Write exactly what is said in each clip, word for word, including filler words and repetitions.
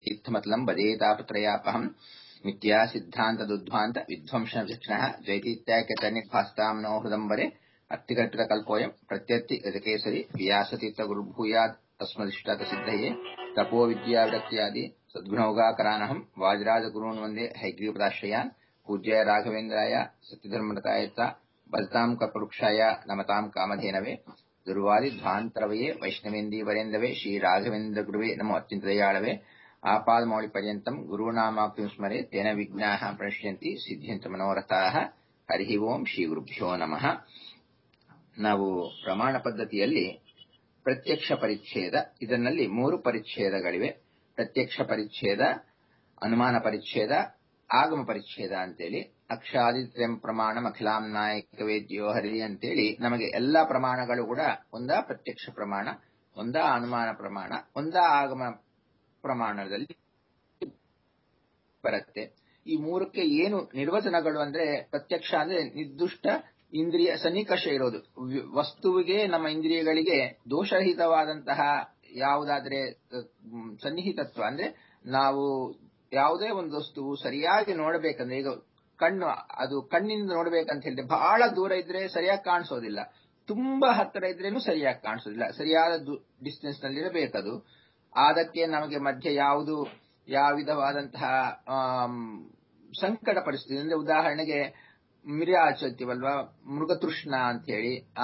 तीर्थमतलम् वदेतापत्रयापहम् मिथ्या सिद्धान्तदुद्ध्वान्त विध्वंसनविचक्षणः द्वैतीत्याख्यतनिर्भास्ताम् नो हृदम्बरे अत्तिकल्पितकल्पोऽयम् प्रत्यर्ति गजकेसरी व्यासतीर्थगुरुर्भूयात् अस्मदिष्टातसिद्धये तपो विद्याविरक्त्यादि सद्गुणौघाकरानहम् वाजराजगुरून् वन्दे हैग्रीवपदाश्रयान् पूज्याय राघवेन्द्राय सत्यधर्मरताय बलताम् कल्पवृक्षाय नमताम् कामधेनवे दुर्वादिध्वान्तरवये वैष्णवेन्दीवरेन्दवे श्रीराघवेन्द्रगुरुवे नमो अत्यन्तदयाळवे आपादमौलिपर्यन्तम् गुरूणामाप्तिं स्मरे तेन विघ्नाः प्रणश्यन्ति सिद्ध्यन्ति ಮನೋರಥಾಃ ಹರಿ ಓಂ ಶ್ರೀ ಗುರುಭ್ಯೋ ನಮಃ. ನಾವು ಪ್ರಮಾಣ ಪದ್ಧತಿಯಲ್ಲಿ ಪ್ರತ್ಯಕ್ಷ ಪರಿಚ್ಛೇದ, ಇದರಲ್ಲಿ ಮೂರು ಪರಿಚ್ಛೇದಗಳಿವೆ. ಪ್ರತ್ಯಕ್ಷ ಪರಿಚ್ಛೇದ, ಅನುಮಾನ ಪರಿಚ್ಛೇದ, ಆಗಮ ಪರಿಚ್ಛೇದ ಅಂತೇಳಿ. ಅಕ್ಷಾದಿತ್ಯಂ ಪ್ರಮಾಣಂ ಅಖಿಲಾಂ ನಾಯಕ ವೇದ್ಯೋ ಹರಿ ಅಂತೇಳಿ ನಮಗೆ ಎಲ್ಲಾ ಪ್ರಮಾಣಗಳು ಕೂಡ ಒಂದಾ ಪ್ರತ್ಯಕ್ಷ ಪ್ರಮಾಣ, ಒಂದಾ ಅನುಮಾನ ಪ್ರಮಾಣ, ಒಂದಾ ಆಗಮ ಪ್ರಮಾಣದಲ್ಲಿ ಬರುತ್ತೆ. ಈ ಮೂರಕ್ಕೆ ಏನು ನಿರ್ವಚನಗಳು ಅಂದ್ರೆ, ಪ್ರತ್ಯಕ್ಷ ಅಂದ್ರೆ ನಿರ್ದುಷ್ಟ ಇಂದ್ರಿಯ ಸನ್ನಿಕರ್ಷ ಇರೋದು, ವಸ್ತುವಿಗೆ ನಮ್ಮ ಇಂದ್ರಿಯಗಳಿಗೆ ದೋಷರಹಿತವಾದಂತಹ ಯಾವುದಾದ್ರೆ ಸನ್ನಿಹಿತತ್ವ ಅಂದ್ರೆ, ನಾವು ಯಾವುದೇ ಒಂದು ವಸ್ತುವು ಸರಿಯಾಗಿ ನೋಡಬೇಕಂದ್ರೆ, ಈಗ ಕಣ್ಣು ಅದು ಕಣ್ಣಿಂದ ನೋಡ್ಬೇಕಂತ ಹೇಳಿದ್ರೆ ಬಹಳ ದೂರ ಇದ್ರೆ ಸರಿಯಾಗಿ ಕಾಣಿಸೋದಿಲ್ಲ, ತುಂಬಾ ಹತ್ತಿರ ಇದ್ರೇನು ಸರಿಯಾಗಿ ಕಾಣಿಸೋದಿಲ್ಲ, ಸರಿಯಾದ ಡಿಸ್ಟೆನ್ಸ್ ನಲ್ಲಿ ಇರಬೇಕದು. ಅದಕ್ಕೆ ನಮಗೆ ಮಧ್ಯೆ ಯಾವುದು ಯಾವ ವಿಧವಾದಂತಹ ಸಂಕಟ ಪರಿಸ್ಥಿತಿ ಅಂದ್ರೆ, ಉದಾಹರಣೆಗೆ ಮಿರ್ಯಾಚ್ ಅಂತೀವಲ್ವಾ, ಮೃಗತೃಷ್ಣ ಅಂತ ಹೇಳಿ ಆ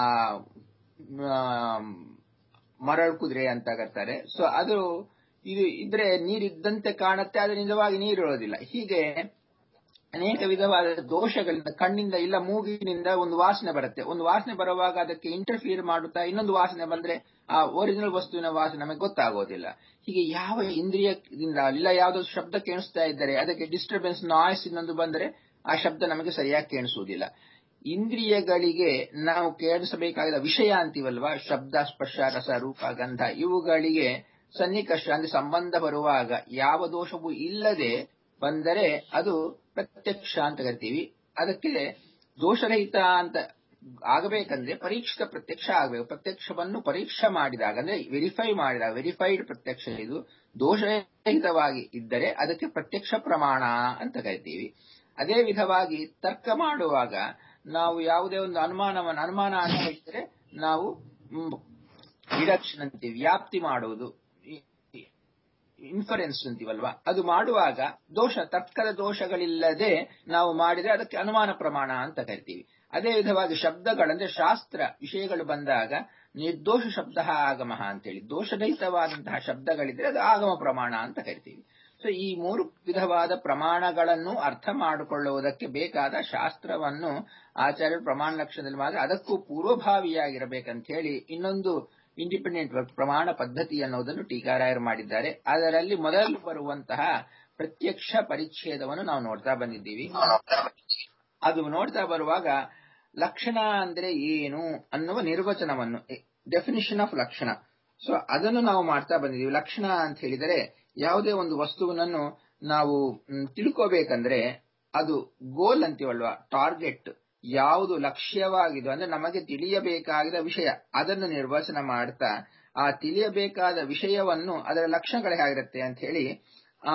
ಮರಳು ಕುದುರೆ ಅಂತ ಕರ್ತಾರೆ. ಸೊ ಅದು ಇದು ಇದ್ರೆ ನೀರಿದ್ದಂತೆ ಕಾಣುತ್ತೆ, ಅದು ನಿಜವಾಗಿ ನೀರಿರೋದಿಲ್ಲ. ಹೀಗೆ ಅನೇಕ ವಿಧವಾದ ದೋಷಗಳಿಂದ, ಕಣ್ಣಿಂದ ಇಲ್ಲ ಮೂಗಿನಿಂದ ಒಂದು ವಾಸನೆ ಬರುತ್ತೆ, ಒಂದು ವಾಸನೆ ಬರುವಾಗ ಅದಕ್ಕೆ ಇಂಟರ್ಫಿಯರ್ ಮಾಡುತ್ತಾ ಇನ್ನೊಂದು ವಾಸನೆ ಬಂದ್ರೆ ಆ ಒರಿಜಿನಲ್ ವಸ್ತುವಿನ ವಾಸನೆ ನಮಗೆ ಗೊತ್ತಾಗೋದಿಲ್ಲ. ಹೀಗೆ ಯಾವ ಇಂದ್ರಿಯದಿಂದ ಇಲ್ಲ ಯಾವುದೋ ಶಬ್ದ ಕೇಳಿಸ್ತಾ ಇದ್ದರೆ ಅದಕ್ಕೆ ಡಿಸ್ಟರ್ಬೆನ್ಸ್, ನಾಯ್ಸ್ ಇನ್ನೊಂದು ಬಂದರೆ ಆ ಶಬ್ದ ನಮಗೆ ಸರಿಯಾಗಿ ಕೇಳಿಸುವುದಿಲ್ಲ. ಇಂದ್ರಿಯಗಳಿಗೆ ನಾವು ಕೇಳಿಸಬೇಕಾದ ವಿಷಯ ಅಂತೀವಲ್ವಾ, ಶಬ್ದ, ಸ್ಪರ್ಶ, ರಸ, ರೂಪ, ಗಂಧ, ಇವುಗಳಿಗೆ ಸನ್ನಿಕರ್ಷ ಅಂದ್ರೆ ಸಂಬಂಧ ಬರುವಾಗ ಯಾವ ದೋಷವೂ ಇಲ್ಲದೆ ಬಂದರೆ ಅದು ಪ್ರತ್ಯಕ್ಷ ಅಂತ ಕರಿತೀವಿ. ಅದಕ್ಕೆ ದೋಷರಹಿತ ಅಂತ ಆಗಬೇಕಂದ್ರೆ ಪರೀಕ್ಷಿತ ಪ್ರತ್ಯಕ್ಷ ಆಗಬೇಕು. ಪ್ರತ್ಯಕ್ಷವನ್ನು ಪರೀಕ್ಷೆ ಮಾಡಿದಾಗ ಅಂದ್ರೆ ವೆರಿಫೈ ಮಾಡಿದಾಗ, ವೆರಿಫೈಡ್ ಪ್ರತ್ಯಕ್ಷ ಇದು ದೋಷರಹಿತವಾಗಿ ಇದ್ದರೆ ಅದಕ್ಕೆ ಪ್ರತ್ಯಕ್ಷ ಪ್ರಮಾಣ ಅಂತ ಕರಿತೀವಿ. ಅದೇ ವಿಧವಾಗಿ ತರ್ಕ ಮಾಡುವಾಗ ನಾವು ಯಾವುದೇ ಒಂದು ಅನುಮಾನವನ್ನು ಅನುಮಾನ ಅಂತ ಹೇಳಿದ್ರೆ ನಾವು ಡಿಡಕ್ಷನ್ ಅಂತೀವಿ, ವ್ಯಾಪ್ತಿ ಮಾಡುವುದು, ಇನ್ಫರೆನ್ಸ್ ಅಂತೀವಲ್ವಾ, ಅದು ಮಾಡುವಾಗ ದೋಷ ತರ್ಕದ ದೋಷಗಳಿಲ್ಲದೆ ನಾವು ಮಾಡಿದ್ರೆ ಅದಕ್ಕೆ ಅನುಮಾನ ಪ್ರಮಾಣ ಅಂತ ಕರಿತೀವಿ. ಅದೇ ವಿಧವಾಗಿ ಶಬ್ದಗಳಂದ್ರೆ ಶಾಸ್ತ್ರ ವಿಷಯಗಳು ಬಂದಾಗ ನಿರ್ದೋಷ ಶಬ್ದ ಆಗಮ ಅಂತೇಳಿ, ದೋಷರಹಿತವಾದಂತಹ ಶಬ್ದಗಳಿದ್ರೆ ಅದು ಆಗಮ ಪ್ರಮಾಣ ಅಂತ ಕರಿತೀವಿ. ಸೊ ಈ ಮೂರು ವಿಧವಾದ ಪ್ರಮಾಣಗಳನ್ನು ಅರ್ಥ ಮಾಡಿಕೊಳ್ಳುವುದಕ್ಕೆ ಬೇಕಾದ ಶಾಸ್ತ್ರವನ್ನು ಆಚಾರ್ಯರು ಪ್ರಮಾಣ ಲಕ್ಷಣದಲ್ಲಿ ಮಾಡಿದ್ರೆ ಅದಕ್ಕೂ ಪೂರ್ವಭಾವಿಯಾಗಿರಬೇಕಂತ ಹೇಳಿ ಇನ್ನೊಂದು ಇಂಡಿಪೆಂಡೆಂಟ್ ವರ್ಕ್ ಪ್ರಮಾಣ ಪದ್ಧತಿ ಅನ್ನೋದನ್ನು ಟೀಕಾರಾಯರು ಮಾಡಿದ್ದಾರೆ. ಅದರಲ್ಲಿ ಮೊದಲು ಬರುವಂತಹ ಪ್ರತ್ಯಕ್ಷ ಪರಿಚ್ಛೇದವನ್ನು ನಾವು ನೋಡ್ತಾ ಬಂದಿದ್ದೀವಿ. ಅದು ನೋಡ್ತಾ ಬರುವಾಗ ಲಕ್ಷಣ ಅಂದ್ರೆ ಏನು ಅನ್ನುವ ನಿರ್ವಚನವನ್ನು, ಡೆಫಿನಿಷನ್ ಆಫ್ ಲಕ್ಷಣ, ಸೊ ಅದನ್ನು ನಾವು ಮಾಡ್ತಾ ಬಂದಿದ್ದೀವಿ. ಲಕ್ಷಣ ಅಂತ ಹೇಳಿದರೆ ಯಾವುದೇ ಒಂದು ವಸ್ತುವನ್ನು ನಾವು ತಿಳ್ಕೋಬೇಕಂದ್ರೆ ಅದು ಗೋಲ್ ಅಂತೀವಲ್ವಾ, ಟಾರ್ಗೆಟ್, ಯಾವುದು ಲಕ್ಷ್ಯವಾಗಿದ್ದು ಅಂದ್ರೆ ನಮಗೆ ತಿಳಿಯಬೇಕಾದ ವಿಷಯ, ಅದನ್ನು ನಿರ್ವಚನ ಮಾಡ್ತಾ ಆ ತಿಳಿಯಬೇಕಾದ ವಿಷಯವನ್ನು ಅದರ ಲಕ್ಷಣಗಳು ಹೇಗಿರುತ್ತೆ ಅಂತ ಹೇಳಿ ಆ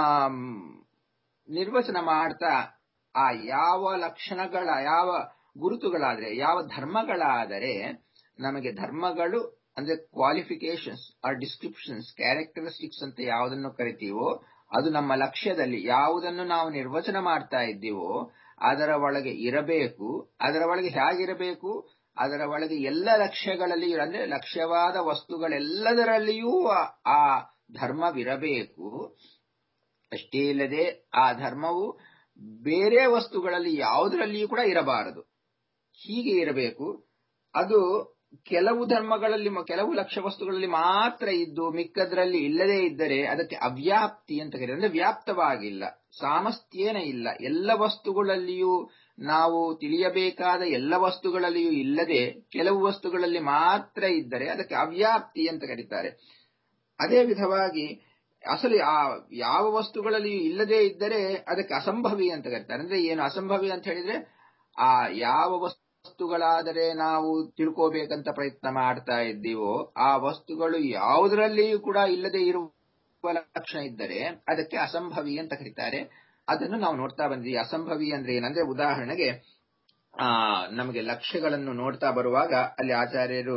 ನಿರ್ವಚನ ಮಾಡ್ತಾ ಆ ಯಾವ ಲಕ್ಷಣಗಳ ಯಾವ ಗುರುತುಗಳಾದರೆ ಯಾವ ಧರ್ಮಗಳಾದರೆ ನಮಗೆ ಧರ್ಮಗಳು ಅಂದ್ರೆ ಕ್ವಾಲಿಫಿಕೇಶನ್ಸ್ ಆರ್ ಡಿಸ್ಕ್ರಿಪ್ಷನ್ಸ್, ಕ್ಯಾರೆಕ್ಟರಿಸ್ಟಿಕ್ಸ್ ಅಂತ ಯಾವುದನ್ನು ಕರಿತೀವೋ ಅದು ನಮ್ಮ ಲಕ್ಷ್ಯದಲ್ಲಿ ಯಾವುದನ್ನು ನಾವು ನಿರ್ವಚನ ಮಾಡ್ತಾ ಇದ್ದೀವೋ ಅದರ ಒಳಗೆ ಇರಬೇಕು. ಅದರ ಒಳಗೆ ಹೇಗಿರಬೇಕು, ಅದರ ಒಳಗೆ ಎಲ್ಲ ಲಕ್ಷ್ಯಗಳಲ್ಲಿಯೂ ಅಂದ್ರೆ ಲಕ್ಷ್ಯವಾದ ವಸ್ತುಗಳೆಲ್ಲದರಲ್ಲಿಯೂ ಆ ಧರ್ಮವಿರಬೇಕು. ಅಷ್ಟೇ ಇಲ್ಲದೆ ಆ ಧರ್ಮವು ಬೇರೆ ವಸ್ತುಗಳಲ್ಲಿ ಯಾವುದರಲ್ಲಿಯೂ ಕೂಡ ಇರಬಾರದು, ಹೀಗೆ ಇರಬೇಕು. ಅದು ಕೆಲವು ಧರ್ಮಗಳಲ್ಲಿ ಕೆಲವು ಲಕ್ಷ್ಯ ವಸ್ತುಗಳಲ್ಲಿ ಮಾತ್ರ ಇದ್ದು ಮಿಕ್ಕದ್ರಲ್ಲಿ ಇಲ್ಲದೇ ಇದ್ದರೆ ಅದಕ್ಕೆ ಅವ್ಯಾಪ್ತಿ ಅಂತ ಕರೀತಾರೆ. ಅಂದ್ರೆ ವ್ಯಾಪ್ತವಾಗಿಲ್ಲ, ಸಾಮಸ್ಥ್ಯೇನ ಇಲ್ಲ, ಎಲ್ಲ ವಸ್ತುಗಳಲ್ಲಿಯೂ ನಾವು ತಿಳಿಯಬೇಕಾದ ಎಲ್ಲ ವಸ್ತುಗಳಲ್ಲಿಯೂ ಇಲ್ಲದೆ ಕೆಲವು ವಸ್ತುಗಳಲ್ಲಿ ಮಾತ್ರ ಇದ್ದರೆ ಅದಕ್ಕೆ ಅವ್ಯಾಪ್ತಿ ಅಂತ ಕರೀತಾರೆ. ಅದೇ ವಿಧವಾಗಿ ಅಸಲಿ ಆ ಯಾವ ವಸ್ತುಗಳಲ್ಲಿ ಇಲ್ಲದೇ ಇದ್ದರೆ ಅದಕ್ಕೆ ಅಸಂಭವಿ ಅಂತ ಕರೀತಾರೆ. ಅಂದ್ರೆ ಏನು ಅಸಂಭವಿ ಅಂತ ಹೇಳಿದ್ರೆ, ಆ ಯಾವ ವಸ್ತುಗಳಾದರೆ ನಾವು ತಿಳ್ಕೋಬೇಕಂತ ಪ್ರಯತ್ನ ಮಾಡ್ತಾ ಇದ್ದೀವೋ ಆ ವಸ್ತುಗಳು ಯಾವುದರಲ್ಲಿಯೂ ಕೂಡ ಇಲ್ಲದೆ ಇರುವ ಲಕ್ಷಣ ಇದ್ದರೆ ಅದಕ್ಕೆ ಅಸಂಭವಿ ಅಂತ ಕರೀತಾರೆ. ಅದನ್ನು ನಾವು ನೋಡ್ತಾ ಬಂದ್ವಿ. ಅಸಂಭವಿ ಅಂದ್ರೆ ಏನಂದ್ರೆ, ಉದಾಹರಣೆಗೆ ಆ ನಮಗೆ ಲಕ್ಷ್ಯಗಳನ್ನು ನೋಡ್ತಾ ಬರುವಾಗ ಅಲ್ಲಿ ಆಚಾರ್ಯರು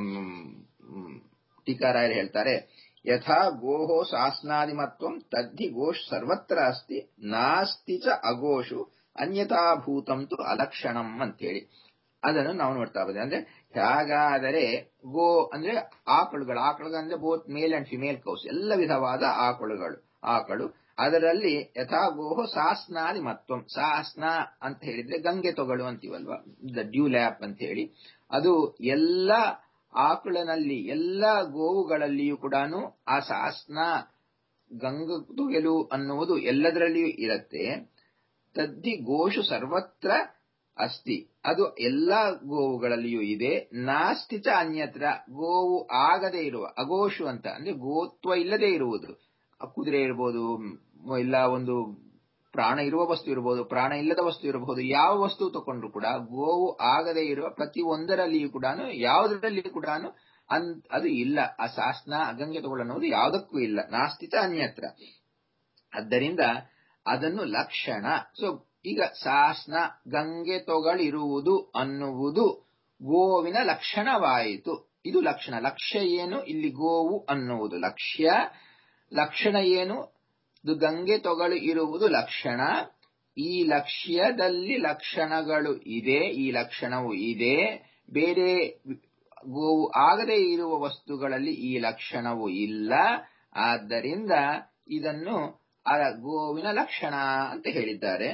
ಟೀಕಾರಾಯರು ಹೇಳ್ತಾರೆ, ಯಥಾ ಗೋಹೋ ಸಾಸ್ನಾದಿಮತ್ವಂ ತದ್ಧಿ ಗೋಷ್ ಸರ್ವತ್ರ ಅಸ್ತಿ ನಾಸ್ತಿ ಚ ಅಗೋಷು ಅನ್ಯಥಾಭೂತಂ ತು ಅಲಕ್ಷಣಂ ಅಂತೇಳಿ ಅದನ್ನು ನಾವು ನೋಡ್ತಾ ಬಂದ್ರೆ, ಅಂದ್ರೆ ಹೇಗಾದರೆ ಗೋ ಅಂದ್ರೆ ಆಕಳುಗಳು, ಆಕಳುಗಳು ಅಂದ್ರೆ both male and female cows, ಎಲ್ಲ ವಿಧವಾದ ಆಕಳುಗಳು ಆಕಳು ಅದರಲ್ಲಿ ಯಥಾ ಗೋಹೋ ಸಾಸ್ನಾದಿ ಮತ್ವಂ, ಸಾಸ್ನ ಅಂತ ಹೇಳಿದ್ರೆ ಗಂಗೆ ತೊಗಳು ಅಂತೀವಲ್ವಾ, ದ ಡ್ಯೂ ಲ್ಯಾಪ್ ಅಂತ ಹೇಳಿ, ಅದು ಎಲ್ಲ ಆಕಳನಲ್ಲಿ ಎಲ್ಲ ಗೋವುಗಳಲ್ಲಿಯೂ ಕೂಡ ಆ ಸಾಸ್ನ ಗಂಗ ತೊಗೆಲು ಅನ್ನುವುದು ಎಲ್ಲದರಲ್ಲಿಯೂ ಇರುತ್ತೆ. ತದ್ದಿ ಗೋಷು ಸರ್ವತ್ರ ಅಸ್ತಿ, ಅದು ಎಲ್ಲಾ ಗೋವುಗಳಲ್ಲಿಯೂ ಇದೆ. ನಾಸ್ತಿ ಚ ಅನ್ಯತ್ರ, ಗೋವು ಆಗದೇ ಇರುವ, ಅಗೋಷು ಅಂತ ಅಂದ್ರೆ ಗೋತ್ವ ಇಲ್ಲದೆ ಇರುವುದು, ಕುದುರೆ ಇರಬಹುದು, ಇಲ್ಲ ಒಂದು ಪ್ರಾಣ ಇರುವ ವಸ್ತು ಇರಬಹುದು, ಪ್ರಾಣ ಇಲ್ಲದ ವಸ್ತು ಇರಬಹುದು, ಯಾವ ವಸ್ತು ತಗೊಂಡ್ರು ಕೂಡ ಗೋವು ಆಗದೇ ಇರುವ ಪ್ರತಿ ಒಂದರಲ್ಲಿಯೂ ಕೂಡ ಯಾವುದರಲ್ಲಿಯೂ ಕೂಡ ಅದು ಇಲ್ಲ. ಆ ಸಾಸ್ನ ಅಗಂಗೆ ತಗೊಳ್ಳೋದು ಯಾವುದಕ್ಕೂ ಇಲ್ಲ. ನಾಸ್ತಿ ಚ ಅನ್ಯತ್ರ, ಆದ್ದರಿಂದ ಅದನ್ನು ಲಕ್ಷಣ. ಸೊ ಈಗ ಸಾಸ್ನ ಗಂಗೆ ತೊಗಳಿರುವುದು ಅನ್ನುವುದು ಗೋವಿನ ಲಕ್ಷಣವಾಯಿತು. ಇದು ಲಕ್ಷಣ. ಲಕ್ಷ್ಯ ಏನು ಇಲ್ಲಿ? ಗೋವು ಅನ್ನುವುದು ಲಕ್ಷ್ಯ. ಲಕ್ಷಣ ಏನು? ಇದು ಗಂಗೆ ತೊಗಳು ಇರುವುದು ಲಕ್ಷಣ. ಈ ಲಕ್ಷ್ಯದಲ್ಲಿ ಲಕ್ಷಣಗಳು ಇದೆ, ಈ ಲಕ್ಷಣವು ಇದೆ. ಬೇರೆ ಗೋವು ಆಗದೇ ಇರುವ ವಸ್ತುಗಳಲ್ಲಿ ಈ ಲಕ್ಷಣವು ಇಲ್ಲ. ಆದ್ದರಿಂದ ಇದನ್ನು ಗೋವಿನ ಲಕ್ಷಣ ಅಂತ ಹೇಳಿದ್ದಾರೆ.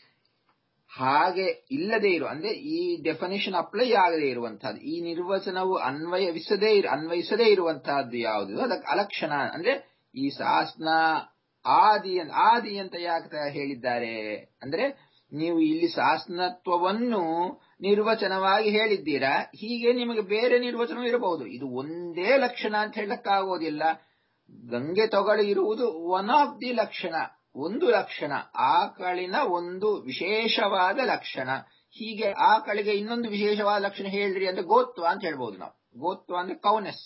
ಹಾಗೆ ಇಲ್ಲದೆ ಇರುವ ಅಂದ್ರೆ ಈ ಡೆಫಿನೇಷನ್ ಅಪ್ಲೈ ಆಗದೇ ಇರುವಂತಹದ್ದು, ಈ ನಿರ್ವಚನವು ಅನ್ವಯಿಸದೇ ಅನ್ವಯಿಸದೇ ಇರುವಂತಹದ್ದು ಯಾವುದು? ಅದಕ್ಕೆ ಅಲಕ್ಷಣ. ಅಂದ್ರೆ ಈ ಸಾಸ್ನ ಆದಿ ಆದಿ ಅಂತ ಯಾಕೆ ಹೇಳಿದ್ದಾರೆ ಅಂದ್ರೆ, ನೀವು ಇಲ್ಲಿ ಸಾಸ್ನತ್ವವನ್ನು ನಿರ್ವಚನವಾಗಿ ಹೇಳಿದ್ದೀರಾ, ಹೀಗೆ ನಿಮಗೆ ಬೇರೆ ನಿರ್ವಚನ ಇರಬಹುದು. ಇದು ಒಂದೇ ಲಕ್ಷಣ ಅಂತ ಹೇಳಕ್ಕಾಗೋದಿಲ್ಲ. ಗಂಗೆ ತೊಗಳು ಇರುವುದು ಒನ್ ಆಫ್ ದಿ ಲಕ್ಷಣ, ಒಂದು ಲಕ್ಷಣ, ಆಕಳಿನ ಒಂದು ವಿಶೇಷವಾದ ಲಕ್ಷಣ. ಹೀಗೆ ಆಕಳಿಗೆ ಇನ್ನೊಂದು ವಿಶೇಷವಾದ ಲಕ್ಷಣ ಹೇಳ್ರಿ ಅಂದ್ರೆ ಗೋತ್ವ ಅಂತ ಹೇಳ್ಬಹುದು ನಾವು. ಗೋತ್ವ ಅಂದ್ರೆ ಕೌನೆಸ್.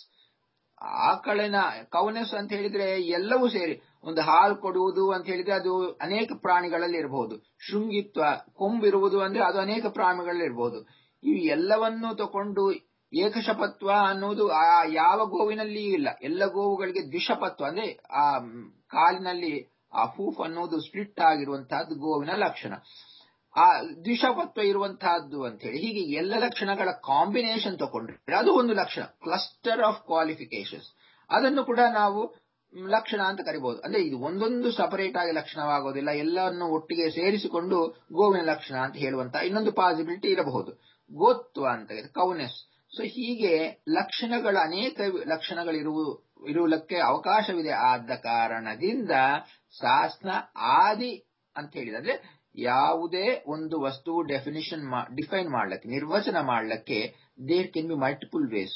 ಆಕಳಿನ ಕೌನೆಸ್ ಅಂತ ಹೇಳಿದ್ರೆ ಎಲ್ಲವೂ ಸೇರಿ, ಒಂದು ಹಾಲು ಕೊಡುವುದು ಅಂತ ಹೇಳಿದ್ರೆ ಅದು ಅನೇಕ ಪ್ರಾಣಿಗಳಲ್ಲಿ ಇರಬಹುದು. ಶೃಂಗಿತ್ವ, ಕೊಂಬಿರುವುದು ಅಂದ್ರೆ ಅದು ಅನೇಕ ಪ್ರಾಣಿಗಳಲ್ಲಿ ಇರಬಹುದು. ಇವು ಎಲ್ಲವನ್ನೂ ತಕೊಂಡು ಏಕಶಪತ್ವ ಅನ್ನುವುದು ಆ ಯಾವ ಗೋವಿನಲ್ಲಿಯೂ ಇಲ್ಲ. ಎಲ್ಲ ಗೋವುಗಳಿಗೆ ದ್ವಿಶಪತ್ವ ಅಂದ್ರೆ ಆ ಕಾಲಿನಲ್ಲಿ ಆ ಹೂಫ್ ಅನ್ನುವುದು ಸ್ಪ್ಲಿಟ್ ಆಗಿರುವಂತಹದ್ದು ಗೋವಿನ ಲಕ್ಷಣ. ಆ ದ್ವಿಶಪತ್ವ ಇರುವಂತಹದ್ದು ಅಂತ ಹೇಳಿ ಹೀಗೆ ಎಲ್ಲ ಲಕ್ಷಣಗಳ ಕಾಂಬಿನೇಷನ್ ತಗೊಂಡ್ರೆ ಅದು ಒಂದು ಲಕ್ಷಣ, ಕ್ಲಸ್ಟರ್ ಆಫ್ ಕ್ವಾಲಿಫಿಕೇಶನ್ಸ್. ಅದನ್ನು ಕೂಡ ನಾವು ಲಕ್ಷಣ ಅಂತ ಕರಿಬಹುದು. ಅಂದ್ರೆ ಇದು ಒಂದೊಂದು ಸಪರೇಟ್ ಆಗಿ ಲಕ್ಷಣವಾಗೋದಿಲ್ಲ, ಎಲ್ಲವನ್ನು ಒಟ್ಟಿಗೆ ಸೇರಿಸಿಕೊಂಡು ಗೋವಿನ ಲಕ್ಷಣ ಅಂತ ಹೇಳುವಂತಹ ಇನ್ನೊಂದು ಪಾಸಿಬಿಲಿಟಿ ಇರಬಹುದು. ಗೋತ್ವ ಅಂತ ಕೌನೆಸ್. ಸೊ ಹೀಗೆ ಲಕ್ಷಣಗಳ ಅನೇಕ ಲಕ್ಷಣಗಳಿರುವ ಇರುವುದಕ್ಕೆ ಅವಕಾಶವಿದೆ. ಆದ ಕಾರಣದಿಂದ ಸಾಸ್ನ ಆದಿ ಅಂತ ಹೇಳಿದ್ರೆ, ಅಂದ್ರೆ ಯಾವುದೇ ಒಂದು ವಸ್ತು ಡೆಫಿನಿಷನ್ ಡಿಫೈನ್ ಮಾಡ್ಲಿಕ್ಕೆ, ನಿರ್ವಚನ ಮಾಡ್ಲಿಕ್ಕೆ there can be multiple ways,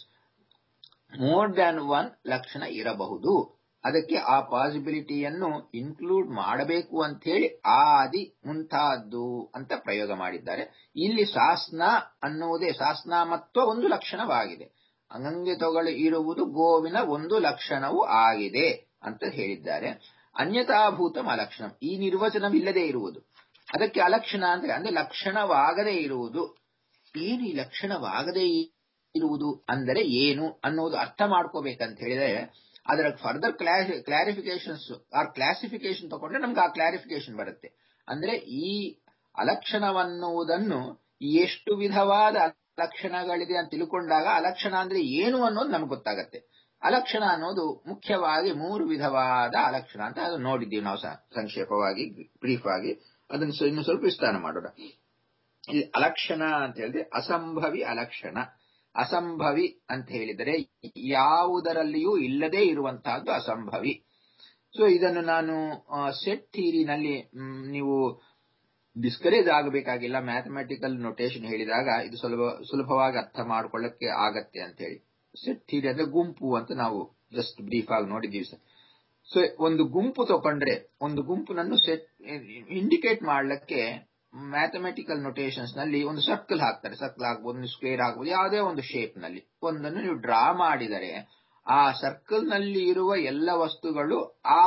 more than one ಲಕ್ಷಣ ಇರಬಹುದು. ಅದಕ್ಕೆ ಆ ಪಾಸಿಬಿಲಿಟಿಯನ್ನು ಇನ್ಕ್ಲೂಡ್ ಮಾಡಬೇಕು ಅಂತ ಹೇಳಿ ಆದಿ ಮುಂತಾದ್ದು ಅಂತ ಪ್ರಯೋಗ ಮಾಡಿದ್ದಾರೆ. ಇಲ್ಲಿ ಸಾಸ್ನ ಅನ್ನುವುದೇ ಸಾಸ್ನಾಮತ್ವ ಒಂದು ಲಕ್ಷಣವಾಗಿದೆ, ಅಂಗಂಗೆ ತೊಗಳು ಇರುವುದು ಗೋವಿನ ಒಂದು ಲಕ್ಷಣವೂ ಆಗಿದೆ ಅಂತ ಹೇಳಿದ್ದಾರೆ. ಅನ್ಯಥಾಭೂತಂ ಅಲಕ್ಷಣಂ, ಈ ನಿರ್ವಚನವಿಲ್ಲದೆ ಇರುವುದು, ಅದಕ್ಕೆ ಅಲಕ್ಷಣ ಅಂದ್ರೆ ಅಂದ್ರೆ ಲಕ್ಷಣವಾಗದೇ ಇರುವುದು. ಏನು ಈ ಲಕ್ಷಣವಾಗದೇ ಇರುವುದು ಅಂದರೆ ಏನು ಅನ್ನೋದು ಅರ್ಥ ಮಾಡ್ಕೋಬೇಕಂತ ಹೇಳಿದ್ರೆ, ಅದರ ಫರ್ದರ್ ಕ್ಲಾರಿಫಿಕೇಶನ್ಸ್ ಆರ್ ಕ್ಲಾಸಿಫಿಕೇಶನ್ ತಗೊಂಡ್ರೆ ನಮ್ಗೆ ಆ ಕ್ಲಾರಿಫಿಕೇಶನ್ ಬರುತ್ತೆ. ಅಂದ್ರೆ ಈ ಅಲಕ್ಷಣವನ್ನುವುದನ್ನು ಎಷ್ಟು ವಿಧವಾದ ಲಕ್ಷಣಗಳಿದೆ ಅಂತ ತಿಳ್ಕೊಂಡಾಗ ಅಲಕ್ಷಣ ಅಂದ್ರೆ ಏನು ಅನ್ನೋದು ನಮ್ಗೆ ಗೊತ್ತಾಗತ್ತೆ. ಅಲಕ್ಷಣ ಅನ್ನೋದು ಮುಖ್ಯವಾಗಿ ಮೂರು ವಿಧವಾದ ಅಲಕ್ಷಣ ಅಂತ ಅದು ನೋಡಿದ್ದೀವಿ ನಾವು ಸಂಕ್ಷೇಪವಾಗಿ, ಬ್ರೀಫ್ ಆಗಿ. ಅದನ್ನು ಇನ್ನು ಸ್ವಲ್ಪ ವಿಸ್ತಾರ ಮಾಡೋಣ. ಇಲ್ಲಿ ಅಲಕ್ಷಣ ಅಂತ ಹೇಳಿದ್ರೆ ಅಸಂಭವಿ ಅಲಕ್ಷಣ. ಅಸಂಭವಿ ಅಂತ ಹೇಳಿದರೆ ಯಾವುದರಲ್ಲಿಯೂ ಇಲ್ಲದೇ ಇರುವಂತಹದ್ದು ಅಸಂಭವಿ. ಸೊ ಇದನ್ನು ನಾನು ಸೆಟ್ ಥಿಯರಿನಲ್ಲಿ ನೀವು ಡಿಸ್ಕರೇಜ್ ಆಗಬೇಕಾಗಿಲ್ಲ. ಮ್ಯಾಥಮೆಟಿಕಲ್ ನೊಟೇಷನ್ ಹೇಳಿದಾಗ ಇದು ಸುಲಭ ಸುಲಭವಾಗಿ ಅರ್ಥ ಮಾಡ್ಕೊಳ್ಳಕ್ಕೆ ಆಗತ್ತೆ ಅಂತ ಹೇಳಿ. ಸೆಟ್ ಥಿಯರಿ ಅಂದ್ರೆ ಗುಂಪು ಅಂತ ನಾವು ಜಸ್ಟ್ ಬ್ರೀಫ್ ಆಗಿ ನೋಡಿದ್ದೀವಿ ಸರ್. ಸೊ ಒಂದು ಗುಂಪು ತಗೊಂಡ್ರೆ ಒಂದು ಗುಂಪುನನ್ನು ಸೆಟ್ ಇಂಡಿಕೇಟ್ ಮಾಡ್ಲಿಕ್ಕೆ ಮ್ಯಾಥಮೆಟಿಕಲ್ ನೊಟೇಷನ್ಸ್ ನಲ್ಲಿ ಒಂದು ಸರ್ಕಲ್ ಹಾಕ್ತಾರೆ. ಸರ್ಕಲ್ ಆಗ್ಬೋದು, ಒಂದು ಸ್ಕ್ವೇರ್ ಆಗ್ಬೋದು, ಯಾವುದೇ ಒಂದು ಶೇಪ್ ನಲ್ಲಿ ಒಂದನ್ನು ನೀವು ಡ್ರಾ ಮಾಡಿದರೆ ಆ ಸರ್ಕಲ್ನಲ್ಲಿ ಇರುವ ಎಲ್ಲ ವಸ್ತುಗಳು ಆ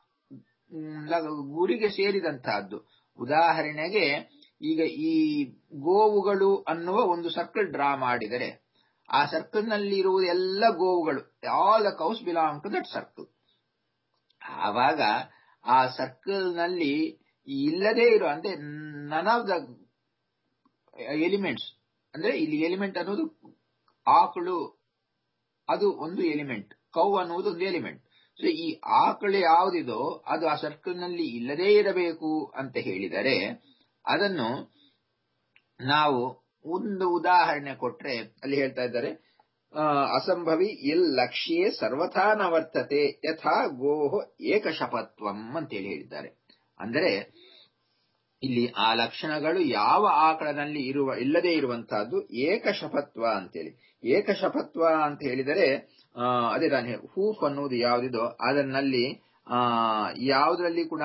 ಗುರಿಗೆ ಸೇರಿದಂತಹದ್ದು. ಉದಾಹರಣೆಗೆ ಈಗ ಈ ಗೋವುಗಳು ಅನ್ನುವ ಒಂದು ಸರ್ಕಲ್ ಡ್ರಾ ಮಾಡಿದರೆ ಆ ಸರ್ಕಲ್ ನಲ್ಲಿ ಇರುವ ಎಲ್ಲ ಗೋವುಗಳು, all the cows belong to that circle. ಆವಾಗ ಆ ಸರ್ಕಲ್ ನಲ್ಲಿ ಇಲ್ಲದೇ ಇರೋ ಅಂದ್ರೆ ನನ್ ಆಫ್ ದ ಎಲಿಮೆಂಟ್ಸ್, ಅಂದ್ರೆ ಇಲ್ಲಿ ಎಲಿಮೆಂಟ್ ಅನ್ನೋದು ಆಕಳು, ಅದು ಒಂದು ಎಲಿಮೆಂಟ್, ಕೌ ಅನ್ನುವುದು ಒಂದು ಎಲಿಮೆಂಟ್. ಸೊ ಈ ಆಕಳು ಯಾವುದಿದೋ ಅದು ಆ ಸರ್ಕಲ್ ನಲ್ಲಿ ಇಲ್ಲದೇ ಇರಬೇಕು ಅಂತ ಹೇಳಿದರೆ ಅದನ್ನು ನಾವು ಒಂದು ಉದಾಹರಣೆ ಕೊಟ್ರೆ ಅಲ್ಲಿ ಹೇಳ್ತಾ ಇದ್ದಾರೆ, ಅಸಂಭವಿ ಇಲ್ ಲಕ್ಷ್ಯೇ ಸರ್ವಥಾ ನ ವರ್ತತೆ ಯಥಾ ಗೋಹ್ ಏಕಶಪತ್ವಂ ಅಂತೇಳಿ ಹೇಳಿದ್ದಾರೆ. ಅಂದರೆ ಇಲ್ಲಿ ಆ ಲಕ್ಷಣಗಳು ಯಾವ ಆಕಳನಲ್ಲಿ ಇರುವ ಇಲ್ಲದೆ ಇರುವಂತಹದ್ದು ಏಕಶಪತ್ವ ಅಂತೇಳಿ. ಏಕಶಪತ್ವ ಅಂತ ಹೇಳಿದರೆ ಅದೇ ತಾನೇ ಹೂಫ್ ಅನ್ನುವುದು ಯಾವುದಿದೋ ಅದರಲ್ಲಿ ಆ ಯಾವುದರಲ್ಲಿ ಕೂಡ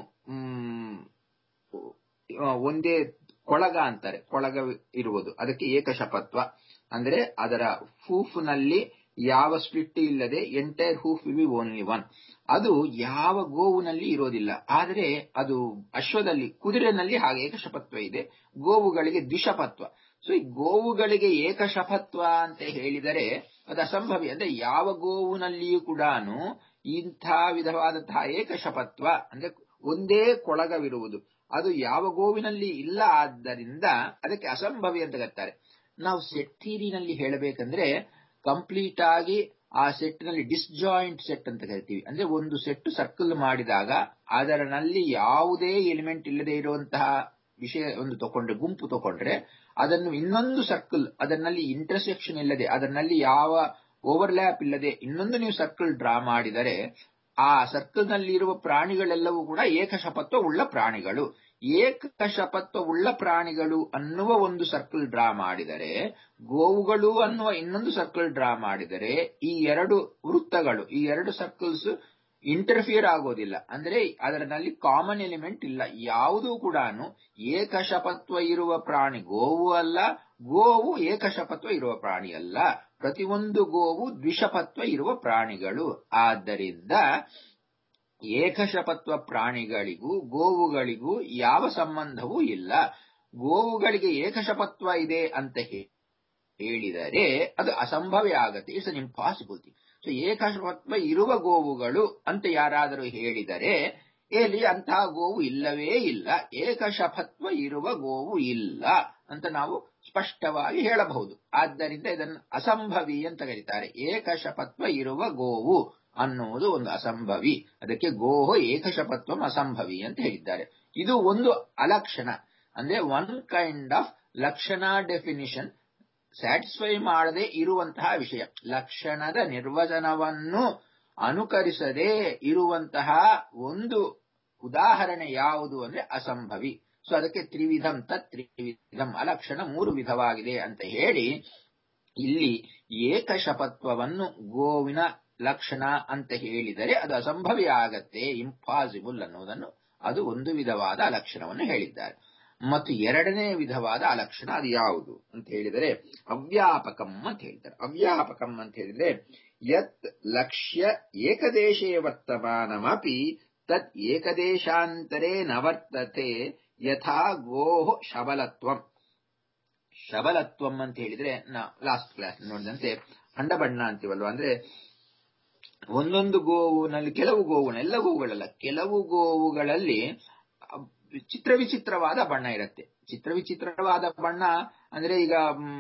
ಒಂದೇ ಕೊಳಗ ಅಂತಾರೆ, ಕೊಳಗ ಇರುವುದು, ಅದಕ್ಕೆ ಏಕಶಪತ್ವ. ಅಂದ್ರೆ ಅದರ ಹೂಫ್ನಲ್ಲಿ ಯಾವ ಸ್ಪ್ಲಿಟ್ ಇಲ್ಲದೆ entire hoof will be only one. ಅದು ಯಾವ ಗೋವಿನಲ್ಲಿ ಇರೋದಿಲ್ಲ. ಆದರೆ ಅದು ಅಶ್ವದಲ್ಲಿ, ಕುದುರೆನಲ್ಲಿ ಹಾಗೆ ಏಕಶಪತ್ವ ಇದೆ. ಗೋವುಗಳಿಗೆ ದ್ವಿಶಪತ್ವ. ಸೊ ಈ ಗೋವುಗಳಿಗೆ ಏಕಶಪತ್ವ ಅಂತ ಹೇಳಿದರೆ ಅದು ಅಸಂಭವಿ. ಅಂದ್ರೆ ಯಾವ ಗೋವಿನಲ್ಲಿಯೂ ಕೂಡ ಇಂಥ ವಿಧವಾದಂತಹ ಏಕಶಪತ್ವ ಅಂದ್ರೆ ಒಂದೇ ಕೊಳಗವಿರುವುದು ಅದು ಯಾವ ಗೋವಿನಲ್ಲಿ ಇಲ್ಲ. ಆದ್ದರಿಂದ ಅದಕ್ಕೆ ಅಸಂಭವಿ ಅಂತ ಕರೀತಾರೆ. ನಾವು ಸೆಟ್ ಥಿಯರಿನಲ್ಲಿ ಹೇಳಬೇಕಂದ್ರೆ ಕಂಪ್ಲೀಟ್ ಆಗಿ ಆ ಸೆಟ್ ನಲ್ಲಿ ಡಿಸ್ಜಾಯಿಂಟ್ ಸೆಟ್ ಅಂತ ಕರಿತೀವಿ. ಅಂದ್ರೆ ಒಂದು ಸೆಟ್ ಸರ್ಕಲ್ ಮಾಡಿದಾಗ ಅದರಲ್ಲಿ ಯಾವುದೇ ಎಲಿಮೆಂಟ್ ಇಲ್ಲದೆ ಇರುವಂತಹ ವಿಷಯ ಒಂದು ತಗೊಂಡ್ರೆ, ಗುಂಪು ತಗೊಂಡ್ರೆ ಅದನ್ನು ಇನ್ನೊಂದು ಸರ್ಕಲ್, ಅದರಲ್ಲಿ ಇಂಟರ್ಸೆಕ್ಷನ್ ಇಲ್ಲದೆ, ಅದರಲ್ಲಿ ಯಾವ ಓವರ್ಲ್ಯಾಪ್ ಇಲ್ಲದೆ ಇನ್ನೊಂದು ನೀವು ಸರ್ಕಲ್ ಡ್ರಾ ಮಾಡಿದರೆ ಆ ಸರ್ಕಲ್ ನಲ್ಲಿ ಇರುವ ಪ್ರಾಣಿಗಳೆಲ್ಲವೂ ಕೂಡ ಏಕಶಪತ್ವ ಉಳ್ಳ ಪ್ರಾಣಿಗಳು. ಏಕಶಪತ್ವ ಉಳ್ಳ ಪ್ರಾಣಿಗಳು ಅನ್ನುವ ಒಂದು ಸರ್ಕಲ್ ಡ್ರಾ ಮಾಡಿದರೆ, ಗೋವುಗಳು ಅನ್ನುವ ಇನ್ನೊಂದು ಸರ್ಕಲ್ ಡ್ರಾ ಮಾಡಿದರೆ ಈ ಎರಡು ವೃತ್ತಗಳು, ಈ ಎರಡು ಸರ್ಕಲ್ಸ್ ಇಂಟರ್ಫಿಯರ್ ಆಗೋದಿಲ್ಲ. ಅಂದ್ರೆ ಅದರಲ್ಲಿ ಕಾಮನ್ ಎಲಿಮೆಂಟ್ ಇಲ್ಲ. ಯಾವುದೂ ಕೂಡ ಏಕಶಪತ್ವ ಇರುವ ಪ್ರಾಣಿ ಗೋವು ಅಲ್ಲ, ಗೋವು ಏಕಶಪತ್ವ ಇರುವ ಪ್ರಾಣಿ ಅಲ್ಲ. ಪ್ರತಿಯೊಂದು ಗೋವು ದ್ವಿಶಪತ್ವ ಇರುವ ಪ್ರಾಣಿಗಳು. ಆದ್ದರಿಂದ ಏಕಶಪತ್ವ ಪ್ರಾಣಿಗಳಿಗೂ ಗೋವುಗಳಿಗೂ ಯಾವ ಸಂಬಂಧವೂ ಇಲ್ಲ. ಗೋವುಗಳಿಗೆ ಏಕಶಪತ್ವ ಇದೆ ಅಂತ ಹೇಳಿದರೆ ಅದು ಅಸಂಭವ ಆಗತ್ತೆ. It's an impossible thing. So ಏಕಶಪತ್ವ ಇರುವ ಗೋವುಗಳು ಅಂತ ಯಾರಾದರೂ ಹೇಳಿದರೆ ಎಲ್ಲಿ ಅಂತಹ ಗೋವು ಇಲ್ಲವೇ ಇಲ್ಲ, ಏಕಶಪತ್ವ ಇರುವ ಗೋವು ಇಲ್ಲ ಅಂತ ನಾವು ಸ್ಪಷ್ಟವಾಗಿ ಹೇಳಬಹುದು. ಆದ್ದರಿಂದ ಇದನ್ನು ಅಸಂಭವಿ ಅಂತ ಕರೀತಾರೆ. ಏಕಶಪತ್ವ ಇರುವ ಗೋವು ಅನ್ನುವುದು ಒಂದು ಅಸಂಭವಿ. ಅದಕ್ಕೆ ಗೋಹೋ ಏಕಶಪತ್ವ ಅಸಂಭವಿ ಅಂತ ಹೇಳಿದ್ದಾರೆ. ಇದು ಒಂದು ಅಲಕ್ಷಣ, ಅಂದ್ರೆ one kind of lakshana definition satisfy ಮಾಡದೆ ಇರುವಂತಹ ವಿಷಯ. ಲಕ್ಷಣದ ನಿರ್ವಚನವನ್ನು ಅನುಕರಿಸದೆ ಇರುವಂತಹ ಒಂದು ಉದಾಹರಣೆ ಯಾವುದು ಅಂದ್ರೆ ಅಸಂಭವಿ. ಸೊ ಅದಕ್ಕೆ ತ್ರಿವಿಧಂ ತತ್ ತ್ರಿವಿಧಂ, ಅಲಕ್ಷಣ ಮೂರು ವಿಧವಾಗಿದೆ ಅಂತ ಹೇಳಿ ಇಲ್ಲಿ ಏಕಶಪತ್ವವನ್ನು ಗೋವಿನ ಲಕ್ಷಣ ಅಂತ ಹೇಳಿದರೆ ಅದು ಅಸಂಭವಿ ಆಗತ್ತೆ, ಇಂಪಾಸಿಬಲ್ ಅನ್ನೋದನ್ನು, ಅದು ಒಂದು ವಿಧವಾದ ಅಲಕ್ಷಣವನ್ನು ಹೇಳಿದ್ದಾರೆ. ಮತ್ತು ಎರಡನೇ ವಿಧವಾದ ಅಲಕ್ಷಣ ಅದು ಯಾವುದು ಅಂತ ಹೇಳಿದರೆ ಅವ್ಯಾಪಕಂ ಅಂತ ಹೇಳ್ತಾರೆ. ಅವ್ಯಾಪಕಂ ಅಂತ ಹೇಳಿದ್ರೆ ಯತ್ ಲಕ್ಷ್ಯ ಏಕದೇಶೇ ವರ್ತಮಾನಮಪಿ ತತ್ ಏಕದೇಶಾಂತರೇ ನವರ್ತತೆ ಯಥಾ ಗೋಹ್ ಶಬಲತ್ವಂ. ಶಬಲತ್ವಂ ಅಂತ ಹೇಳಿದ್ರೆ ನಾ ಲಾಸ್ಟ್ ಕ್ಲಾಸ್ ನೋಡಿದಂತೆ ಅಂಡಬಣ್ಣ ಅಂತೀವಲ್ವ, ಅಂದ್ರೆ ಒಂದೊಂದು ಗೋವಿನಲ್ಲಿ, ಕೆಲವು ಗೋವುನ, ಎಲ್ಲ ಗೋವುಗಳಲ್ಲ, ಕೆಲವು ಗೋವುಗಳಲ್ಲಿ ಚಿತ್ರ ವಿಚಿತ್ರವಾದ ಬಣ್ಣ ಇರುತ್ತೆ. ಚಿತ್ರ ವಿಚಿತ್ರವಾದ ಬಣ್ಣ ಅಂದ್ರೆ ಈಗ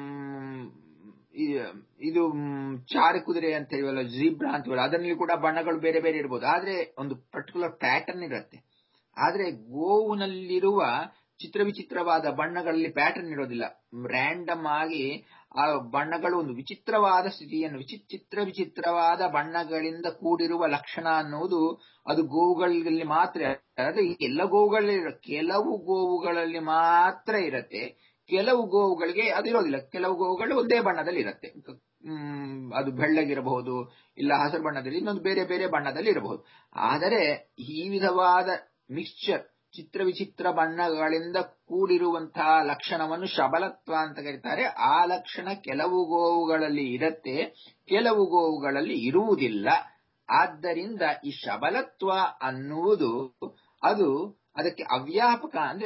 ಇದು ಚಾರ ಕುದುರೆ ಅಂತ ಹೇಳಿವಲ್ಲ, ಜೀಬ್ರಾ ಅಂತೀವಲ್ಲ, ಅದರಲ್ಲಿ ಕೂಡ ಬಣ್ಣಗಳು ಬೇರೆ ಬೇರೆ ಇರಬಹುದು. ಆದ್ರೆ ಒಂದು ಪರ್ಟಿಕ್ಯುಲರ್ ಪ್ಯಾಟರ್ನ್ ಇರುತ್ತೆ. ಆದ್ರೆ ಗೋವಿನಲ್ಲಿರುವ ಚಿತ್ರ ವಿಚಿತ್ರವಾದ ಬಣ್ಣಗಳಲ್ಲಿ ಪ್ಯಾಟರ್ನ್ ಇರೋದಿಲ್ಲ. ರ್ಯಾಂಡಮ್ ಆಗಿ ಆ ಬಣ್ಣಗಳು ಒಂದು ವಿಚಿತ್ರವಾದ ಸ್ಥಿತಿಯನ್ನು, ವಿಚಿತ್ರ ವಿಚಿತ್ರವಾದ ಬಣ್ಣಗಳಿಂದ ಕೂಡಿರುವ ಲಕ್ಷಣ ಅನ್ನುವುದು ಅದು ಗೋವುಗಳಲ್ಲಿ ಮಾತ್ರ. ಅದೇ ಎಲ್ಲ ಗೋವುಗಳಲ್ಲಿ, ಕೆಲವು ಗೋವುಗಳಲ್ಲಿ ಮಾತ್ರ ಇರತ್ತೆ, ಕೆಲವು ಗೋವುಗಳಿಗೆ ಅದಿರೋದಿಲ್ಲ. ಕೆಲವು ಗೋವುಗಳು ಒಂದೇ ಬಣ್ಣದಲ್ಲಿ ಇರುತ್ತೆ. ಹ್ಮ್ ಅದು ಬೆಳ್ಳಗಿರಬಹುದು, ಇಲ್ಲ ಹಸಿರು ಬಣ್ಣದಲ್ಲಿ, ಇನ್ನೊಂದು ಬೇರೆ ಬೇರೆ ಬಣ್ಣದಲ್ಲಿ ಇರಬಹುದು. ಆದರೆ ಈ ವಿಧವಾದ ಮಿಕ್ಸ್ಚರ್, ಚಿತ್ರ ವಿಚಿತ್ರ ಬಣ್ಣಗಳಿಂದ ಕೂಡಿರುವಂತಹ ಲಕ್ಷಣವನ್ನು ಶಬಲತ್ವ ಅಂತ ಕರೀತಾರೆ. ಆ ಲಕ್ಷಣ ಕೆಲವು ಗೋವುಗಳಲ್ಲಿ ಇರುತ್ತೆ, ಕೆಲವು ಗೋವುಗಳಲ್ಲಿ ಇರುವುದಿಲ್ಲ. ಆದ್ದರಿಂದ ಈ ಶಬಲತ್ವ ಅನ್ನುವುದು ಅದು ಅದಕ್ಕೆ ಅವ್ಯಾಪಕ ಅಂದ್ರೆ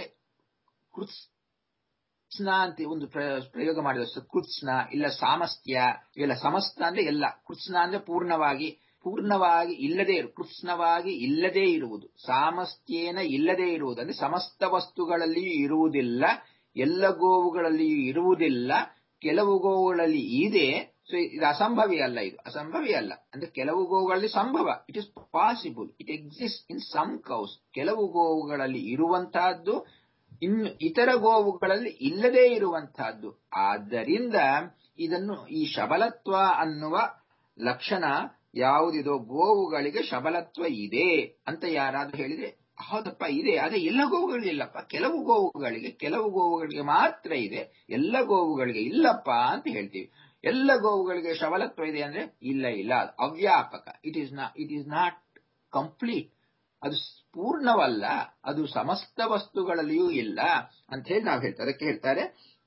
ಕೃತ್ಸ್ನ ಅಂತ ಒಂದು ಪ್ರಯೋಗ ಮಾಡಿದ ಕೃತ್ಸ್ನ ಇಲ್ಲ ಸಾಮಸ್ತ್ಯ ಇಲ್ಲ ಸಮಸ್ತ ಅಂದ್ರೆ ಎಲ್ಲ. ಕೃತ್ಸ್ನ ಅಂದ್ರೆ ಪೂರ್ಣವಾಗಿ ಪೂರ್ಣವಾಗಿ ಇಲ್ಲದೆ ಇರು ಕೃತ್ಸ್ನವಾಗಿ ಇಲ್ಲದೇ ಇರುವುದು, ಸಾಮಸ್ತ್ಯೇನ ಇಲ್ಲದೇ ಇರುವುದು ಅಂದ್ರೆ ಸಮಸ್ತ ವಸ್ತುಗಳಲ್ಲಿಯೂ ಇರುವುದಿಲ್ಲ, ಎಲ್ಲ ಗೋವುಗಳಲ್ಲಿಯೂ ಇರುವುದಿಲ್ಲ, ಕೆಲವು ಗೋವುಗಳಲ್ಲಿ ಇದೆ. ಸೊ ಇದು ಅಸಂಭವಿ ಅಲ್ಲ, ಇದು ಅಸಂಭವಿ ಅಲ್ಲ ಅಂದ್ರೆ ಕೆಲವು ಗೋವುಗಳಲ್ಲಿ ಸಂಭವ, it is possible, it exist in some cows. ಕೆಲವು ಗೋವುಗಳಲ್ಲಿ ಇರುವಂತಹದ್ದು ಇನ್ನು ಇತರ ಗೋವುಗಳಲ್ಲಿ ಇಲ್ಲದೇ ಇರುವಂತಹದ್ದು. ಆದ್ದರಿಂದ ಇದನ್ನು ಈ ಶಬಲತ್ವ ಅನ್ನುವ ಲಕ್ಷಣ ಯಾವುದಿದೋ ಗೋವುಗಳಿಗೆ ಶಬಲತ್ವ ಇದೆ ಅಂತ ಯಾರಾದ್ರೂ ಹೇಳಿದ್ರೆ ಹೌದಪ್ಪ ಇದೆ, ಅದೇ ಎಲ್ಲ ಗೋವುಗಳಿಗೆ ಇಲ್ಲಪ್ಪ, ಕೆಲವು ಗೋವುಗಳಿಗೆ ಕೆಲವು ಗೋವುಗಳಿಗೆ ಮಾತ್ರ ಇದೆ, ಎಲ್ಲ ಗೋವುಗಳಿಗೆ ಇಲ್ಲಪ್ಪ ಅಂತ ಹೇಳ್ತೀವಿ. ಎಲ್ಲ ಗೋವುಗಳಿಗೆ ಶಬಲತ್ವ ಇದೆ ಅಂದ್ರೆ ಇಲ್ಲ ಇಲ್ಲ, ಅದು ಅವ್ಯಾಪಕ, it is no it is not complete, ಅದು ಪೂರ್ಣವಲ್ಲ, ಅದು ಸಮಸ್ತ ವಸ್ತುಗಳಲ್ಲಿಯೂ ಇಲ್ಲ ಅಂತ ಹೇಳಿ ನಾವು ಹೇಳ್ತಾರೆ. ಅದಕ್ಕೆ ಹೇಳ್ತಾರೆ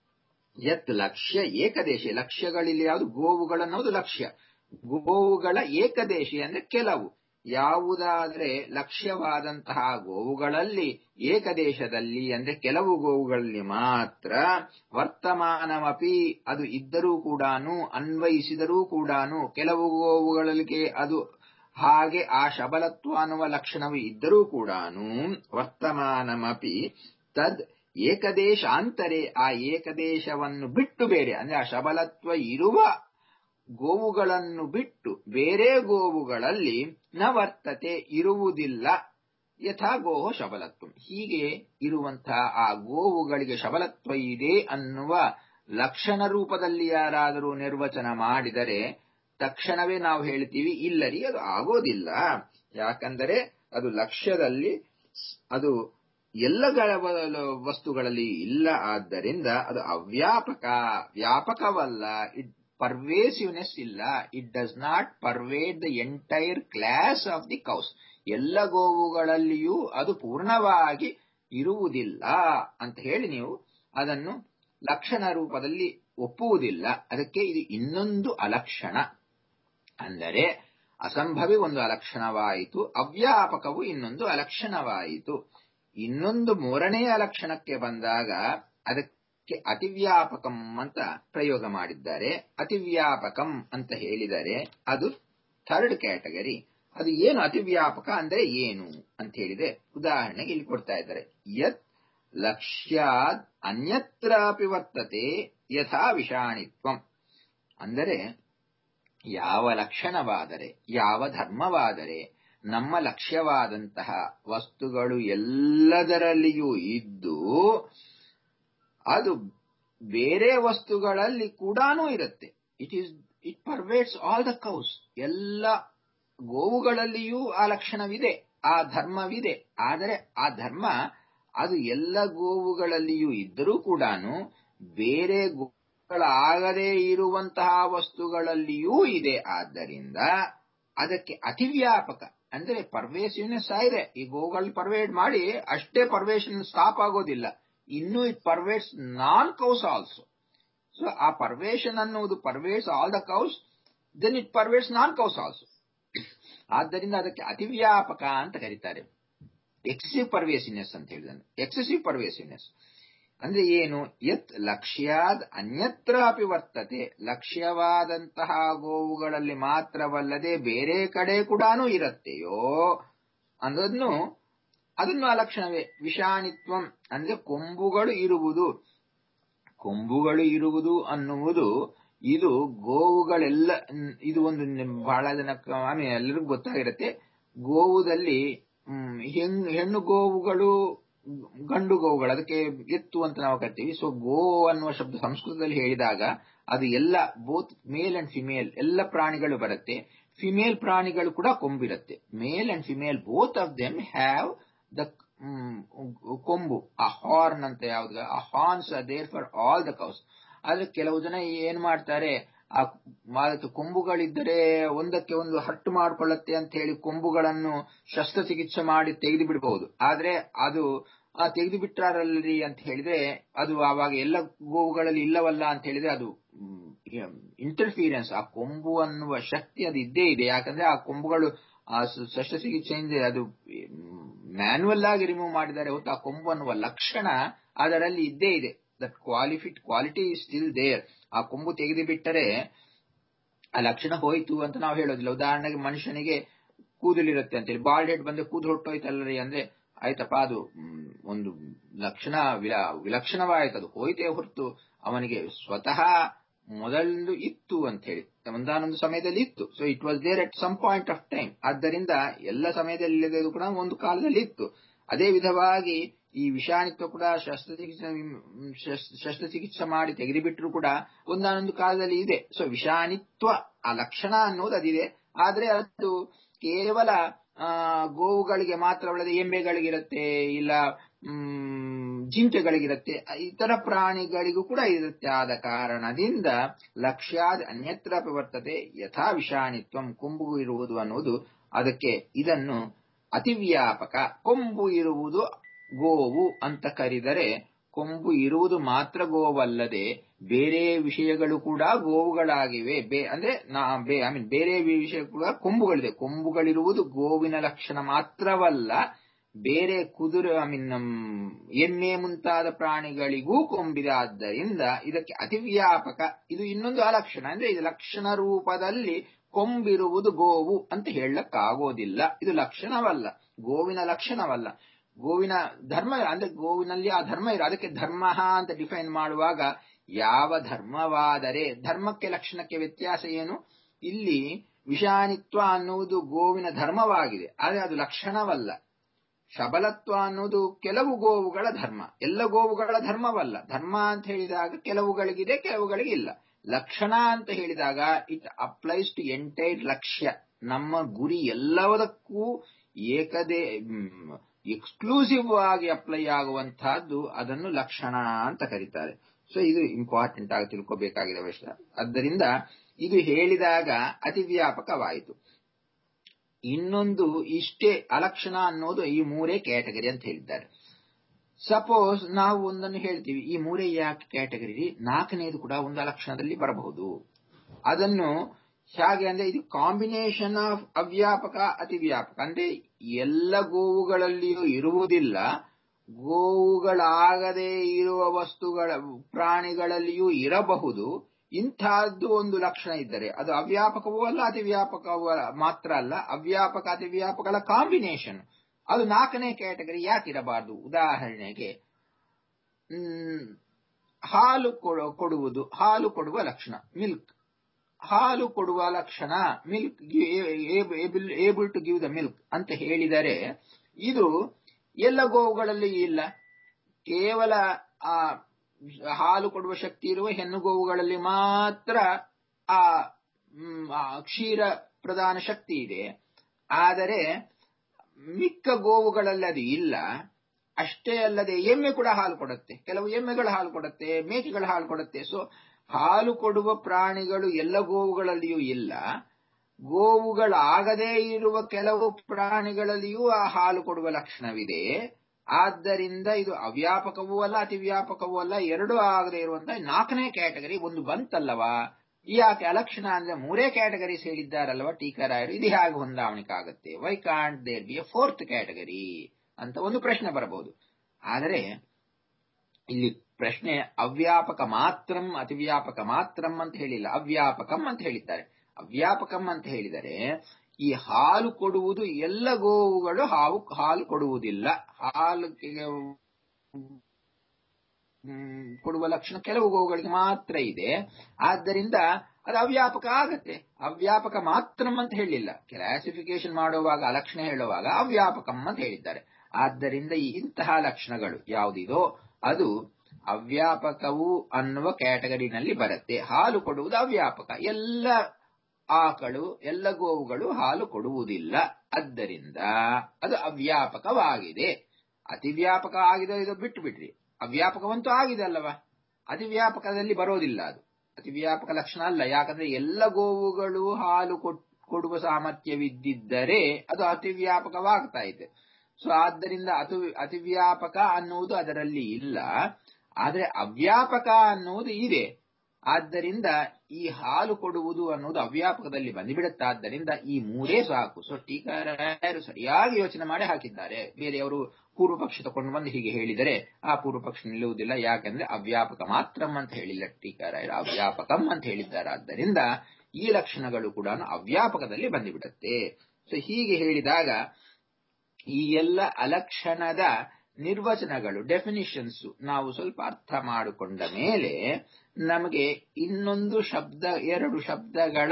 ಯತ್ ಲಕ್ಷ್ಯ ಏಕದೇಶ. ಲಕ್ಷ್ಯಗಳಲ್ಲಿ ಯಾವುದು ಗೋವುಗಳನ್ನೋದು ಲಕ್ಷ್ಯ, ಗೋವುಗಳ ಏಕದೇಶಿ ಅಂದ್ರೆ ಕೆಲವು. ಯಾವುದಾದರೆ ಲಕ್ಷ್ಯವಾದಂತಹ ಗೋವುಗಳಲ್ಲಿ ಏಕದೇಶದಲ್ಲಿ ಅಂದ್ರೆ ಕೆಲವು ಗೋವುಗಳಲ್ಲಿ ಮಾತ್ರ ವರ್ತಮಾನಮಪಿ ಅದು ಇದ್ದರೂ ಕೂಡಾನು ಅನ್ವಯಿಸಿದರೂ ಕೂಡಾನು ಕೆಲವು ಗೋವುಗಳಿಗೆ ಅದು ಹಾಗೆ ಆ ಶಬಲತ್ವ ಅನ್ನುವ ಲಕ್ಷಣವು ಇದ್ದರೂ ಕೂಡಾನು ವರ್ತಮಾನಮಪಿ ತದ್ ಏಕದೇಶಾಂತರೆ ಆ ಏಕದೇಶವನ್ನು ಬಿಟ್ಟು ಬೇರೆ ಅಂದ್ರೆ ಆ ಶಬಲತ್ವ ಇರುವ ಗೋವುಗಳನ್ನು ಬಿಟ್ಟು ಬೇರೆ ಗೋವುಗಳಲ್ಲಿ ನ ವರ್ತತೆ ಇರುವುದಿಲ್ಲ. ಯಥಾ ಗೋಹೋ ಶಬಲತ್ವ, ಹೀಗೆ ಇರುವಂತಹ ಆ ಗೋವುಗಳಿಗೆ ಶಬಲತ್ವ ಇದೆ ಅನ್ನುವ ಲಕ್ಷಣ ರೂಪದಲ್ಲಿ ಯಾರಾದರೂ ನಿರ್ವಚನ ಮಾಡಿದರೆ ತಕ್ಷಣವೇ ನಾವು ಹೇಳ್ತೀವಿ ಇಲ್ಲರಿ, ಅದು ಆಗೋದಿಲ್ಲ. ಯಾಕಂದರೆ ಅದು ಲಕ್ಷ್ಯದಲ್ಲಿ ಅದು ಎಲ್ಲಗಳ ವಸ್ತುಗಳಲ್ಲಿ ಇಲ್ಲ, ಆದ್ದರಿಂದ ಅದು ಅವ್ಯಾಪಕ, ವ್ಯಾಪಕವಲ್ಲ, ಇಟ್ ಪರ್ವೇಸಿವ್ನೆಸ್ ಇಲ್ಲ, it does not pervade the entire class of the cows. ಎಲ್ಲ ಗೋವುಗಳಲ್ಲಿಯೂ ಅದು ಪೂರ್ಣವಾಗಿ ಇರುವುದಿಲ್ಲ ಅಂತ ಹೇಳಿ ನೀವು ಅದನ್ನು ಲಕ್ಷಣ ರೂಪದಲ್ಲಿ ಒಪ್ಪುವುದಿಲ್ಲ. ಅದಕ್ಕೆ ಇದು ಇನ್ನೊಂದು ಅಲಕ್ಷಣ. ಅಂದರೆ ಅಸಂಭವಿ ಒಂದು ಅಲಕ್ಷಣವಾಯಿತು, ಅವ್ಯಾಪಕವು ಇನ್ನೊಂದು ಅಲಕ್ಷಣವಾಯಿತು. ಇನ್ನೊಂದು ಮೂರನೇ ಅಲಕ್ಷಣಕ್ಕೆ ಬಂದಾಗ ಅದಕ್ಕೆ ಅತಿವ್ಯಾಪಕಂ ಅಂತ ಪ್ರಯೋಗ ಮಾಡಿದ್ದಾರೆ. ಅತಿವ್ಯಾಪಕಂ ಅಂತ ಹೇಳಿದರೆ ಅದು ಥರ್ಡ್ ಕ್ಯಾಟಗರಿ. ಅದು ಏನು ಅತಿವ್ಯಾಪಕ ಅಂದರೆ ಏನು ಅಂತ ಹೇಳಿದೆ ಉದಾಹರಣೆಗೆ ಇಲ್ಲಿ ಕೊಡ್ತಾ ಇದ್ದಾರೆ. ಯತ್ ಲಕ್ಷ್ಯಾದ್ ಅನ್ಯತ್ರಾಪಿ ವರ್ತತೆ ಯಥಾ ವಿಷಾಣಿತ್ವಂ. ಅಂದರೆ ಯಾವ ಲಕ್ಷಣವಾದರೆ ಯಾವ ಧರ್ಮವಾದರೆ ನಮ್ಮ ಲಕ್ಷ್ಯವಾದಂತಹ ವಸ್ತುಗಳು ಎಲ್ಲದರಲ್ಲಿಯೂ ಇದ್ದು ಅದು ಬೇರೆ ವಸ್ತುಗಳಲ್ಲಿ ಕೂಡಾನೂ ಇರುತ್ತೆ. It is it pervades all the cows. ಎಲ್ಲ ಗೋವುಗಳಲ್ಲಿಯೂ ಆ ಲಕ್ಷಣವಿದೆ, ಆ ಧರ್ಮವಿದೆ. ಆದರೆ ಆ ಧರ್ಮ ಅದು ಎಲ್ಲ ಗೋವುಗಳಲ್ಲಿಯೂ ಇದ್ದರೂ ಕೂಡಾನು ಬೇರೆ ಗೋವುಗಳಾಗದೇ ಇರುವಂತಹ ವಸ್ತುಗಳಲ್ಲಿಯೂ ಇದೆ. ಆದ್ದರಿಂದ ಅದಕ್ಕೆ ಅತಿವ್ಯಾಪಕ ಅಂದ್ರೆ ಪರ್ವೇಸಿವ್ನೆಸ್ ಆಗಿದೆ. ಈ ಗೋವುಗಳಲ್ಲಿ ಪರ್ವೇಡ್ ಮಾಡಿ ಅಷ್ಟೇ ಪರ್ವೇಷನ್ ಸ್ಟಾಪ್ ಆಗೋದಿಲ್ಲ, ಇನ್ನೂ it pervades non cows also. So ಆ ಪರ್ವೇಷನ್ ಅನ್ನುವುದು pervades all the cows, then it pervades non cows also. ಆದ್ದರಿಂದ ಅದಕ್ಕೆ ಅತಿವ್ಯಾಪಕ ಅಂತ ಕರೀತಾರೆ. ಎಕ್ಸೆಸಿವ್ ಪರ್ವೇಸಿವ್ನೆಸ್ ಅಂತ ಹೇಳಿದ್ರೆ ಎಕ್ಸೆಸಿವ್ ಪರ್ವೇಸಿವ್ನೆಸ್ ಅಂದ್ರೆ ಏನು? ಯತ್ ಲಕ್ಷ್ಯಾದ್ ಅನ್ಯತ್ರ ಅಪಿ ವರ್ತತೆ. ಲಕ್ಷ್ಯವಾದಂತಹ ಗೋವುಗಳಲ್ಲಿ ಮಾತ್ರವಲ್ಲದೆ ಬೇರೆ ಕಡೆ ಕೂಡ ಇರುತ್ತೆಯೋ ಅನ್ನೋದನ್ನು ಅದನ್ನು ಆ ಲಕ್ಷಣವೇ. ವಿಷಾಣಿತ್ವಂ ಅಂದ್ರೆ ಕೊಂಬುಗಳು ಇರುವುದು. ಕೊಂಬುಗಳು ಇರುವುದು ಅನ್ನುವುದು ಇದು ಗೋವುಗಳೆಲ್ಲ, ಇದು ಒಂದು ಬಹಳ ಜನಕ್ಕೆ ಆಮೇಲೆ ಎಲ್ಲರಿಗೂ ಗೊತ್ತಾಗಿರುತ್ತೆ. ಗೋವುದಲ್ಲಿ ಹೆಣ್ಣು ಗೋವುಗಳು ಗಂಡು ಗೋವುಗಳು, ಅದಕ್ಕೆ ಎತ್ತು ಅಂತ ನಾವು ಕರಿತೀವಿ. ಸೊ ಗೋ ಅನ್ನುವ ಶಬ್ದ ಸಂಸ್ಕೃತದಲ್ಲಿ ಹೇಳಿದಾಗ ಅದು ಎಲ್ಲ ಬೋತ್ ಮೇಲ್ ಅಂಡ್ ಫಿಮೇಲ್ ಎಲ್ಲ ಪ್ರಾಣಿಗಳು ಬರುತ್ತೆ. ಫಿಮೇಲ್ ಪ್ರಾಣಿಗಳು ಕೂಡ ಕೊಂಬಿರುತ್ತೆ. Male and female both of them have the kombu, ಆ ಹಾರ್ನ್ ಅಂತ ಯಾವ್ದು, ಆ horns are there for all the cows. ಆದ್ರೆ ಕೆಲವು ಜನ ಏನ್ ಮಾಡ್ತಾರೆ, ಆ ಅದಕ್ಕೆ ಕೊಂಬುಗಳಿದ್ದರೆ ಒಂದಕ್ಕೆ ಒಂದು ಹಟ್ಟು ಮಾಡಿಕೊಳ್ಳುತ್ತೆ ಅಂತ ಹೇಳಿ ಕೊಂಬುಗಳನ್ನು ಶಸ್ತ್ರಚಿಕಿತ್ಸೆ ಮಾಡಿ ತೆಗೆದು ಬಿಡಬಹುದು. ಆದ್ರೆ ಅದು ಆ ತೆಗೆದು ಬಿಟ್ಟಾರಲ್ರಿ ಅಂತ ಹೇಳಿದ್ರೆ ಅದು ಆವಾಗ ಎಲ್ಲ ಗೋವುಗಳಲ್ಲಿ ಇಲ್ಲವಲ್ಲ ಅಂತ ಹೇಳಿದ್ರೆ ಅದು ಇಂಟರ್ಫೀರೆನ್ಸ್. ಆ ಕೊಂಬು ಅನ್ನುವ ಶಕ್ತಿ ಅದು ಇದ್ದೇ ಇದೆ. ಯಾಕಂದ್ರೆ ಆ ಕೊಂಬುಗಳು ಆ ಶಸ್ತ್ರಚಿಕಿತ್ಸೆಯಿಂದ ಅದು ಮ್ಯಾನ್ಯುವಲ್ ಆಗಿ ರಿಮೂವ್ ಮಾಡಿದ್ದಾರೆ ಹೊತ್ತು ಆ ಕೊಂಬು ಅನ್ನುವ ಲಕ್ಷಣ ಅದರಲ್ಲಿ ಇದ್ದೇ ಇದೆ. That qualified quality is still there. ಆ ಕೊಂಬು ತೆಗೆದು ಬಿಟ್ಟರೆ ಆ ಲಕ್ಷಣ ಹೋಯ್ತು ಅಂತ ನಾವು ಹೇಳೋದಿಲ್ಲ. ಉದಾಹರಣೆಗೆ ಮನುಷ್ಯನಿಗೆ ಕೂದಲಿರುತ್ತೆ ಅಂತೇಳಿ ಬಾಲ್ಡ್ ಹೆಡ್ ಬಂದ್ರೆ ಕೂದಲು ಹೊಟ್ಟೋಯ್ತಲ್ಲರಿ ಅಂದ್ರೆ ಆಯ್ತಪ್ಪ ಅದು ಒಂದು ಲಕ್ಷಣ ವಿಲಕ್ಷಣವಾಯ್ತು, ಅದು ಹೋಯ್ತೇ ಹೊರತು ಅವನಿಗೆ ಸ್ವತಃ ಮೊದಲು ಇತ್ತು ಅಂತ ಹೇಳಿ ಒಂದಾನೊಂದು ಸಮಯದಲ್ಲಿ ಇತ್ತು. So it was there at some point of time. ಆದ್ದರಿಂದ ಎಲ್ಲ ಸಮಯದಲ್ಲಿ ಇಲ್ಲದೆ ಕೂಡ ಒಂದು ಕಾಲದಲ್ಲಿ ಇತ್ತು. ಅದೇ ವಿಧವಾಗಿ ಈ ವಿಷಾಣಿತ್ವ ಕೂಡ ಶಸ್ತ್ರಚಿಕಿತ್ಸೆ ಶಸ್ತ್ರಚಿಕಿತ್ಸೆ ಮಾಡಿ ತೆಗೆದುಬಿಟ್ರು ಕೂಡ ಒಂದಾನೊಂದು ಕಾಲದಲ್ಲಿ ಇದೆ. ಸೊ ವಿಷಾಣಿತ್ವ ಆ ಲಕ್ಷಣ ಅನ್ನೋದು ಅದಿದೆ. ಆದ್ರೆ ಅದು ಕೇವಲ ಆ ಗೋವುಗಳಿಗೆ ಮಾತ್ರವಲ್ಲದೆ ಎಮ್ಮೆಗಳಿಗಿರುತ್ತೆ, ಇಲ್ಲ ಹ್ಮ್ ಜಿಂಕೆಗಳಿಗಿರುತ್ತೆ, ಇತರ ಪ್ರಾಣಿಗಳಿಗೂ ಕೂಡ ಇರುತ್ತೆ. ಆದ ಕಾರಣದಿಂದ ಲಕ್ಷ್ಯಾದ ಅನ್ಯತ್ರ ಪ್ರವರ್ತತೆ ಯಥಾ ವಿಷಾಣಿತ್ವಂ, ಕೊಂಬು ಇರುವುದು ಅನ್ನುವುದು ಅದಕ್ಕೆ ಇದನ್ನು ಅತಿವ್ಯಾಪಕ. ಕೊಂಬು ಇರುವುದು ಗೋವು ಅಂತ ಕರೆದರೆ ಕೊಂಬು ಇರುವುದು ಮಾತ್ರ ಗೋವಲ್ಲದೆ ಬೇರೆ ವಿಷಯಗಳು ಕೂಡ ಗೋವುಗಳಾಗಿವೆ. ಬೇ ಅಂದ್ರೆ ನಾ ಬೇ ಐ ಮೀನ್ ಬೇರೆ ವಿಷಯ ಕೂಡ ಕೊಂಬುಗಳಿದೆ. ಕೊಂಬುಗಳಿರುವುದು ಗೋವಿನ ಲಕ್ಷಣ ಮಾತ್ರವಲ್ಲ, ಬೇರೆ ಕುದುರೆ ಐ ಮೀನ್ ಎಮ್ಮೆ ಮುಂತಾದ ಪ್ರಾಣಿಗಳಿಗೂ ಕೊಂಬಿದೆ. ಆದ್ದರಿಂದ ಇದಕ್ಕೆ ಅತಿವ್ಯಾಪಕ. ಇದು ಇನ್ನೊಂದು ಅಲಕ್ಷಣ. ಅಂದ್ರೆ ಇದು ಲಕ್ಷಣ ರೂಪದಲ್ಲಿ ಕೊಂಬಿರುವುದು ಗೋವು ಅಂತ ಹೇಳಕ್ಕಾಗೋದಿಲ್ಲ. ಇದು ಲಕ್ಷಣವಲ್ಲ, ಗೋವಿನ ಲಕ್ಷಣವಲ್ಲ. ಗೋವಿನ ಧರ್ಮ ಅಂದ್ರೆ ಗೋವಿನಲ್ಲಿ ಆ ಧರ್ಮ ಇರೋ ಅದಕ್ಕೆ ಧರ್ಮ ಅಂತ ಡಿಫೈನ್ ಮಾಡುವಾಗ ಯಾವ ಧರ್ಮವಾದರೆ ಧರ್ಮಕ್ಕೆ ಲಕ್ಷಣಕ್ಕೆ ವ್ಯತ್ಯಾಸ ಏನು? ಇಲ್ಲಿ ವಿಷಾಣಿತ್ವ ಅನ್ನುವುದು ಗೋವಿನ ಧರ್ಮವಾಗಿದೆ, ಆದರೆ ಅದು ಲಕ್ಷಣವಲ್ಲ. ಶಬಲತ್ವ ಅನ್ನೋದು ಕೆಲವು ಗೋವುಗಳ ಧರ್ಮ, ಎಲ್ಲ ಗೋವುಗಳ ಧರ್ಮವಲ್ಲ. ಧರ್ಮ ಅಂತ ಹೇಳಿದಾಗ ಕೆಲವುಗಳಿಗಿದೆ, ಕೆಲವುಗಳಿಗಿಲ್ಲ. ಲಕ್ಷಣ ಅಂತ ಹೇಳಿದಾಗ ಇಟ್ ಅಪ್ಲೈಸ್ ಟು ಎಂಟೈರ್ ಲಕ್ಷ್ಯ. ನಮ್ಮ ಗುರಿ ಎಲ್ಲದಕ್ಕೂ ಏಕದೇ ಎಕ್ಸ್ಕ್ಲೂಸಿವ್ ಆಗಿ ಅಪ್ಲೈ ಆಗುವಂತಹದ್ದು ಅದನ್ನು ಲಕ್ಷಣ ಅಂತ ಕರೀತಾರೆ. ಸೊ ಇದು ಇಂಪಾರ್ಟೆಂಟ್ ಆಗಿ ತಿಳ್ಕೋಬೇಕಾಗಿದೆ ವಿಷಯ. ಆದ್ದರಿಂದ ಇದು ಹೇಳಿದಾಗ ಅತಿ ವ್ಯಾಪಕವಾಯಿತು. ಇನ್ನೊಂದು ಇಷ್ಟೇ ಅಲಕ್ಷಣ ಅನ್ನೋದು ಈ ಮೂರೇ ಕ್ಯಾಟಗರಿ ಅಂತ ಹೇಳಿದ್ದಾರೆ. ಸಪೋಸ್ ನಾವು ಒಂದನ್ನು ಹೇಳ್ತೀವಿ, ಈ ಮೂರೇ ಯಾಕೆ ಕ್ಯಾಟಗರಿ, ನಾಲ್ಕನೇದು ಕೂಡ ಒಂದು ಅಲಕ್ಷಣದಲ್ಲಿ ಬರಬಹುದು. ಅದನ್ನು ಹೇಗೆ ಅಂದ್ರೆ ಇದು ಕಾಂಬಿನೇಷನ್ ಆಫ್ ಅವ್ಯಾಪಕ ಅತಿವ್ಯಾಪಕ. ಅಂದ್ರೆ ಎಲ್ಲ ಗೋವುಗಳಲ್ಲಿಯೂ ಇರುವುದಿಲ್ಲ, ಗೋವುಗಳಾಗದೇ ಇರುವ ವಸ್ತುಗಳ ಪ್ರಾಣಿಗಳಲ್ಲಿಯೂ ಇರಬಹುದು. ಇಂಥದ್ದು ಒಂದು ಲಕ್ಷಣ ಇದ್ದರೆ ಅದು ಅವ್ಯಾಪಕವೂ ಅಲ್ಲ, ಅತಿವ್ಯಾಪಕವೂ ಮಾತ್ರ ಅಲ್ಲ, ಅವ್ಯಾಪಕ ಅತಿವ್ಯಾಪಕಗಳ ಕಾಂಬಿನೇಷನ್. ಅದು ನಾಲ್ಕನೇ ಕ್ಯಾಟಗರಿ ಯಾಕಿರಬಾರದು? ಉದಾಹರಣೆಗೆ ಹ್ಮ್ ಹಾಲು ಕೊಡುವುದು, ಹಾಲು ಕೊಡುವ ಲಕ್ಷಣ, ಮಿಲ್ಕ್. ಹಾಲು ಕೊಡುವ ಲಕ್ಷಣ, milk able to give the milk ಅಂತ ಹೇಳಿದರೆ ಇದು ಎಲ್ಲ ಗೋವುಗಳಲ್ಲಿ ಇಲ್ಲ. ಕೇವಲ ಆ ಹಾಲು ಕೊಡುವ ಶಕ್ತಿ ಇರುವ ಹೆಣ್ಣು ಗೋವುಗಳಲ್ಲಿ ಮಾತ್ರ ಆ ಕ್ಷೀರ ಪ್ರಧಾನ ಶಕ್ತಿ ಇದೆ. ಆದರೆ ಮಿಕ್ಕ ಗೋವುಗಳಲ್ಲಿ ಅದು ಇಲ್ಲ. ಅಷ್ಟೇ ಅಲ್ಲದೆ ಎಮ್ಮೆ ಕೂಡ ಹಾಲು ಕೊಡುತ್ತೆ, ಕೆಲವು ಎಮ್ಮೆಗಳು ಹಾಲು ಕೊಡುತ್ತೆ, ಮೇಕೆಗಳು ಹಾಲು ಕೊಡುತ್ತೆ. ಸೊ ಹಾಲು ಕೊಡುವ ಪ್ರಾಣಿಗಳು ಎಲ್ಲ ಗೋವುಗಳಲ್ಲಿಯೂ ಇಲ್ಲ. ಗೋವುಗಳಾಗದೇ ಇರುವ ಕೆಲವು ಪ್ರಾಣಿಗಳಲ್ಲಿಯೂ ಆ ಹಾಲು ಕೊಡುವ ಲಕ್ಷಣವಿದೆ. ಆದ್ದರಿಂದ ಇದು ಅವ್ಯಾಪಕವೂ ಅಲ್ಲ, ಅತಿವ್ಯಾಪಕವೂ ಅಲ್ಲ, ಎರಡೂ ಆಗದೆ ಇರುವಂತಹ ನಾಲ್ಕನೇ ಕ್ಯಾಟಗರಿ ಒಂದು ಬಂತಲ್ಲವಾ? ಯಾಕೆ ಅಲಕ್ಷಣ ಅಂದ್ರೆ ಮೂರೇ ಕ್ಯಾಟಗರೀಸ್ ಹೇಳಿದ್ದಾರಲ್ವಾ ಟೀಕಾರಾಯರು, ಇದು ಹೇಗೆ ಹೊಂದಾವಣಿಕೆ ಆಗುತ್ತೆ? Why can't there be a fourth category ಅಂತ ಒಂದು ಪ್ರಶ್ನೆ ಬರಬಹುದು. ಆದರೆ ಇಲ್ಲಿ ಪ್ರಶ್ನೆ ಅವ್ಯಾಪಕ ಮಾತ್ರಂ ಅತಿವ್ಯಾಪಕ ಮಾತ್ರಂ ಅಂತ ಹೇಳಿಲ್ಲ, ಅವ್ಯಾಪಕಂ ಅಂತ ಹೇಳಿದ್ದಾರೆ. ಅವ್ಯಾಪಕಂ ಅಂತ ಹೇಳಿದರೆ ಈ ಹಾಲು ಕೊಡುವುದು ಎಲ್ಲ ಗೋವುಗಳು ಹಾವು ಹಾಲು ಕೊಡುವುದಿಲ್ಲ. ಹಾಲು ಕೊಡುವ ಲಕ್ಷಣ ಕೆಲವು ಗೋವುಗಳಿಗೆ ಮಾತ್ರ ಇದೆ. ಆದ್ದರಿಂದ ಅದು ಅವ್ಯಾಪಕ ಆಗತ್ತೆ. ಅವ್ಯಾಪಕ ಮಾತ್ರಂ ಅಂತ ಹೇಳಿಲ್ಲ, ಕ್ಲಾಸಿಫಿಕೇಶನ್ ಮಾಡುವಾಗ ಲಕ್ಷಣ ಹೇಳುವಾಗ ಅವ್ಯಾಪಕಂ ಅಂತ ಹೇಳಿದ್ದಾರೆ. ಆದ್ದರಿಂದ ಇಂತಹ ಲಕ್ಷಣಗಳು ಯಾವುದಿದೋ ಅದು ಅವ್ಯಾಪಕವು ಅನ್ನುವ ಕ್ಯಾಟಗರಿನಲ್ಲಿ ಬರುತ್ತೆ. ಹಾಲು ಕೊಡುವುದು ಅವ್ಯಾಪಕ, ಎಲ್ಲ ಆಕಳು ಎಲ್ಲ ಗೋವುಗಳು ಹಾಲು ಕೊಡುವುದಿಲ್ಲ, ಆದ್ದರಿಂದ ಅದು ಅವ್ಯಾಪಕವಾಗಿದೆ. ಅತಿವ್ಯಾಪಕ ಆಗಿದೆ, ಇದು ಬಿಟ್ಟು ಬಿಡ್ರಿ. ಅವ್ಯಾಪಕವಂತೂ ಆಗಿದೆ ಅಲ್ಲವಾ, ಅತಿವ್ಯಾಪಕದಲ್ಲಿ ಬರೋದಿಲ್ಲ ಅದು. ಅತಿ ವ್ಯಾಪಕ ಲಕ್ಷಣ ಅಲ್ಲ. ಯಾಕಂದ್ರೆ ಎಲ್ಲ ಗೋವುಗಳು ಹಾಲು ಕೊಡುವ ಸಾಮರ್ಥ್ಯವಿದ್ದಿದ್ದರೆ ಅದು ಅತಿ ವ್ಯಾಪಕವಾಗ್ತಾ ಇದೆ. ಸೊ ಆದ್ದರಿಂದ ಅತಿ ಅತಿ ವ್ಯಾಪಕ ಅನ್ನುವುದು ಅದರಲ್ಲಿ ಇಲ್ಲ, ಆದ್ರೆ ಅವ್ಯಾಪಕ ಅನ್ನುವುದು ಇದೆ. ಆದ್ದರಿಂದ ಈ ಹಾಲು ಕೊಡುವುದು ಅನ್ನೋದು ಅವ್ಯಾಪಕದಲ್ಲಿ ಬಂದುಬಿಡುತ್ತಾದ್ದರಿಂದ ಈ ಮೂರೇ ಸಾಕು. ಸೊ ಟೀಕಾರಾಯರು ಸರಿಯಾಗಿ ಯೋಚನೆ ಮಾಡಿ ಹಾಕಿದ್ದಾರೆ. ಬೇರೆಯವರು ಪೂರ್ವ ಪಕ್ಷ ತಗೊಂಡು ಬಂದು ಹೀಗೆ ಹೇಳಿದರೆ ಆ ಪೂರ್ವ ಪಕ್ಷ ನಿಲ್ಲುವುದಿಲ್ಲ. ಯಾಕಂದ್ರೆ ಅವ್ಯಾಪಕ ಮಾತ್ರಂ ಅಂತ ಹೇಳಿಲ್ಲ ಟೀಕಾರಾಯರು, ಅವ್ಯಾಪಕಂ ಅಂತ ಹೇಳಿದ್ದಾರೆ. ಆದ್ದರಿಂದ ಈ ಲಕ್ಷಣಗಳು ಕೂಡ ಅವ್ಯಾಪಕದಲ್ಲಿ ಬಂದುಬಿಡುತ್ತೆ. ಸೊ ಹೀಗೆ ಹೇಳಿದಾಗ ಈ ಎಲ್ಲ ಅಲಕ್ಷಣದ ನಿರ್ವಚನಗಳು, ಡೆಫಿನಿಷನ್ಸ್ ನಾವು ಸ್ವಲ್ಪ ಅರ್ಥ ಮಾಡಿಕೊಂಡ ಮೇಲೆ ನಮಗೆ ಇನ್ನೊಂದು ಶಬ್ದ, ಎರಡು ಶಬ್ದಗಳ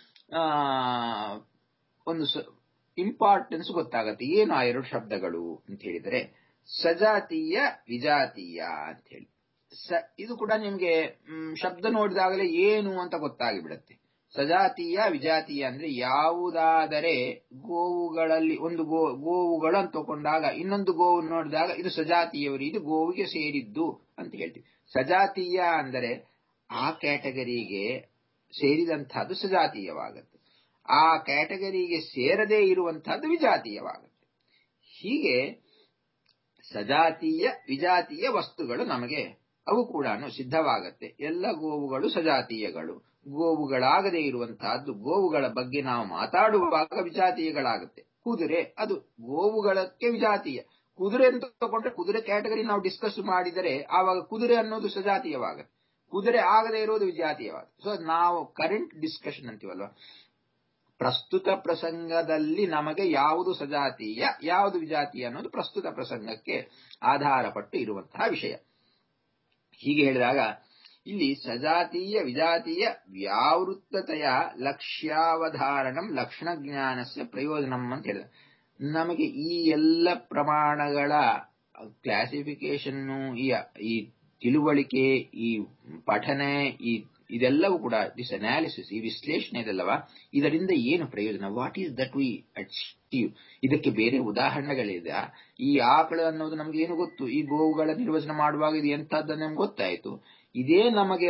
ಒಂದು ಇಂಪಾರ್ಟೆನ್ಸ್ ಗೊತ್ತಾಗತ್ತೆ. ಏನು ಆ ಎರಡು ಶಬ್ದಗಳು ಅಂತ ಹೇಳಿದರೆ ಸಜಾತೀಯ ವಿಜಾತೀಯ ಅಂತ ಹೇಳಿ. ಸ ಇದು ಕೂಡ ನಿಮಗೆ ಶಬ್ದ ನೋಡಿದಾಗಲೇ ಏನು ಅಂತ ಗೊತ್ತಾಗಿಬಿಡತ್ತೆ. ಸಜಾತೀಯ ವಿಜಾತೀಯ ಅಂದ್ರೆ ಯಾವುದಾದರೆ ಗೋವುಗಳಲ್ಲಿ ಒಂದು ಗೋ ಗೋವುಗಳು ಅಂತ ತಗೊಂಡಾಗ ಇನ್ನೊಂದು ಗೋವು ನೋಡಿದಾಗ ಇದು ಸಜಾತೀಯವರು, ಇದು ಗೋವಿಗೆ ಸೇರಿದ್ದು ಅಂತ ಹೇಳ್ತೀವಿ. ಸಜಾತೀಯ ಅಂದರೆ ಆ ಕ್ಯಾಟಗರಿಗೆ ಸೇರಿದಂತಹದ್ದು ಸಜಾತೀಯವಾಗುತ್ತೆ, ಆ ಕ್ಯಾಟಗರಿಗೆ ಸೇರದೇ ಇರುವಂತಹದ್ದು ವಿಜಾತೀಯವಾಗುತ್ತೆ. ಹೀಗೆ ಸಜಾತೀಯ ವಿಜಾತೀಯ ವಸ್ತುಗಳು ನಮಗೆ ಅವು ಕೂಡ ಸಿದ್ಧವಾಗತ್ತೆ. ಎಲ್ಲ ಗೋವುಗಳು ಸಜಾತೀಯಗಳು, ಗೋವುಗಳಾಗದೇ ಇರುವಂತಹದ್ದು ಗೋವುಗಳ ಬಗ್ಗೆ ನಾವು ಮಾತಾಡುವಾಗ ವಿಜಾತೀಯಗಳಾಗುತ್ತೆ. ಕುದುರೆ ಅದು ಗೋವುಗಳಕ್ಕೆ ವಿಜಾತೀಯ. ಕುದುರೆ ಅಂತ ತಗೊಂಡ್ರೆ ಕುದುರೆ ಕ್ಯಾಟಗರಿ ನಾವು ಡಿಸ್ಕಸ್ ಮಾಡಿದರೆ ಆವಾಗ ಕುದುರೆ ಅನ್ನೋದು ಸಜಾತೀಯವಾಗುತ್ತೆ, ಕುದುರೆ ಆಗದೇ ಇರೋದು ವಿಜಾತೀಯವಾಗುತ್ತೆ. ಸೊ ನಾವು ಕರೆಂಟ್ ಡಿಸ್ಕಷನ್ ಅಂತೀವಲ್ವಾ, ಪ್ರಸ್ತುತ ಪ್ರಸಂಗದಲ್ಲಿ ನಮಗೆ ಯಾವುದು ಸಜಾತೀಯ ಯಾವುದು ವಿಜಾತೀಯ ಅನ್ನೋದು ಪ್ರಸ್ತುತ ಪ್ರಸಂಗಕ್ಕೆ ಆಧಾರಪಟ್ಟು ಇರುವಂತಹ ವಿಷಯ. ಹೀಗೆ ಹೇಳಿದಾಗ ಇಲ್ಲಿ ಸಜಾತೀಯ ವಿಜಾತೀಯ ವ್ಯಾವೃತ್ತತೆಯ ಲಕ್ಷ್ಯಾವಧಾರಣಂ ಲಕ್ಷಣ ಜ್ಞಾನಸ್ಯ ಪ್ರಯೋಜನಂ ಅಂತ ಹೇಳಿದ. ನಮಗೆ ಈ ಎಲ್ಲ ಪ್ರಮಾಣಗಳ ಕ್ಲಾಸಿಫಿಕೇಶನ್ನು, ಈ ತಿಳುವಳಿಕೆ, ಈ ಪಠನೆ, ಈ ಇದೆಲ್ಲವೂ ಕೂಡ ದಿಸ್ ಅನಾಲಿಸಿಸ್, ಈ ವಿಶ್ಲೇಷಣೆ ಇದೆಲ್ಲವಾ, ಇದರಿಂದ ಏನು ಪ್ರಯೋಜನ? What is that we achieve? ಇದಕ್ಕೆ ಬೇರೆ ಉದಾಹರಣೆಗಳಿದೆ. ಈ ಆಕಳು ಅನ್ನೋದು ನಮ್ಗೆ ಏನು ಗೊತ್ತು, ಈ ಗೋವುಗಳ ನಿರ್ವಚನ ಮಾಡುವಾಗ ಇದು ಎಂತದ್ದು ನಮ್ಗೆ ಗೊತ್ತಾಯಿತು. ಇದೇ ನಮಗೆ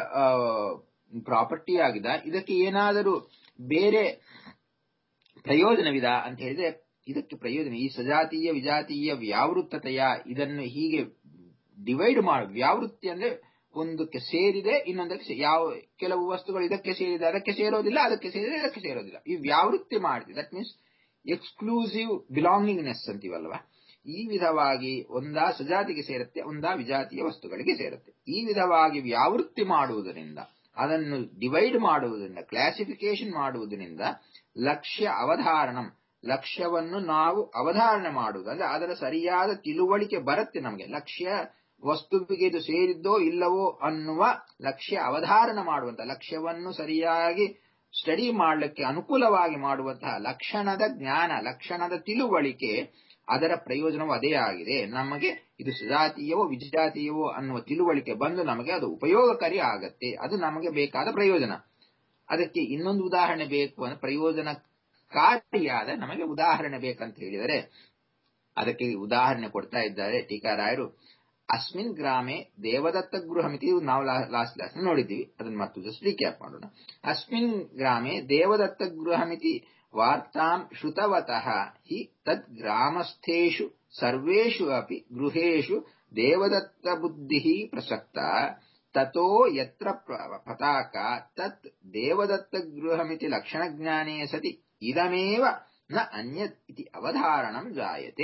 ಪ್ರಾಪರ್ಟಿ ಆಗಿದೆ. ಇದಕ್ಕೆ ಏನಾದರೂ ಬೇರೆ ಪ್ರಯೋಜನವಿದ ಅಂತ ಹೇಳಿದ್ರೆ ಇದಕ್ಕೆ ಪ್ರಯೋಜನ ಈ ಸಜಾತೀಯ ವಿಜಾತೀಯ ವ್ಯಾವೃತ್ತತೆಯ ಇದನ್ನು ಹೀಗೆ ಡಿವೈಡ್ ಮಾಡಿ, ವ್ಯಾವೃತ್ತಿ ಅಂದ್ರೆ ಒಂದಕ್ಕೆ ಸೇರಿದೆ ಇನ್ನೊಂದಕ್ಕೆ, ಯಾವ ಕೆಲವು ವಸ್ತುಗಳು ಇದಕ್ಕೆ ಸೇರಿದೆ ಅದಕ್ಕೆ ಸೇರೋದಿಲ್ಲ, ಅದಕ್ಕೆ ಸೇರಿದೆ ಇದಕ್ಕೆ ಸೇರೋದಿಲ್ಲ. ಈ ವ್ಯಾವೃತ್ತಿ ಮಾಡಿದೆ, ದಟ್ ಮೀನ್ಸ್ ಎಕ್ಸ್ಕ್ಲೂಸಿವ್ ಬಿಲಾಂಗಿಂಗ್ನೆಸ್ ಅಂತೀವಲ್ವಾ. ಈ ವಿಧವಾಗಿ ಒಂದಾ ಸಜಾತಿಗೆ ಸೇರುತ್ತೆ, ಒಂದಾ ವಿಜಾತೀಯ ವಸ್ತುಗಳಿಗೆ ಸೇರುತ್ತೆ. ಈ ವಿಧವಾಗಿ ವ್ಯಾವೃತ್ತಿ ಮಾಡುವುದರಿಂದ, ಅದನ್ನು ಡಿವೈಡ್ ಮಾಡುವುದರಿಂದ, ಕ್ಲಾಸಿಫಿಕೇಶನ್ ಮಾಡುವುದರಿಂದ ಲಕ್ಷ್ಯ ಅವಧಾರಣಂ, ಲಕ್ಷ್ಯವನ್ನು ನಾವು ಅವಧಾರಣೆ ಮಾಡುವುದು ಅಂದ್ರೆ ಅದರ ಸರಿಯಾದ ತಿಳುವಳಿಕೆ ಬರುತ್ತೆ ನಮಗೆ. ಲಕ್ಷ್ಯ ವಸ್ತುವಿಗೆ ಇದು ಸೇರಿದ್ದೋ ಇಲ್ಲವೋ ಅನ್ನುವ ಲಕ್ಷ್ಯ ಅವಧಾರಣ ಮಾಡುವಂತಹ, ಲಕ್ಷ್ಯವನ್ನು ಸರಿಯಾಗಿ ಸ್ಟಡಿ ಮಾಡಲಿಕ್ಕೆ ಅನುಕೂಲವಾಗಿ ಮಾಡುವಂತಹ ಲಕ್ಷಣದ ಜ್ಞಾನ, ಲಕ್ಷಣದ ತಿಳುವಳಿಕೆ, ಅದರ ಪ್ರಯೋಜನವು ಅದೇ ಆಗಿದೆ. ನಮಗೆ ಇದು ಸಜಾತೀಯವೋ ವಿಜಾತೀಯವೋ ಅನ್ನುವ ತಿಳುವಳಿಕೆ ಬಂದು ನಮಗೆ ಅದು ಉಪಯೋಗಕಾರಿ ಆಗತ್ತೆ. ಅದು ನಮಗೆ ಬೇಕಾದ ಪ್ರಯೋಜನ. ಅದಕ್ಕೆ ಇನ್ನೊಂದು ಉದಾಹರಣೆ ಬೇಕು ಅಂದ್ರೆ ಪ್ರಯೋಜನಕಾರಿಯಾದ ನಮಗೆ ಉದಾಹರಣೆ ಬೇಕಂತ ಹೇಳಿದರೆ ಅದಕ್ಕೆ ಉದಾಹರಣೆ ಕೊಡ್ತಾ ಇದ್ದಾರೆ ಟೀಕಾರಾಯರು. ಅಸ್ಮಿನ್ ಗ್ರಾಮೆ ದೇವದತ್ತ ಗೃಹಮಿತಿ, ನಾವು ಲಾಸ್ಟ್ ಕ್ಲಾಸ್ ನೋಡಿದ್ದೀವಿ, ಅದನ್ನು ಮತ್ತು ಜಸ್ಟ್ ರೀಕ್ಯಾಪ್ ಮಾಡೋಣ. ಅಸ್ಮಿನ್ ಗ್ರಾಮೆ ದೇವದತ್ತ ಗೃಹಮಿತಿ ವಾರ್ತಾಂ ಶ್ರುತವತಃ ಹಿ ತದ್ ಗ್ರಾಮಸ್ಥೇಷು ಸರ್ವೇಷು ಅಪಿ ಗೃಹೇಷು ದೇವದತ್ತ ಬುದ್ಧಿಃ ಪ್ರಸಕ್ತ ತತೋ ಯತ್ರ ಪತಾಕ ತತ್ ದೇವದತ್ತ ಗೃಹಮಿತಿ ಲಕ್ಷಣಜ್ಞಾನೇ ಸತಿ ಇದಮೇವ ನ ಅನ್ಯತ್ ಇತಿ ಅವಧಾರಣಂ ಜಾಯತೆ.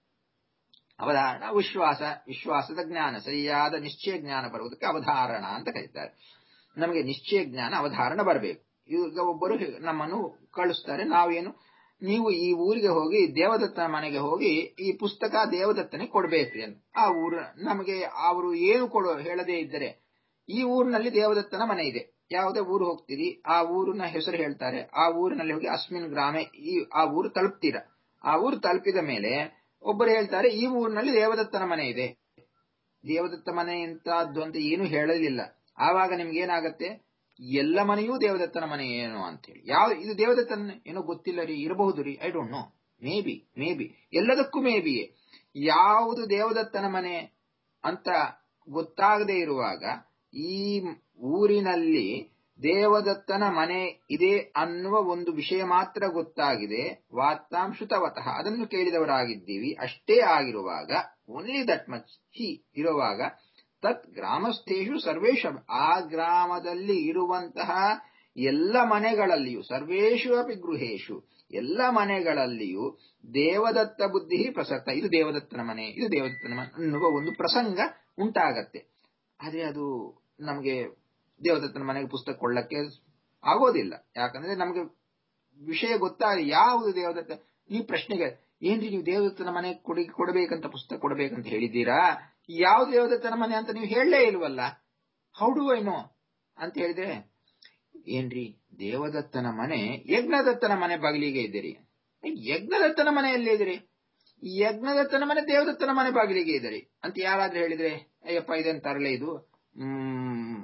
ಅವಧಾರಣ ವಿಶ್ವಾಸ, ವಿಶ್ವಾಸದ ಜ್ಞಾನ, ಸರಿಯಾದ ನಿಶ್ಚಯ ಜ್ಞಾನ ಬರುವುದಕ್ಕೆ ಅವಧಾರಣ ಅಂತ ಕರೀತಾರೆ. ನಮಗೆ ನಿಶ್ಚಯ ಜ್ಞಾನ ಅವಧಾರಣ ಬರಬೇಕು. ಈಗ ಒಬ್ಬರು ನಮ್ಮನ್ನು ಕಳಿಸ್ತಾರೆ, ನಾವೇನು ನೀವು ಈ ಊರಿಗೆ ಹೋಗಿ ದೇವದತ್ತನ ಮನೆಗೆ ಹೋಗಿ ಈ ಪುಸ್ತಕ ದೇವದತ್ತನಿಗೆ ಕೊಡ್ಬೇಕ್ರಿ ಅಂತ. ಆ ಊರು ನಮಗೆ ಅವರು ಏನು ಕೊಡೋ ಹೇಳದೇ ಇದ್ದರೆ, ಈ ಊರಿನಲ್ಲಿ ದೇವದತ್ತನ ಮನೆ ಇದೆ, ಯಾವುದೇ ಊರು ಹೋಗ್ತೀರಿ ಆ ಊರಿನ ಹೆಸರು ಹೇಳ್ತಾರೆ, ಆ ಊರಿನಲ್ಲಿ ಹೋಗಿ ಅಸ್ಮಿನ್ ಗ್ರಾಮೆ, ಈ ಆ ಊರು ತಲುಪ್ತೀರ. ಆ ಊರು ತಲುಪಿದ ಮೇಲೆ ಒಬ್ಬರು ಹೇಳ್ತಾರೆ ಈ ಊರಿನಲ್ಲಿ ದೇವದತ್ತನ ಮನೆ ಇದೆ. ದೇವದತ್ತ ಮನೆ ಎಂತದ್ದು ಅಂತ ಏನು ಹೇಳಲಿಲ್ಲ. ಆವಾಗ ನಿಮ್ಗೇನಾಗತ್ತೆ, ಎಲ್ಲ ಮನೆಯೂ ದೇವದತ್ತನ ಮನೆ ಏನು ಅಂತೇಳಿ, ಯಾವ ಇದು ದೇವದತ್ತನ ಏನೋ ಗೊತ್ತಿಲ್ಲ ರೀ, ಇರಬಹುದು ರೀ, I don't know, maybe maybe ಎಲ್ಲದಕ್ಕೂ ಮೇ ಬಿಯೇ. ಯಾವುದು ದೇವದತ್ತನ ಮನೆ ಅಂತ ಗೊತ್ತಾಗದೇ ಇರುವಾಗ ಈ ಊರಿನಲ್ಲಿ ದೇವದತ್ತನ ಮನೆ ಇದೆ ಅನ್ನುವ ಒಂದು ವಿಷಯ ಮಾತ್ರ ಗೊತ್ತಾಗಿದೆ. ವಾರ್ತಾಂ ಶ್ರುತವತಃ, ಅದನ್ನು ಕೇಳಿದವರಾಗಿದ್ದೀವಿ, ಅಷ್ಟೇ ಆಗಿರುವಾಗ, ಓನ್ಲಿ ದಟ್ ಮಚ್ ಹಿ ಇರುವಾಗ, ತತ್ ಗ್ರಾಮಸ್ಥೇಷು ಸರ್ವೇಶ, ಆ ಗ್ರಾಮದಲ್ಲಿ ಇರುವಂತಹ ಎಲ್ಲ ಮನೆಗಳಲ್ಲಿಯೂ, ಸರ್ವೇಷು ಅಪಿ ಗೃಹೇಶು, ಎಲ್ಲ ಮನೆಗಳಲ್ಲಿಯೂ ದೇವದತ್ತ ಬುದ್ಧಿ ಪ್ರಸಕ್ತ, ಇದು ದೇವದತ್ತನ ಮನೆ, ಇದು ದೇವದತ್ತನ ಮನೆ ಅನ್ನುವ ಒಂದು ಪ್ರಸಂಗ ಉಂಟಾಗತ್ತೆ. ಆದ್ರೆ ಅದು ನಮಗೆ ದೇವದತ್ತನ ಮನೆಗೆ ಪುಸ್ತಕ ಕೊಳ್ಳಕ್ಕೆ ಆಗೋದಿಲ್ಲ. ಯಾಕಂದ್ರೆ ನಮಗೆ ವಿಷಯ ಗೊತ್ತಾಗ ಯಾವುದು ದೇವದತ್ತ. ಈ ಪ್ರಶ್ನೆಗೆ ಏನ್ರಿ ನೀವು ದೇವದತ್ತನ ಮನೆ ಕೊಡಿ ಕೊಡಬೇಕಂತ ಪುಸ್ತಕ ಕೊಡಬೇಕಂತ ಹೇಳಿದ್ದೀರಾ, ಯಾವ ದೇವದತ್ತನ ಮನೆ ಅಂತ ನೀವು ಹೇಳಲೇ ಇಲ್ವಲ್ಲ, ಹೌ ಡು ಐ ನೋ ಅಂತ ಹೇಳಿದ್ರೆ, ಏನ್ರಿ ದೇವದತ್ತನ ಮನೆ ಯಜ್ಞದತ್ತನ ಮನೆ ಬಾಗಿಲಿಗೆ ಇದ್ದೀರಿ. ಯಜ್ಞದತ್ತನ ಮನೆಯಲ್ಲೇ ಇದ್ದೀರಿ, ಯಜ್ಞದತ್ತನ ಮನೆ ದೇವದತ್ತನ ಮನೆ ಬಾಗಿಲಿಗೆ ಇದ್ದೀರಿ ಅಂತ ಯಾರಾದ್ರೂ ಹೇಳಿದ್ರೆ, ಅಯ್ಯಪ್ಪ ಇದೆಂತ ತರಲೆ ಇದು, ಹ್ಮ್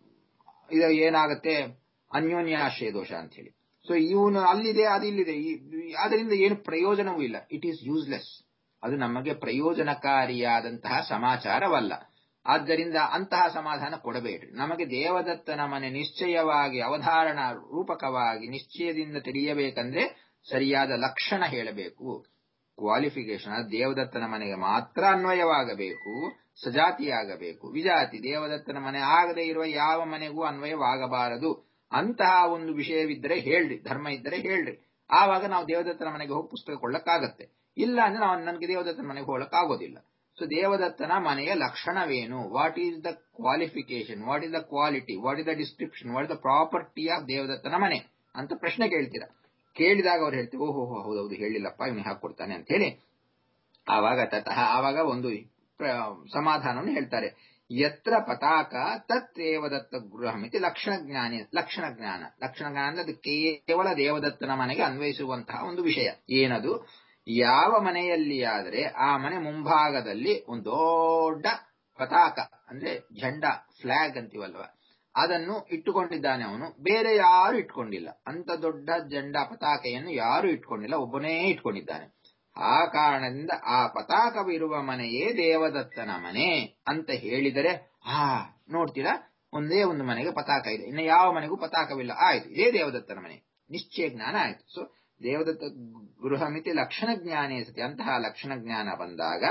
ಇದು ಏನಾಗತ್ತೆ ಅನ್ಯೋನ್ಯಾಶ್ರಯ ದೋಷ ಅಂತ ಹೇಳಿ. ಸೊ ಇವನು ಅಲ್ಲಿದೆ ಅದು ಇಲ್ಲಿದೆ, ಅದರಿಂದ ಏನು ಪ್ರಯೋಜನವೂ ಇಲ್ಲ. It is useless. ಅದು ನಮಗೆ ಪ್ರಯೋಜನಕಾರಿಯಾದಂತಹ ಸಮಾಚಾರವಲ್ಲ. ಆದ್ದರಿಂದ ಅಂತಹ ಸಮಾಧಾನ ಕೊಡಬೇಡ್ರಿ. ನಮಗೆ ದೇವದತ್ತನ ಮನೆ ನಿಶ್ಚಯವಾಗಿ ಅವಧಾರಣ ರೂಪಕವಾಗಿ ನಿಶ್ಚಯದಿಂದ ತಿಳಿಯಬೇಕಂದ್ರೆ ಸರಿಯಾದ ಲಕ್ಷಣ ಹೇಳಬೇಕು. ಕ್ವಾಲಿಫಿಕೇಶನ್ ದೇವದತ್ತನ ಮನೆಗೆ ಮಾತ್ರ ಅನ್ವಯವಾಗಬೇಕು, ಸಜಾತಿಯಾಗಬೇಕು. ವಿಜಾತಿ ದೇವದತ್ತನ ಮನೆ ಆಗದೆ ಇರುವ ಯಾವ ಮನೆಗೂ ಅನ್ವಯವಾಗಬಾರದು. ಅಂತಹ ಒಂದು ವಿಷಯವಿದ್ದರೆ ಹೇಳ್ರಿ, ಧರ್ಮ ಇದ್ದರೆ ಹೇಳ್ರಿ, ಆವಾಗ ನಾವು ದೇವದತ್ತನ ಮನೆಗೆ ಹೋಗಿ ಪುಸ್ತಕ ಕೊಳ್ಳಕ್ಕಾಗತ್ತೆ. ಇಲ್ಲ ಅಂದ್ರೆ ನಾವು ನನಗೆ ದೇವದತ್ತನ ಮನೆಗೆ ಹೋಗಕ್ಕಾಗೋದಿಲ್ಲ. ಸೊ ದೇವದತ್ತನ ಮನೆಯ ಲಕ್ಷಣವೇನು, what is the qualification, what is the quality, what is the description, what is the property of ದೇವದತ್ತನ ಮನೆ ಅಂತ ಪ್ರಶ್ನೆ ಕೇಳ್ತೀರಾ. ಕೇಳಿದಾಗ ಅವ್ರು ಹೇಳ್ತೀವಿ, ಓಹೋ ಹೌದೌದು ಹೇಳಿಲ್ಲಪ್ಪ, ಇವನು ಹಾಕೊಡ್ತಾನೆ ಅಂತ ಹೇಳಿ ಆವಾಗ ತತಃ ಆವಾಗ ಒಂದು ಸಮಾಧಾನವನ್ನು ಹೇಳ್ತಾರೆ. ಯತ್ರ ಪತಾಕ ತತ್ ದೇವದತ್ತ ಗೃಹಮಿತಿ ಲಕ್ಷಣ ಜ್ಞಾನಿ. ಲಕ್ಷಣ ಜ್ಞಾನ ಲಕ್ಷಣ ಜ್ಞಾನ ಅದು ಕೇವಲ ದೇವದತ್ತನ ಮನೆಗೆ ಅನ್ವಯಿಸುವಂತಹ ಒಂದು ವಿಷಯ. ಏನದು, ಯಾವ ಮನೆಯಲ್ಲಿ ಆದರೆ ಆ ಮನೆ ಮುಂಭಾಗದಲ್ಲಿ ಒಂದು ದೊಡ್ಡ ಪತಾಕ ಅಂದ್ರೆ ಝಂಡಾ, ಫ್ಲಾಗ್ ಅಂತೀವಲ್ವ, ಅದನ್ನು ಇಟ್ಟುಕೊಂಡಿದ್ದಾನೆ ಅವನು, ಬೇರೆ ಯಾರು ಇಟ್ಕೊಂಡಿಲ್ಲ. ಅಂತ ದೊಡ್ಡ ಜೆಂಡಾ ಪತಾಕೆಯನ್ನು ಯಾರು ಇಟ್ಕೊಂಡಿಲ್ಲ, ಒಬ್ಬನೇ ಇಟ್ಕೊಂಡಿದ್ದಾನೆ. ಆ ಕಾರಣದಿಂದ ಆ ಪತಾಕವಿರುವ ಮನೆಯೇ ದೇವದತ್ತನ ಮನೆ ಅಂತ ಹೇಳಿದರೆ, ಹಾ ನೋಡ್ತೀರಾ, ಒಂದೇ ಒಂದು ಮನೆಗೆ ಪತಾಕ ಇದೆ, ಇನ್ನು ಯಾವ ಮನೆಗೂ ಪತಾಕವಿಲ್ಲ, ಆಯ್ತು ಇದೇ ದೇವದತ್ತನ ಮನೆ, ನಿಶ್ಚಯ ಜ್ಞಾನ ಆಯ್ತು. ಸೊ ದೇವದತ್ತ ಗೃಹಮಿತಿ ಲಕ್ಷಣ ಜ್ಞಾನೇ ಸತಿ, ಅಂತಹ ಲಕ್ಷಣ ಜ್ಞಾನ ಬಂದಾಗ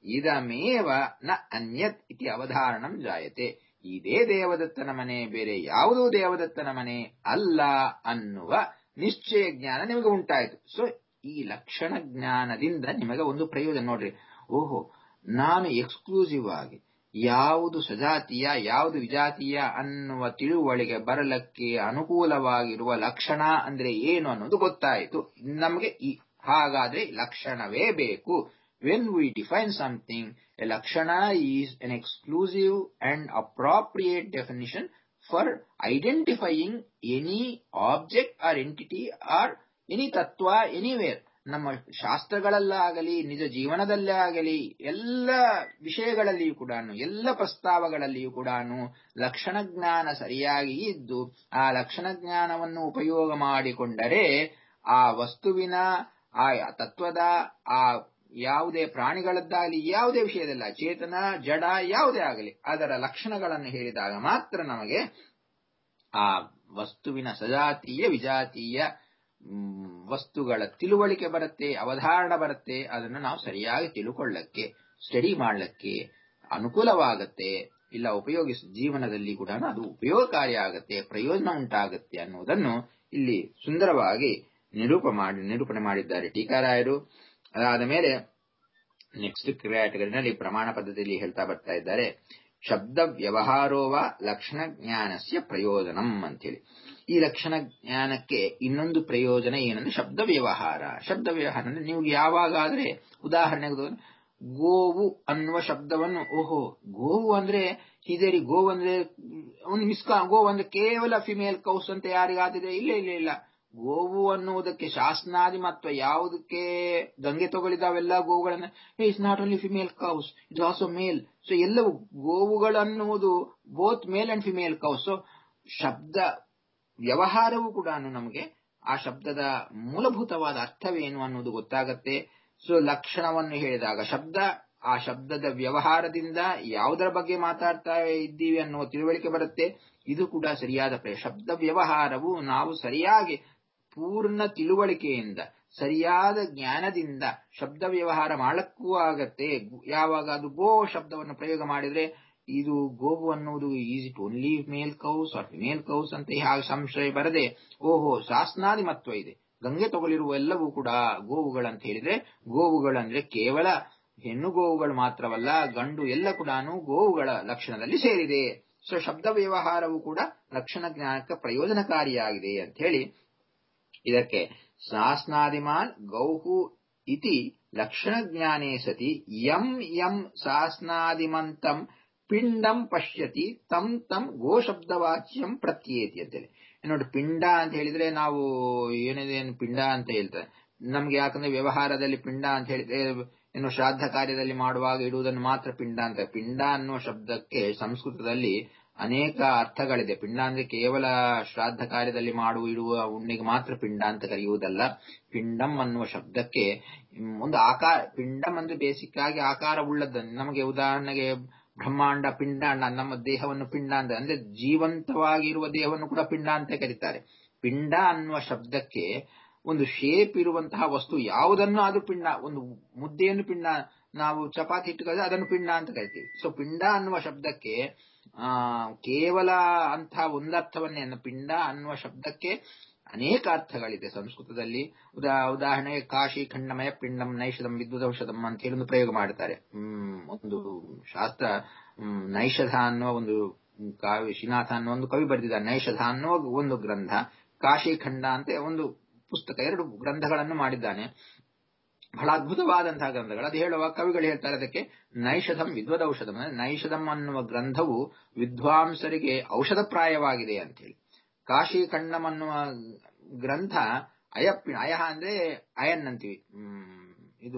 ಇದಮೇವ ನ ಅನ್ಯತ್ ಇತಿ ಅವಧಾರಣಂ ಜಾಯತೆ, ಇದೇ ದೇವದತ್ತನ ಮನೆ, ಬೇರೆ ಯಾವುದೂ ದೇವದತ್ತನ ಮನೆ ಅಲ್ಲ ಅನ್ನುವ ನಿಶ್ಚಯ ಜ್ಞಾನ ನಿಮಗೆ ಉಂಟಾಯಿತು. ಸೊ ಈ ಲಕ್ಷಣ ಜ್ಞಾನದಿಂದ ನಿಮಗೆ ಒಂದು ಪ್ರಯೋಜನ ನೋಡ್ರಿ. ಓಹೋ, ನಾನು ಎಕ್ಸ್ಕ್ಲೂಸಿವ್ ಆಗಿ ಯಾವುದು ಸಜಾತಿಯ ಯಾವುದು ವಿಜಾತಿಯ ಅನ್ನುವ ತಿಳುವಳಿಕೆ ಬರಲಕ್ಕೆ ಅನುಕೂಲವಾಗಿರುವ ಲಕ್ಷಣ ಅಂದ್ರೆ ಏನು ಅನ್ನೋದು ಗೊತ್ತಾಯಿತು ನಮಗೆ. ಹಾಗಾದ್ರೆ ಲಕ್ಷಣವೇ ಬೇಕು. When we define something, a lakshana is an exclusive and appropriate definition for identifying any object or entity or any tattva anywhere. ನಮ್ಮ ಶಾಸ್ತ್ರಗಳಲ್ಲಾಗಲಿ ನಿಜ ಜೀವನದಲ್ಲೇ ಆಗಲಿ ಎಲ್ಲ ವಿಷಯಗಳಲ್ಲಿಯೂ ಕೂಡ ಎಲ್ಲ ಪ್ರಸ್ತಾವಗಳಲ್ಲಿಯೂ ಕೂಡ ಲಕ್ಷಣ ಜ್ಞಾನ ಸರಿಯಾಗಿ ಇದ್ದು ಆ ಲಕ್ಷಣ ಜ್ಞಾನವನ್ನು ಉಪಯೋಗ ಮಾಡಿಕೊಂಡರೆ ಆ ವಸ್ತುವಿನ ಆ ತತ್ವದ ಆ ಯಾವುದೇ ಪ್ರಾಣಿಗಳದ್ದಾಗಲಿ ಯಾವುದೇ ವಿಷಯದಲ್ಲ, ಚೇತನ ಜಡ ಯಾವುದೇ ಆಗಲಿ ಅದರ ಲಕ್ಷಣಗಳನ್ನು ಹೇಳಿದಾಗ ಮಾತ್ರ ನಮಗೆ ಆ ವಸ್ತುವಿನ ಸಜಾತೀಯ ವಿಜಾತೀಯ ವಸ್ತುಗಳ ತಿಳುವಳಿಕೆ ಬರುತ್ತೆ, ಅವಧಾರಣ ಬರುತ್ತೆ. ಅದನ್ನು ನಾವು ಸರಿಯಾಗಿ ತಿಳ್ಕೊಳ್ಳಕ್ಕೆ, ಸ್ಟಡಿ ಮಾಡಲಿಕ್ಕೆ ಅನುಕೂಲವಾಗತ್ತೆ. ಇಲ್ಲ ಉಪಯೋಗಿಸ ಜೀವನದಲ್ಲಿ ಕೂಡ ಅದು ಉಪಯೋಗಕಾರಿ ಆಗತ್ತೆ, ಪ್ರಯೋಜನ ಉಂಟಾಗತ್ತೆ ಅನ್ನುವುದನ್ನು ಇಲ್ಲಿ ಸುಂದರವಾಗಿ ನಿರೂಪ ಮಾಡಿ ನಿರೂಪಣೆ ಮಾಡಿದ್ದಾರೆ ಟೀಕಾರಾಯರು. ಅದಾದ ಮೇಲೆ ನೆಕ್ಸ್ಟ್ ಕ್ಯಾಟಗರಿನಲ್ಲಿ ಪ್ರಮಾಣ ಪದ್ಧತಿಯಲ್ಲಿ ಹೇಳ್ತಾ ಬರ್ತಾ ಇದ್ದಾರೆ, ಶಬ್ದ ವ್ಯವಹಾರೋವ ಲಕ್ಷಣ ಜ್ಞಾನಸ್ಯ ಪ್ರಯೋಜನಂ ಅಂತೇಳಿ. ಈ ಲಕ್ಷಣ ಜ್ಞಾನಕ್ಕೆ ಇನ್ನೊಂದು ಪ್ರಯೋಜನ ಏನಂದ್ರೆ ಶಬ್ದ ವ್ಯವಹಾರ. ಶಬ್ದ ವ್ಯವಹಾರ ಅಂದ್ರೆ ನೀವು ಯಾವಾಗಾದ್ರೆ ಉದಾಹರಣೆಗೆ ಗೋವು ಅನ್ನುವ ಶಬ್ದವನ್ನು, ಓಹೋ ಗೋವು ಅಂದ್ರೆ ಹಿದೇರಿ, ಗೋವು ಅಂದ್ರೆ ಒಂದು ಮಿಸ್ಕಾ, ಗೋವು ಅಂದ್ರೆ ಕೇವಲ ಫಿಮೇಲ್ ಕೌಸ್ ಅಂತ ಯಾರಿಗಾದಿದೆ? ಇಲ್ಲ ಇಲ್ಲ ಇಲ್ಲ ಗೋವು ಅನ್ನುವುದಕ್ಕೆ ಶಾಸನಾದಿ ಮತ್ತು ಯಾವುದಕ್ಕೆ ಗಂಗೆ ತಗೊಳಿದಾವೆಲ್ಲ ಗೋವುಗಳನ್ನ, it's not only female cows, it's also male. So ಎಲ್ಲವೂ ಗೋವುಗಳನ್ನುವುದು both male and female cows. So ಶಬ್ದ ವ್ಯವಹಾರವೂ ಕೂಡ ನಮಗೆ ಆ ಶಬ್ದದ ಮೂಲಭೂತವಾದ ಅರ್ಥವೇನು ಅನ್ನೋದು ಗೊತ್ತಾಗತ್ತೆ. ಸೊ ಲಕ್ಷಣವನ್ನು ಹೇಳಿದಾಗ ಶಬ್ದ ಆ ಶಬ್ದದ ವ್ಯವಹಾರದಿಂದ ಯಾವುದರ ಬಗ್ಗೆ ಮಾತಾಡ್ತಾ ಇದ್ದೀವಿ ಅನ್ನೋ ತಿಳುವಳಿಕೆ ಬರುತ್ತೆ. ಇದು ಕೂಡ ಸರಿಯಾದ ಪ್ರಯೋಗ. ಶಬ್ದ ವ್ಯವಹಾರವು ನಾವು ಸರಿಯಾಗಿ ಪೂರ್ಣ ತಿಳುವಳಿಕೆಯಿಂದ ಸರಿಯಾದ ಜ್ಞಾನದಿಂದ ಶಬ್ದ ವ್ಯವಹಾರ ಮಾಡಕ್ಕೂ ಆಗತ್ತೆ. ಯಾವಾಗ ಅದು ಗೋ ಶಬ್ದವನ್ನು ಪ್ರಯೋಗ ಮಾಡಿದ್ರೆ ಇದು ಗೋವು ಅನ್ನುವುದು is it only male cows or female cows ಅಂತ ಹಾಗೆ ಸಂಶಯ ಬರದೆ, ಓಹೋ ಶಾಸ್ನಾದಿ ಮತ್ವ ಇದೆ, ಗಂಗೆ ತಗೊಳ್ಳಿರುವ ಎಲ್ಲವೂ ಕೂಡ ಗೋವುಗಳಂತ ಹೇಳಿದ್ರೆ ಗೋವುಗಳಂದ್ರೆ ಕೇವಲ ಹೆಣ್ಣು ಗೋವುಗಳು ಮಾತ್ರವಲ್ಲ, ಗಂಡು ಎಲ್ಲ ಕೂಡ ಗೋವುಗಳ ಲಕ್ಷಣದಲ್ಲಿ ಸೇರಿದೆ. ಸೊ ಶಬ್ದ ವ್ಯವಹಾರವು ಕೂಡ ಲಕ್ಷಣ ಜ್ಞಾನಕ್ಕೆ ಪ್ರಯೋಜನಕಾರಿಯಾಗಿದೆ ಅಂತ ಹೇಳಿ ಇದಕ್ಕೆ ಶಾಸ್ನಾದಿಮಾನ್ ಗೌಹು ಇತಿ ಲಕ್ಷಣ ಜ್ಞಾನೇ ಸತಿ ಯಂ ಯಂ ಶಾಸ್ನಾದಿಮಂತಂ ಪಿಂಡಂ ಪಶ್ಯತಿ ತಂ ತಂ ಗೋಶಬ್ದವಾಚ್ಯಂ ಪ್ರತ್ಯೇತಿ ಅಂತೇಳಿ. ನೋಡಿ, ಪಿಂಡ ಅಂತ ಹೇಳಿದ್ರೆ ನಾವು ಏನಿದೆ ಪಿಂಡ ಅಂತ ಹೇಳ್ತಾರೆ ನಮ್ಗೆ. ಯಾಕಂದ್ರೆ ವ್ಯವಹಾರದಲ್ಲಿ ಪಿಂಡ ಅಂತ ಹೇಳಿದ್ರೆ ಏನು ಶ್ರಾದ್ದ ಕಾರ್ಯದಲ್ಲಿ ಮಾಡುವಾಗ ಇಡುವುದನ್ನು ಮಾತ್ರ ಪಿಂಡ ಅಂತ. ಪಿಂಡ ಅನ್ನುವ ಶಬ್ದಕ್ಕೆ ಸಂಸ್ಕೃತದಲ್ಲಿ ಅನೇಕ ಅರ್ಥಗಳಿದೆ. ಪಿಂಡ ಅಂದ್ರೆ ಕೇವಲ ಶ್ರಾದ್ದ ಕಾರ್ಯದಲ್ಲಿ ಮಾಡುವ ಇಡುವ ಉಣ್ಣಿಗೆ ಮಾತ್ರ ಪಿಂಡ ಅಂತ ಕರೆಯುವುದಲ್ಲ. ಪಿಂಡಂ ಅನ್ನುವ ಶಬ್ದಕ್ಕೆ ಒಂದು ಆಕಾರ, ಪಿಂಡಂ ಅಂದ್ರೆ ಬೇಸಿಕ್ ಆಗಿ ಆಕಾರ ಉಳ್ಳದ್ದನ್ನು. ನಮಗೆ ಉದಾಹರಣೆಗೆ ಬ್ರಹ್ಮಾಂಡ, ಪಿಂಡಾಂಡ, ನಮ್ಮ ದೇಹವನ್ನು ಪಿಂಡ ಅಂತ ಅಂದ್ರೆ ಜೀವಂತವಾಗಿರುವ ದೇಹವನ್ನು ಕೂಡ ಪಿಂಡ ಅಂತ ಕರೀತಾರೆ. ಪಿಂಡ ಅನ್ನುವ ಶಬ್ದಕ್ಕೆ ಒಂದು ಶೇಪ್ ಇರುವಂತಹ ವಸ್ತು ಯಾವುದನ್ನು ಅದು ಪಿಂಡ. ಒಂದು ಮುದ್ದೆಯನ್ನು ಪಿಂಡ, ನಾವು ಚಪಾತಿ ಇಟ್ಟುಕೊಂಡ್ರೆ ಅದನ್ನು ಪಿಂಡ ಅಂತ ಕರಿತೀವಿ. ಸೊ ಪಿಂಡ ಅನ್ನುವ ಶಬ್ದಕ್ಕೆ ಆ ಕೇವಲ ಅಂತಹ ಒಂದರ್ಥವನ್ನೇ, ಪಿಂಡ ಅನ್ನುವ ಶಬ್ದಕ್ಕೆ ಅನೇಕ ಅರ್ಥಗಳಿದೆ ಸಂಸ್ಕೃತದಲ್ಲಿ. ಉದಾ ಉದಾಹರಣೆಗೆ ಕಾಶಿ ಖಂಡಮಯ ಪಿಂಡಂ ನೈಷಧಂ ವಿದ್ಯುದೌಷಧಂ ಅಂತ ಹೇಳಿ ಒಂದು ಪ್ರಯೋಗ ಮಾಡ್ತಾರೆ. ಹ್ಮ್ ಒಂದು ಶಾಸ್ತ್ರ ಹ್ಮ್ ನೈಷಧ ಅನ್ನುವ ಒಂದು ಕಾವ್ಯ, ಶ್ರೀನಾಥ ಅನ್ನುವ ಒಂದು ಕವಿ ಬರೆದಿದ್ದಾರೆ. ನೈಷಧ ಅನ್ನುವ ಒಂದು ಗ್ರಂಥ, ಕಾಶಿ ಖಂಡ ಅಂತ ಒಂದು ಪುಸ್ತಕ, ಎರಡು ಗ್ರಂಥಗಳನ್ನು ಮಾಡಿದ್ದಾನೆ. ಬಹಳ ಅದ್ಭುತವಾದಂತಹ ಗ್ರಂಥಗಳು. ಅದು ಹೇಳುವ ಕವಿಗಳು ಹೇಳ್ತಾರೆ ಅದಕ್ಕೆ ನೈಷಧಂ ವಿದ್ವದೌಷಧಂ. ನೈಷಧಂ ಅನ್ನುವ ಗ್ರಂಥವು ವಿದ್ವಾಂಸರಿಗೆ ಔಷಧಪ್ರಾಯವಾಗಿದೆ ಅಂತ ಹೇಳಿ. ಕಾಶಿ ಖಂಡಂ ಅನ್ನುವ ಗ್ರಂಥ ಅಯಪ್ಪಿ, ಅಯ ಅಂದ್ರೆ ಅಯನ್ ಅಂತೀವಿ, ಹ್ಮ್ ಇದು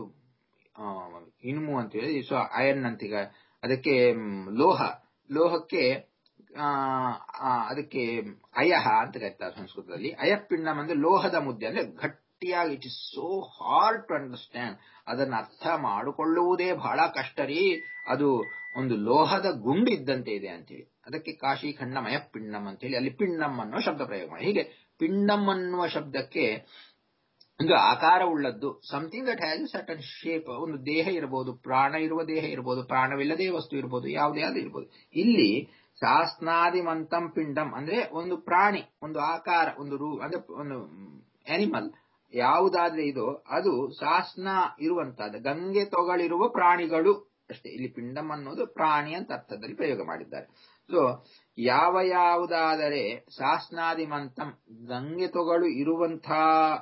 ಇನುಮು ಅಂತೀವಿ. ಸೊ ಅಯನ್ ಅಂತೀಗ ಅದಕ್ಕೆ ಲೋಹ, ಲೋಹಕ್ಕೆ ಆ ಅದಕ್ಕೆ ಅಯಹ ಅಂತ ಕರೀತಾರೆ ಸಂಸ್ಕೃತದಲ್ಲಿ. ಅಯಪಿಂಡಂ ಅಂದ್ರೆ ಲೋಹದ ಮುದ್ದೆ, ಅಂದ್ರೆ ಗಟ್ಟಿಯಾಗಿ, it is so hard to understand. ಅದನ್ನು ಅರ್ಥ ಮಾಡಿಕೊಳ್ಳುವುದೇ ಬಹಳ ಕಷ್ಟ ರೀ. ಅದು ಒಂದು ಲೋಹದ ಗುಂಡು ಇದ್ದಂತೆ ಇದೆ ಅಂತೇಳಿ ಅದಕ್ಕೆ ಕಾಶಿ ಖಂಡಂ ಅಯಪಿಂಡಂ ಅಂತೇಳಿ ಅಲ್ಲಿ ಪಿಂಡಂ ಅನ್ನುವ ಶಬ್ದ ಪ್ರಯೋಗ ಮಾಡಿ. ಹೀಗೆ ಪಿಂಡಂ ಅನ್ನುವ ಶಬ್ದಕ್ಕೆ ಒಂದು ಆಕಾರ ಉಳ್ಳದ್ದು, something that has certain shape. ಒಂದು ದೇಹ ಇರಬಹುದು, ಪ್ರಾಣ ಇರುವ ದೇಹ ಇರಬಹುದು, ಪ್ರಾಣವಿಲ್ಲದೇ ವಸ್ತು ಇರಬಹುದು, ಯಾವುದೇ ಆದ್ರೂ ಇರಬಹುದು. ಇಲ್ಲಿ ಶಾಸ್ನಾದಿಮಂತಂ ಪಿಂಡಂ ಅಂದ್ರೆ ಒಂದು ಪ್ರಾಣಿ, ಒಂದು ಆಕಾರ, ಒಂದು ರೂ ಅಂದ್ರೆ ಒಂದು ಆನಿಮಲ್ ಯಾವುದಾದ್ರೆ ಇದು ಅದು ಶಾಸ್ನ ಇರುವಂತಹದ್ದು, ಗಂಗೆ ತೊಗಳಿರುವ ಪ್ರಾಣಿಗಳು ಅಷ್ಟೇ. ಇಲ್ಲಿ ಪಿಂಡಂ ಅನ್ನೋದು ಪ್ರಾಣಿ ಅಂತ ಅರ್ಥದಲ್ಲಿ ಪ್ರಯೋಗ ಮಾಡಿದ್ದಾರೆ. ಸೊ ಯಾವ ಯಾವುದಾದರೆ ಶಾಸ್ನಾದಿಮಂತಂ ಗಂಗೆ ತೊಗಳು ಇರುವಂತಹ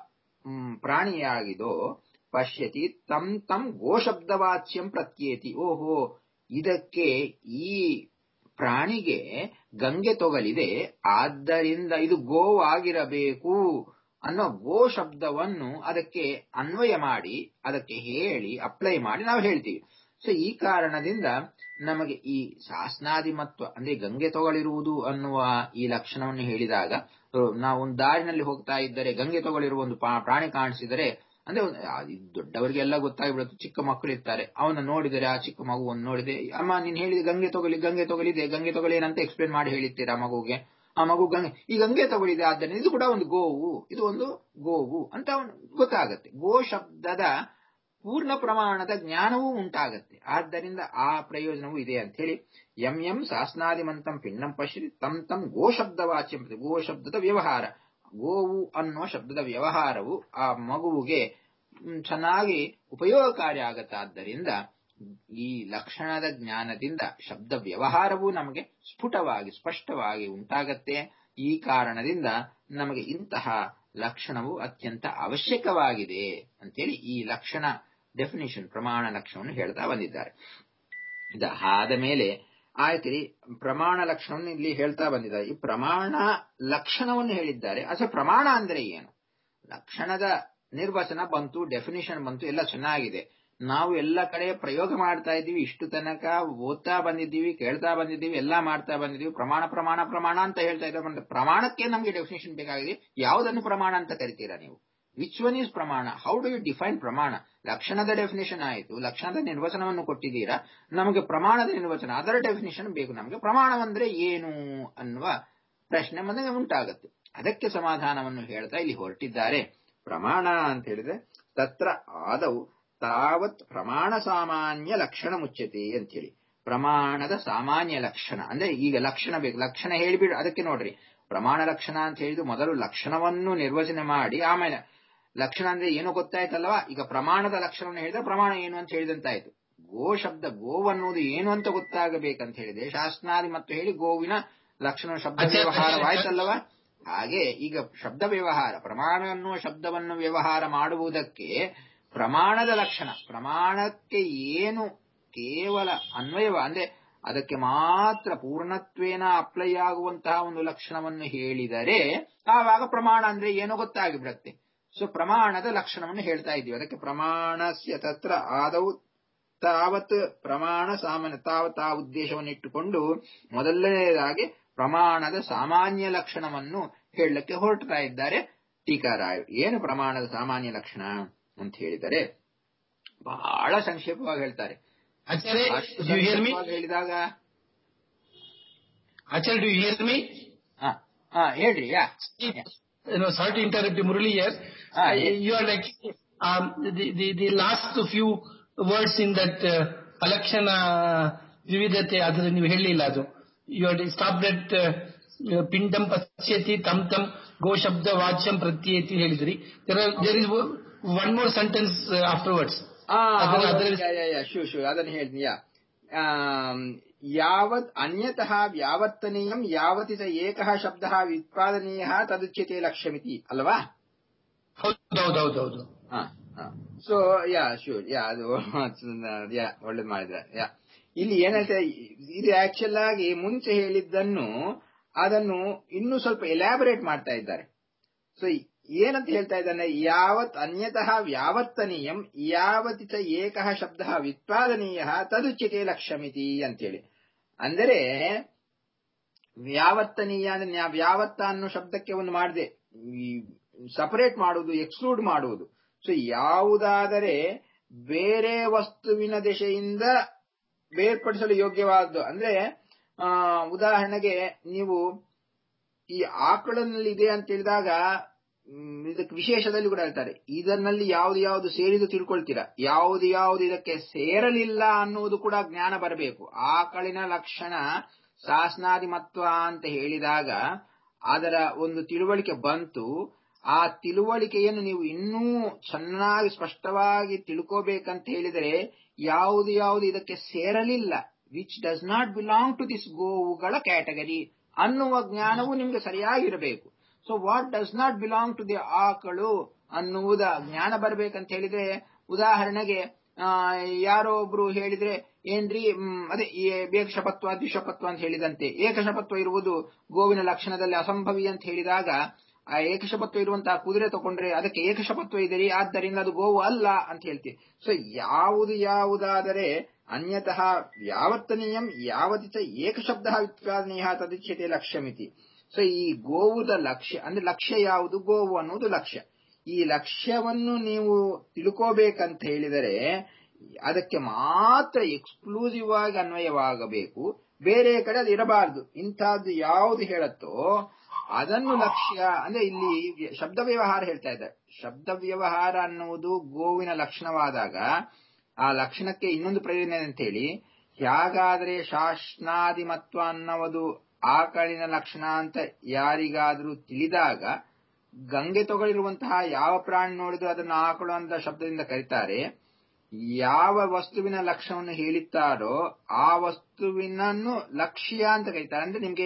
ಪ್ರಾಣಿಯಾಗಿದೋ ಪಶ್ಯತಿ ತಂ ತಂ ಗೋಶಬ್ದವಾಚ್ಯಂ ಪ್ರತ್ಯೇತಿ. ಓಹೋ, ಇದಕ್ಕೆ ಈ ಪ್ರಾಣಿಗೆ ಗಂಗೆ ತೊಗಲಿದೆ, ಆದ್ದರಿಂದ ಇದು ಗೋವಾಗಿರಬೇಕು ಅನ್ನೋ ಗೋ ಶಬ್ದವನ್ನು ಅದಕ್ಕೆ ಅನ್ವಯ ಮಾಡಿ, ಅದಕ್ಕೆ ಹೇಳಿ ಅಪ್ಲೈ ಮಾಡಿ ನಾವು ಹೇಳ್ತೀವಿ. ಸೊ ಈ ಕಾರಣದಿಂದ ನಮಗೆ ಈ ಶಾಸ್ನಾದಿಮತ್ವ ಅಂದ್ರೆ ಗಂಗೆ ತೊಗಳಿರುವುದು ಅನ್ನುವ ಈ ಲಕ್ಷಣವನ್ನು ಹೇಳಿದಾಗ, ನಾವು ಒಂದು ದಾರಿನಲ್ಲಿ ಹೋಗ್ತಾ ಇದ್ದರೆ ಗಂಗೆ ತೊಗಳಿರುವ ಒಂದು ಪ್ರಾಣಿ ಕಾಣಿಸಿದರೆ ಅಂದ್ರೆ ದೊಡ್ಡವರಿಗೆಲ್ಲ ಗೊತ್ತಾಗ್ಬಿಡುತ್ತೆ. ಚಿಕ್ಕ ಮಕ್ಕಳು ಇರ್ತಾರೆ, ಅವನ್ನ ನೋಡಿದರೆ, ಆ ಚಿಕ್ಕ ಮಗುವನ್ನು ನೋಡಿದೆ, ಅಮ್ಮ ನೀನ್ ಹೇಳಿದ ಗಂಗೆ ತೊಗಲಿ ಗಂಗೆ ತೊಗಲಿದೆ, ಗಂಗೆ ತೊಗಲಿ ಏನಂತ ಎಕ್ಸ್ಪ್ಲೇನ್ ಮಾಡಿ ಹೇಳಿರ್ತೀರಾ ಮಗುಗೆ. ಆ ಮಗು ಗಂಗೆ ಈ ಗಂಗೆ ತಗೊಳಿದೆ, ಆದ್ದರಿಂದ ಇದು ಕೂಡ ಒಂದು ಗೋವು, ಇದು ಒಂದು ಗೋವು ಅಂತ ಗೊತ್ತಾಗತ್ತೆ. ಗೋ ಶಬ್ದದ ಪೂರ್ಣ ಪ್ರಮಾಣದ ಜ್ಞಾನವೂ ಉಂಟಾಗತ್ತೆ. ಆದ್ದರಿಂದ ಆ ಪ್ರಯೋಜನವೂ ಇದೆ ಅಂತ ಹೇಳಿ ಎಂ ಎಂ ಶಾಸ್ನಾದಿಮಂತಂ ಪಿಂಡಂ ಪಶ್ಯತಿ ತಂ ತಂ ಗೋ ಶಬ್ದವಾಚ್ಯಂ. ಗೋ ಶಬ್ದದ ವ್ಯವಹಾರ, ಗೋವು ಅನ್ನೋ ಶಬ್ದದ ವ್ಯವಹಾರವು ಆ ಮಗುವಿಗೆ ಚೆನ್ನಾಗಿ ಉಪಯೋಗಕಾರಿ ಆಗತ್ತೆ. ಆದ್ದರಿಂದ ಈ ಲಕ್ಷಣದ ಜ್ಞಾನದಿಂದ ಶಬ್ದ ವ್ಯವಹಾರವೂ ನಮಗೆ ಸ್ಫುಟವಾಗಿ ಸ್ಪಷ್ಟವಾಗಿ ಉಂಟಾಗತ್ತೆ. ಈ ಕಾರಣದಿಂದ ನಮಗೆ ಇಂತಹ ಲಕ್ಷಣವು ಅತ್ಯಂತ ಅವಶ್ಯಕವಾಗಿದೆ ಅಂತೇಳಿ ಈ ಲಕ್ಷಣ ಡೆಫಿನಿಷನ್, ಪ್ರಮಾಣ ಲಕ್ಷಣವನ್ನು ಹೇಳ್ತಾ ಬಂದಿದ್ದಾರೆ. ಇದಾದ ಮೇಲೆ ಆಯ್ತು, ಪ್ರಮಾಣ ಲಕ್ಷಣವನ್ನು ಇಲ್ಲಿ ಹೇಳ್ತಾ ಬಂದಿದ್ದಾರೆ. ಈ ಪ್ರಮಾಣ ಲಕ್ಷಣವನ್ನು ಹೇಳಿದ್ದಾರೆ. ಅಸಲು ಪ್ರಮಾಣ ಅಂದ್ರೆ ಏನು? ಲಕ್ಷಣದ ನಿರ್ವಚನ ಬಂತು, ಡೆಫಿನಿಷನ್ ಬಂತು, ಎಲ್ಲ ಚೆನ್ನಾಗಿದೆ. ನಾವು ಎಲ್ಲ ಕಡೆ ಪ್ರಯೋಗ ಮಾಡ್ತಾ ಇದ್ದೀವಿ, ಇಷ್ಟು ತನಕ ಓದ್ತಾ ಬಂದಿದ್ದೀವಿ, ಕೇಳ್ತಾ ಬಂದಿದ್ದೀವಿ, ಎಲ್ಲಾ ಮಾಡ್ತಾ ಬಂದಿದ್ದೀವಿ. ಪ್ರಮಾಣ ಪ್ರಮಾಣ ಪ್ರಮಾಣ ಅಂತ ಹೇಳ್ತಾ ಇದ್ದಾರೆ. ಪ್ರಮಾಣಕ್ಕೆ ನಮಗೆ ಡೆಫಿನೇಷನ್ ಬೇಕಾಗಿದೆ. ಯಾವುದನ್ನು ಪ್ರಮಾಣ ಅಂತ ಕರಿತೀರಾ ನೀವು? Which one is pramana, how do you define pramana? ಲಕ್ಷಣದ ಡೆಫಿನೇಷನ್ ಆಯಿತು, ಲಕ್ಷಣದ ನಿರ್ವಚನವನ್ನು ಕೊಟ್ಟಿದ್ದೀರಾ, ನಮಗೆ ಪ್ರಮಾಣದ ನಿರ್ವಚನ, ಅದರ ಡೆಫಿನೇಷನ್ ಬೇಕು. ನಮಗೆ ಪ್ರಮಾಣವಂದ್ರೆ ಏನು ಅನ್ನುವ ಪ್ರಶ್ನೆ ಮನೆಗೆ ಉಂಟಾಗುತ್ತೆ. ಅದಕ್ಕೆ ಸಮಾಧಾನವನ್ನು ಹೇಳ್ತಾ ಇಲ್ಲಿ ಹೊರಟಿದ್ದಾರೆ. ಪ್ರಮಾಣ ಅಂತ ಹೇಳಿದ್ರೆ ತತ್ರ ಆದವು ತಾವತ್ ಪ್ರಮಾಣ ಸಾಮಾನ್ಯ ಲಕ್ಷಣ ಮುಚ್ಚತೆ ಅಂತ ಹೇಳಿ. ಪ್ರಮಾಣದ ಸಾಮಾನ್ಯ ಲಕ್ಷಣ ಅಂದ್ರೆ ಈಗ ಲಕ್ಷಣ ಬೇಕು, ಲಕ್ಷಣ ಹೇಳಿಬಿಡು. ಅದಕ್ಕೆ ನೋಡ್ರಿ, ಪ್ರಮಾಣ ಲಕ್ಷಣ ಅಂತ ಹೇಳಿದ್ರು ಮೊದಲು ಲಕ್ಷಣವನ್ನು ನಿರ್ವಚನೆ ಮಾಡಿ ಆಮೇಲೆ ಲಕ್ಷಣ ಅಂದ್ರೆ ಏನು ಗೊತ್ತಾಯ್ತಲ್ವಾ. ಈಗ ಪ್ರಮಾಣದ ಲಕ್ಷಣವನ್ನು ಹೇಳಿದ್ರೆ ಪ್ರಮಾಣ ಏನು ಅಂತ ಹೇಳಿದಂತಾಯ್ತು. ಗೋ ಶಬ್ದ, ಗೋವು ಅನ್ನೋದು ಏನು ಅಂತ ಗೊತ್ತಾಗಬೇಕಂತ ಹೇಳಿದೆ. ಶಾಸ್ತ್ರಾದಿ ಮತ್ತು ಹೇಳಿ ಗೋವಿನ ಲಕ್ಷಣ ಶಬ್ದ ವ್ಯವಹಾರವಾಯ್ತಲ್ಲವಾ. ಹಾಗೆ ಈಗ ಶಬ್ದ ವ್ಯವಹಾರ, ಪ್ರಮಾಣ ಅನ್ನುವ ಶಬ್ದವನ್ನು ವ್ಯವಹಾರ ಮಾಡುವುದಕ್ಕೆ ಪ್ರಮಾಣದ ಲಕ್ಷಣ, ಪ್ರಮಾಣಕ್ಕೆ ಏನು ಕೇವಲ ಅನ್ವಯವ ಅಂದ್ರೆ ಅದಕ್ಕೆ ಮಾತ್ರ ಪೂರ್ಣತ್ವೇನ ಅಪ್ಲೈ ಆಗುವಂತಹ ಒಂದು ಲಕ್ಷಣವನ್ನು ಹೇಳಿದರೆ ಆವಾಗ ಪ್ರಮಾಣ ಅಂದ್ರೆ ಏನೋ ಗೊತ್ತಾಗಿಬಿಡತ್ತೆ. ಸೊ ಪ್ರಮಾಣದ ಲಕ್ಷಣವನ್ನು ಹೇಳ್ತಾ ಇದ್ದೀವಿ. ಅದಕ್ಕೆ ಪ್ರಮಾಣಸ್ಯ ತತ್ರ ಆದವು ತಾವತ್ ಪ್ರಮಾಣ ಸಾಮಾನ್ಯ, ತಾವತ್ ಆ ಉದ್ದೇಶವನ್ನು ಇಟ್ಟುಕೊಂಡು ಮೊದಲನೇದಾಗಿ ಪ್ರಮಾಣದ ಸಾಮಾನ್ಯ ಲಕ್ಷಣವನ್ನು ಹೇಳಲಿಕ್ಕೆ ಹೊರಡ್ತಾ ಇದ್ದಾರೆ ಟೀಕಾರಾಯರು. ಏನು ಪ್ರಮಾಣದ ಸಾಮಾನ್ಯ ಲಕ್ಷಣ ಅಂತ ಹೇಳಿದರೆ ಬಹಳ ಸಂಕ್ಷೇಪವಾಗಿ ಹೇಳ್ತಾರೆ. ಹೇಳಿದಾಗ Acharya, do you hear me? ಹಾ ಹೇಳ್ರಿ. ಯಾ No, sorry to interrupt you, Murali here. Ah, uh, yes. You are like um, the, the the last few words in that uh, alakshana vividate adra ನೀವು ಹೇಳಿಲ್ಲ. ಅದು you had stopped at uh, pindam pasyati tam tam go shabda vachyam pratyeti ಹೇಳಿದ್ರಿ. There are, there is one more sentence uh, afterwards. Sure sure ಅದನ್ನು ಹೇಳ್ತೀನಿ. ಯಾ ಯಾವತ್ ಅನ್ಯತಃ ವ್ಯಾವರ್ತನೀಯಂ ಯಾವತಿ ಚ ಏಕಃ ಶಬ್ದಃ ವ್ಯುತ್ಪಾದನೀಯಃ ತದುಚ್ಯತೆ ಲಕ್ಷ್ಯಮಿತಿ ಅಲ್ವಾ? ಹೌದೌದೌದೌದು. So yeah sure ಯಾ ಅದು ಯಾ ಒಳ್ಳೇದು ಮಾಡಿದ್ರೆ. ಯಾ ಇಲ್ಲಿ ಏನ್ ಹೇಳ್ತಾರೆ, ಇದು ಆಕ್ಚುಲ್ ಆಗಿ ಮುಂಚೆ ಹೇಳಿದ್ದನ್ನು ಅದನ್ನು ಇನ್ನೂ ಸ್ವಲ್ಪ ಎಲಾಬರೇಟ್ ಮಾಡ್ತಾ ಇದ್ದಾರೆ. ಸೊ ಏನಂತ ಹೇಳ್ತಾ ಇದ್ದಾನೆ, ಯಾವತ್ ಅನ್ಯತಃ ವ್ಯಾವರ್ತನೀಯಂ ಯಾವತಿ ಚ ಏಕಃ ಶಬ್ದಃ ವ್ಯುತ್ಪಾದನೀಯಃ ತದುಚ್ಯತೆ ಲಕ್ಷ್ಯಮಿತಿ ಅಂತೇಳಿ. ಅಂದರೆ ವ್ಯಾವರ್ತನೀಯ ಅಂದ್ರೆ ವ್ಯಾವತ್ತ ಅನ್ನೋ ಶಬ್ದಕ್ಕೆ ಒಂದು ಮಾಡಿದೆ ಸಪರೇಟ್ ಮಾಡುವುದು, ಎಕ್ಸ್ಕ್ಲೂಡ್ ಮಾಡುವುದು. ಸೊ ಯಾವುದಾದರೆ ಬೇರೆ ವಸ್ತುವಿನ ದೆಸೆಯಿಂದ ಬೇರ್ಪಡಿಸಲು ಯೋಗ್ಯವಾದ್ದು ಅಂದ್ರೆ ಆ ಉದಾಹರಣೆಗೆ ನೀವು ಈ ಆಕಳನಲ್ಲಿ ಅಂತ ಹೇಳಿದಾಗ ಇದಕ್ಕೆ ವಿಶೇಷದಲ್ಲಿ ಕೂಡ ಹೇಳ್ತಾರೆ, ಇದರಲ್ಲಿ ಯಾವ್ದು ಯಾವ್ದು ಸೇರಿದು ತಿಳ್ಕೊಳ್ತೀರಾ, ಯಾವ್ದು ಯಾವ್ದು ಇದಕ್ಕೆ ಸೇರಲಿಲ್ಲ ಅನ್ನುವುದು ಕೂಡ ಜ್ಞಾನ ಬರಬೇಕು. ಆಕಳಿನ ಲಕ್ಷಣ ಶಾಸನಾದಿಮತ್ವ ಅಂತ ಹೇಳಿದಾಗ ಅದರ ಒಂದು ತಿಳುವಳಿಕೆ ಬಂತು. ಆ ತಿಳುವಳಿಕೆಯನ್ನು ನೀವು ಇನ್ನೂ ಚೆನ್ನಾಗಿ ಸ್ಪಷ್ಟವಾಗಿ ತಿಳ್ಕೋಬೇಕಂತ ಹೇಳಿದರೆ ಯಾವುದು ಯಾವುದು ಇದಕ್ಕೆ ಸೇರಲಿಲ್ಲ, which does not belong to this ಗೋವುಗಳ ಕ್ಯಾಟಗರಿ ಅನ್ನುವ ಜ್ಞಾನವು ನಿಮ್ಗೆ ಸರಿಯಾಗಿರಬೇಕು. So what does not belong to the aakalu ಅನ್ನುವುದ ಜ್ಞಾನ ಬರ್ಬೇಕಂತ ಹೇಳಿದ್ರೆ, ಉದಾಹರಣೆಗೆ ಯಾರೋ ಒಬ್ರು ಹೇಳಿದ್ರೆ ಏನ್ರಿ ಅದೇ ಏಕಶಪತ್ವ ದ್ವಿಶಪತ್ವ ಅಂತ ಹೇಳಿದಂತೆ, ಏಕಶಪತ್ವ ಇರುವುದು ಗೋವಿನ ಲಕ್ಷಣದಲ್ಲಿ ಅಸಂಭವಿ ಅಂತ ಹೇಳಿದಾಗ ಆ ಏಕಶಪತ್ವ ಇರುವಂತಹ ಕುದುರೆ ತಗೊಂಡ್ರೆ ಅದಕ್ಕೆ ಏಕಶಪತ್ವ ಇದೆರಿ, ಆದ್ದರಿಂದ ಅದು ಗೋವು ಅಲ್ಲ ಅಂತ ಹೇಳ್ತೀವಿ. ಸೊ ಯಾವುದು ಯಾವುದಾದರೆ ಅನ್ಯತಃ ವ್ಯಾವರ್ತನೀಯಂ ಯಾವತಿ ಚ ಏಕಶಬ್ದ ವ್ಯುತ್ಪಾದನೀಯ ತದುಚ್ಯತೆ ಲಕ್ಷ್ಯಮಿತಿ. ಸೊ ಈ ಗೋವುದ ಲಕ್ಷ್ಯ ಅಂದ್ರೆ ಲಕ್ಷ್ಯ ಯಾವುದು, ಗೋವು ಅನ್ನುವುದು ಲಕ್ಷ್ಯ. ಈ ಲಕ್ಷ್ಯವನ್ನು ನೀವು ತಿಳ್ಕೋಬೇಕಂತ ಹೇಳಿದರೆ ಅದಕ್ಕೆ ಮಾತ್ರ ಎಕ್ಸ್ಕ್ಲೂಸಿವ್ ಆಗಿ ಅನ್ವಯವಾಗಬೇಕು, ಬೇರೆ ಕಡೆ ಅದು ಇರಬಾರದು. ಇಂಥದ್ದು ಯಾವುದು ಹೇಳತ್ತೋ ಅದನ್ನು ಲಕ್ಷ್ಯ ಅಂದ್ರೆ ಇಲ್ಲಿ ಶಬ್ದ ವ್ಯವಹಾರ ಹೇಳ್ತಾ ಇದ್ದಾರೆ. ಶಬ್ದ ವ್ಯವಹಾರ ಅನ್ನುವುದು ಗೋವಿನ ಲಕ್ಷಣವಾದಾಗ ಆ ಲಕ್ಷಣಕ್ಕೆ ಇನ್ನೊಂದು ಪ್ರಯೋಜನ ಅಂತ ಹೇಳಿ, ಹೇಗಾದ್ರೆ ಶಾಸ್ನಾದಿಮತ್ವ ಅನ್ನುವುದು ಆಕಳಿನ ಲಕ್ಷಣ ಅಂತ ಯಾರಿಗಾದ್ರೂ ತಿಳಿದಾಗ ಗಂಗೆ ತಗೊಳ್ಳಿರುವಂತಹ ಯಾವ ಪ್ರಾಣಿ ನೋಡಿದ್ರು ಅದನ್ನು ಆಕಳು ಅಂತ ಶಬ್ದದಿಂದ ಕರೀತಾರೆ. ಯಾವ ವಸ್ತುವಿನ ಲಕ್ಷಣವನ್ನು ಹೇಳಿದ್ದಾರೋ ಆ ವಸ್ತುವಿನನ್ನು ಲಕ್ಷ್ಯ ಅಂತ ಕರೀತಾರೆ. ಅಂದ್ರೆ ನಿಮ್ಗೆ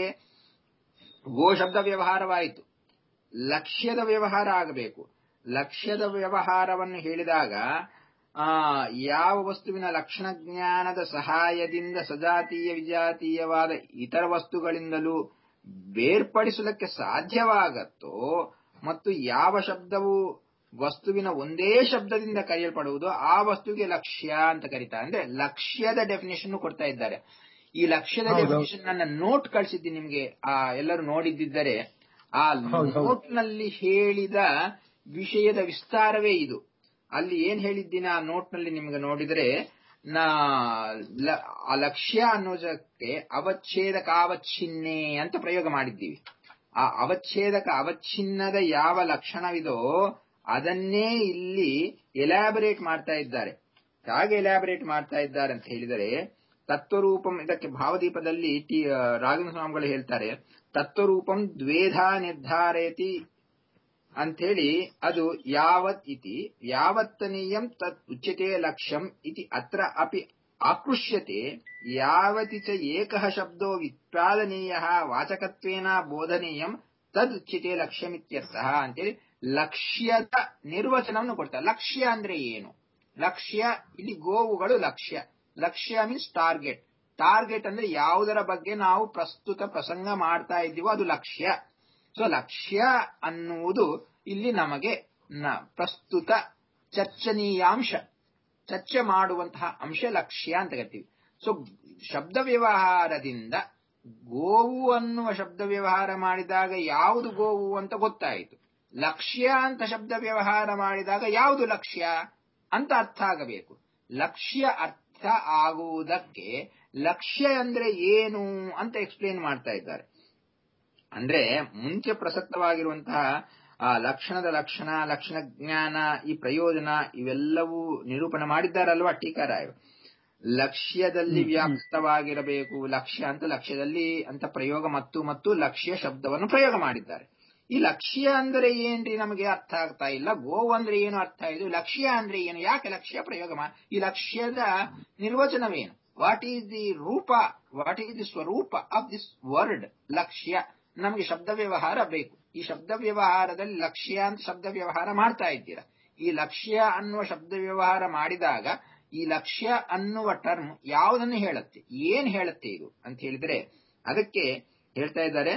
ಗೋ ಶಬ್ದ ವ್ಯವಹಾರವಾಯಿತು, ಲಕ್ಷ್ಯದ ವ್ಯವಹಾರ ಆಗಬೇಕು. ಲಕ್ಷ್ಯದ ವ್ಯವಹಾರವನ್ನು ಹೇಳಿದಾಗ ಆ ಯಾವ ವಸ್ತುವಿನ ಲಕ್ಷಣ ಜ್ಞಾನದ ಸಹಾಯದಿಂದ ಸಜಾತೀಯ ವಿಜಾತೀಯವಾದ ಇತರ ವಸ್ತುಗಳಿಂದಲೂ ಬೇರ್ಪಡಿಸಲಿಕ್ಕೆ ಸಾಧ್ಯವಾಗತ್ತೋ ಮತ್ತು ಯಾವ ಶಬ್ದವು ವಸ್ತುವಿನ ಒಂದೇ ಶಬ್ದದಿಂದ ಕರೆಯಲ್ಪಡುವುದು ಆ ವಸ್ತುವಿಗೆ ಲಕ್ಷ್ಯ ಅಂತ ಕರೀತಾರೆ. ಅಂದ್ರೆ ಲಕ್ಷ್ಯದ ಡೆಫಿನೇಷನ್ ಕೊಡ್ತಾ ಇದ್ದಾರೆ. ಈ ಲಕ್ಷ್ಯದ ಡೆಫಿನೇಷನ್ ನನ್ನ ನೋಟ್ ಕಳಿಸಿದ್ದೀನಿ ನಿಮ್ಗೆ, ಆ ಎಲ್ಲರೂ ನೋಡಿದ್ದಿದ್ದರೆ ಆ ನೋಟ್ ನಲ್ಲಿ ಹೇಳಿದ ವಿಷಯದ ವಿಸ್ತಾರವೇ ಇದು. ಅಲ್ಲಿ ಏನ್ ಹೇಳಿದ್ದೀನಿ ಆ ನೋಟ್ನಲ್ಲಿ ನಿಮ್ಗೆ ನೋಡಿದರೆ, ನಾ ಆ ಲಕ್ಷ್ಯ ಅನ್ನೋದಕ್ಕೆ ಅವಚ್ಛೇದಕ ಅವಚ್ಛಿನ್ನೆ ಅಂತ ಪ್ರಯೋಗ ಮಾಡಿದ್ದೀವಿ. ಆ ಅವಚ್ಛೇದಕ ಅವಚ್ಛಿನ್ನದ ಯಾವ ಲಕ್ಷಣವಿದೋ ಅದನ್ನೇ ಇಲ್ಲಿ ಎಲಾಬರೇಟ್ ಮಾಡ್ತಾ ಇದ್ದಾರೆ. ಹೇಗೆ ಎಲಾಬರೇಟ್ ಮಾಡ್ತಾ ಇದ್ದಾರೆ ಅಂತ ಹೇಳಿದರೆ, ತತ್ವರೂಪಂ, ಇದಕ್ಕೆ ಭಾವದೀಪದಲ್ಲಿ ಟಿ ರಾಘವೇಂದ್ರ ಸ್ವಾಮಿಗಳು ಹೇಳ್ತಾರೆ, ತತ್ವರೂಪಂ ದ್ವೇಧಾ ನಿರ್ಧಾರಯತಿ ಅಂಥೇಳಿ, ಅದು ಯಾವತ್ ಇತಿ ಯಾವತ್ತನೀಯಂ ತತ್ ಉಚ್ಯತೆ ಲಕ್ಷ್ಯಂ ಇತಿ ಅತ್ರ ಅಪಿ ಆಕೃಷ್ಯತೆ ಯಾವತಿ ಚ ಏಕಃ ಶಬ್ದೋ ವ್ಯುತ್ಪಾದನೀಯಃ ವಾಚಕತ್ವೇನ ಬೋಧನೀಯಂ ತದ್ ಉಚ್ಯತೆ ಲಕ್ಷ್ಯಮಿತ್ಯರ್ಥಃ ಅಂತೇಳಿ ಲಕ್ಷ್ಯದ ನಿರ್ವಚನವನ್ನು ಕೊಡ್ತಾರೆ. ಲಕ್ಷ್ಯ ಅಂದ್ರೆ ಏನು? ಲಕ್ಷ್ಯ ಇಲ್ಲಿ ಗೋವುಗಳು ಲಕ್ಷ್ಯ. ಲಕ್ಷ್ಯ ಮೀನ್ಸ್ ಟಾರ್ಗೆಟ್. ಟಾರ್ಗೆಟ್ ಅಂದ್ರೆ ಯಾವುದರ ಬಗ್ಗೆ ನಾವು ಪ್ರಸ್ತುತ ಪ್ರಸಂಗ ಮಾಡ್ತಾ ಇದ್ದೀವೋ ಅದು ಲಕ್ಷ್ಯ. ಸೊ ಲಕ್ಷ್ಯ ಅನ್ನುವುದು ಇಲ್ಲಿ ನಮಗೆ ಪ್ರಸ್ತುತ ಚರ್ಚನೀಯಾಂಶ, ಚರ್ಚೆ ಮಾಡುವಂತಹ ಅಂಶ ಲಕ್ಷ್ಯ ಅಂತ ಕರಿತೀವಿ. ಸೊ ಶಬ್ದ ವ್ಯವಹಾರದಿಂದ ಗೋವು ಅನ್ನುವ ಶಬ್ದ ವ್ಯವಹಾರ ಮಾಡಿದಾಗ ಯಾವುದು ಗೋವು ಅಂತ ಗೊತ್ತಾಯಿತು. ಲಕ್ಷ್ಯ ಅಂತ ಶಬ್ದ ವ್ಯವಹಾರ ಮಾಡಿದಾಗ ಯಾವುದು ಲಕ್ಷ್ಯ ಅಂತ ಅರ್ಥ ಆಗಬೇಕು. ಲಕ್ಷ್ಯ ಅರ್ಥ ಆಗುವುದಕ್ಕೆ ಲಕ್ಷ್ಯ ಅಂದ್ರೆ ಏನು ಅಂತ ಎಕ್ಸ್ಪ್ಲೇನ್ ಮಾಡ್ತಾ ಇದ್ದಾರೆ. ಅಂದ್ರೆ ಮುಂಚೆ ಪ್ರಸಕ್ತವಾಗಿರುವಂತಹ ಆ ಲಕ್ಷಣದ ಲಕ್ಷಣ, ಲಕ್ಷಣ ಜ್ಞಾನ, ಈ ಪ್ರಯೋಜನ ಇವೆಲ್ಲವೂ ನಿರೂಪಣೆ ಮಾಡಿದ್ದಾರಲ್ವಾ ಟೀಕಾರಾಯರು. ಲಕ್ಷ್ಯದಲ್ಲಿ ವ್ಯಾಪ್ತವಾಗಿರಬೇಕು ಲಕ್ಷ್ಯ ಅಂತ, ಲಕ್ಷ್ಯದಲ್ಲಿ ಅಂತ ಪ್ರಯೋಗ ಮತ್ತು ಮತ್ತು ಲಕ್ಷ್ಯ ಶಬ್ದವನ್ನು ಪ್ರಯೋಗ ಮಾಡಿದ್ದಾರೆ. ಈ ಲಕ್ಷ್ಯ ಅಂದ್ರೆ ಏನ್ರಿ ನಮಗೆ ಅರ್ಥ ಆಗ್ತಾ ಇಲ್ಲ. ಗೋವು ಅಂದ್ರೆ ಏನು ಅರ್ಥ ಇದು, ಲಕ್ಷ್ಯ ಅಂದ್ರೆ ಏನು, ಯಾಕೆ ಲಕ್ಷ್ಯ ಪ್ರಯೋಗ ಮಾಡಿ, ಈ ಲಕ್ಷ್ಯದ ನಿರ್ವಚನವೇನು, what is the rupa, what is the swarupa of this word lakshya. ನಮಗೆ ಶಬ್ದ ವ್ಯವಹಾರ ಬೇಕು. ಈ ಶಬ್ದ ವ್ಯವಹಾರದಲ್ಲಿ ಲಕ್ಷ್ಯ ಅಂತ ಶಬ್ದ ವ್ಯವಹಾರ ಮಾಡ್ತಾ ಇದ್ದೀರಾ. ಈ ಲಕ್ಷ್ಯ ಅನ್ನುವ ಶಬ್ದ ವ್ಯವಹಾರ ಮಾಡಿದಾಗ ಈ ಲಕ್ಷ್ಯ ಅನ್ನುವ ಟರ್ಮ್ ಯಾವುದನ್ನು ಹೇಳುತ್ತೆ, ಏನ್ ಹೇಳುತ್ತೆ ಇದು ಅಂತ ಹೇಳಿದ್ರೆ, ಅದಕ್ಕೆ ಹೇಳ್ತಾ ಇದ್ದಾರೆ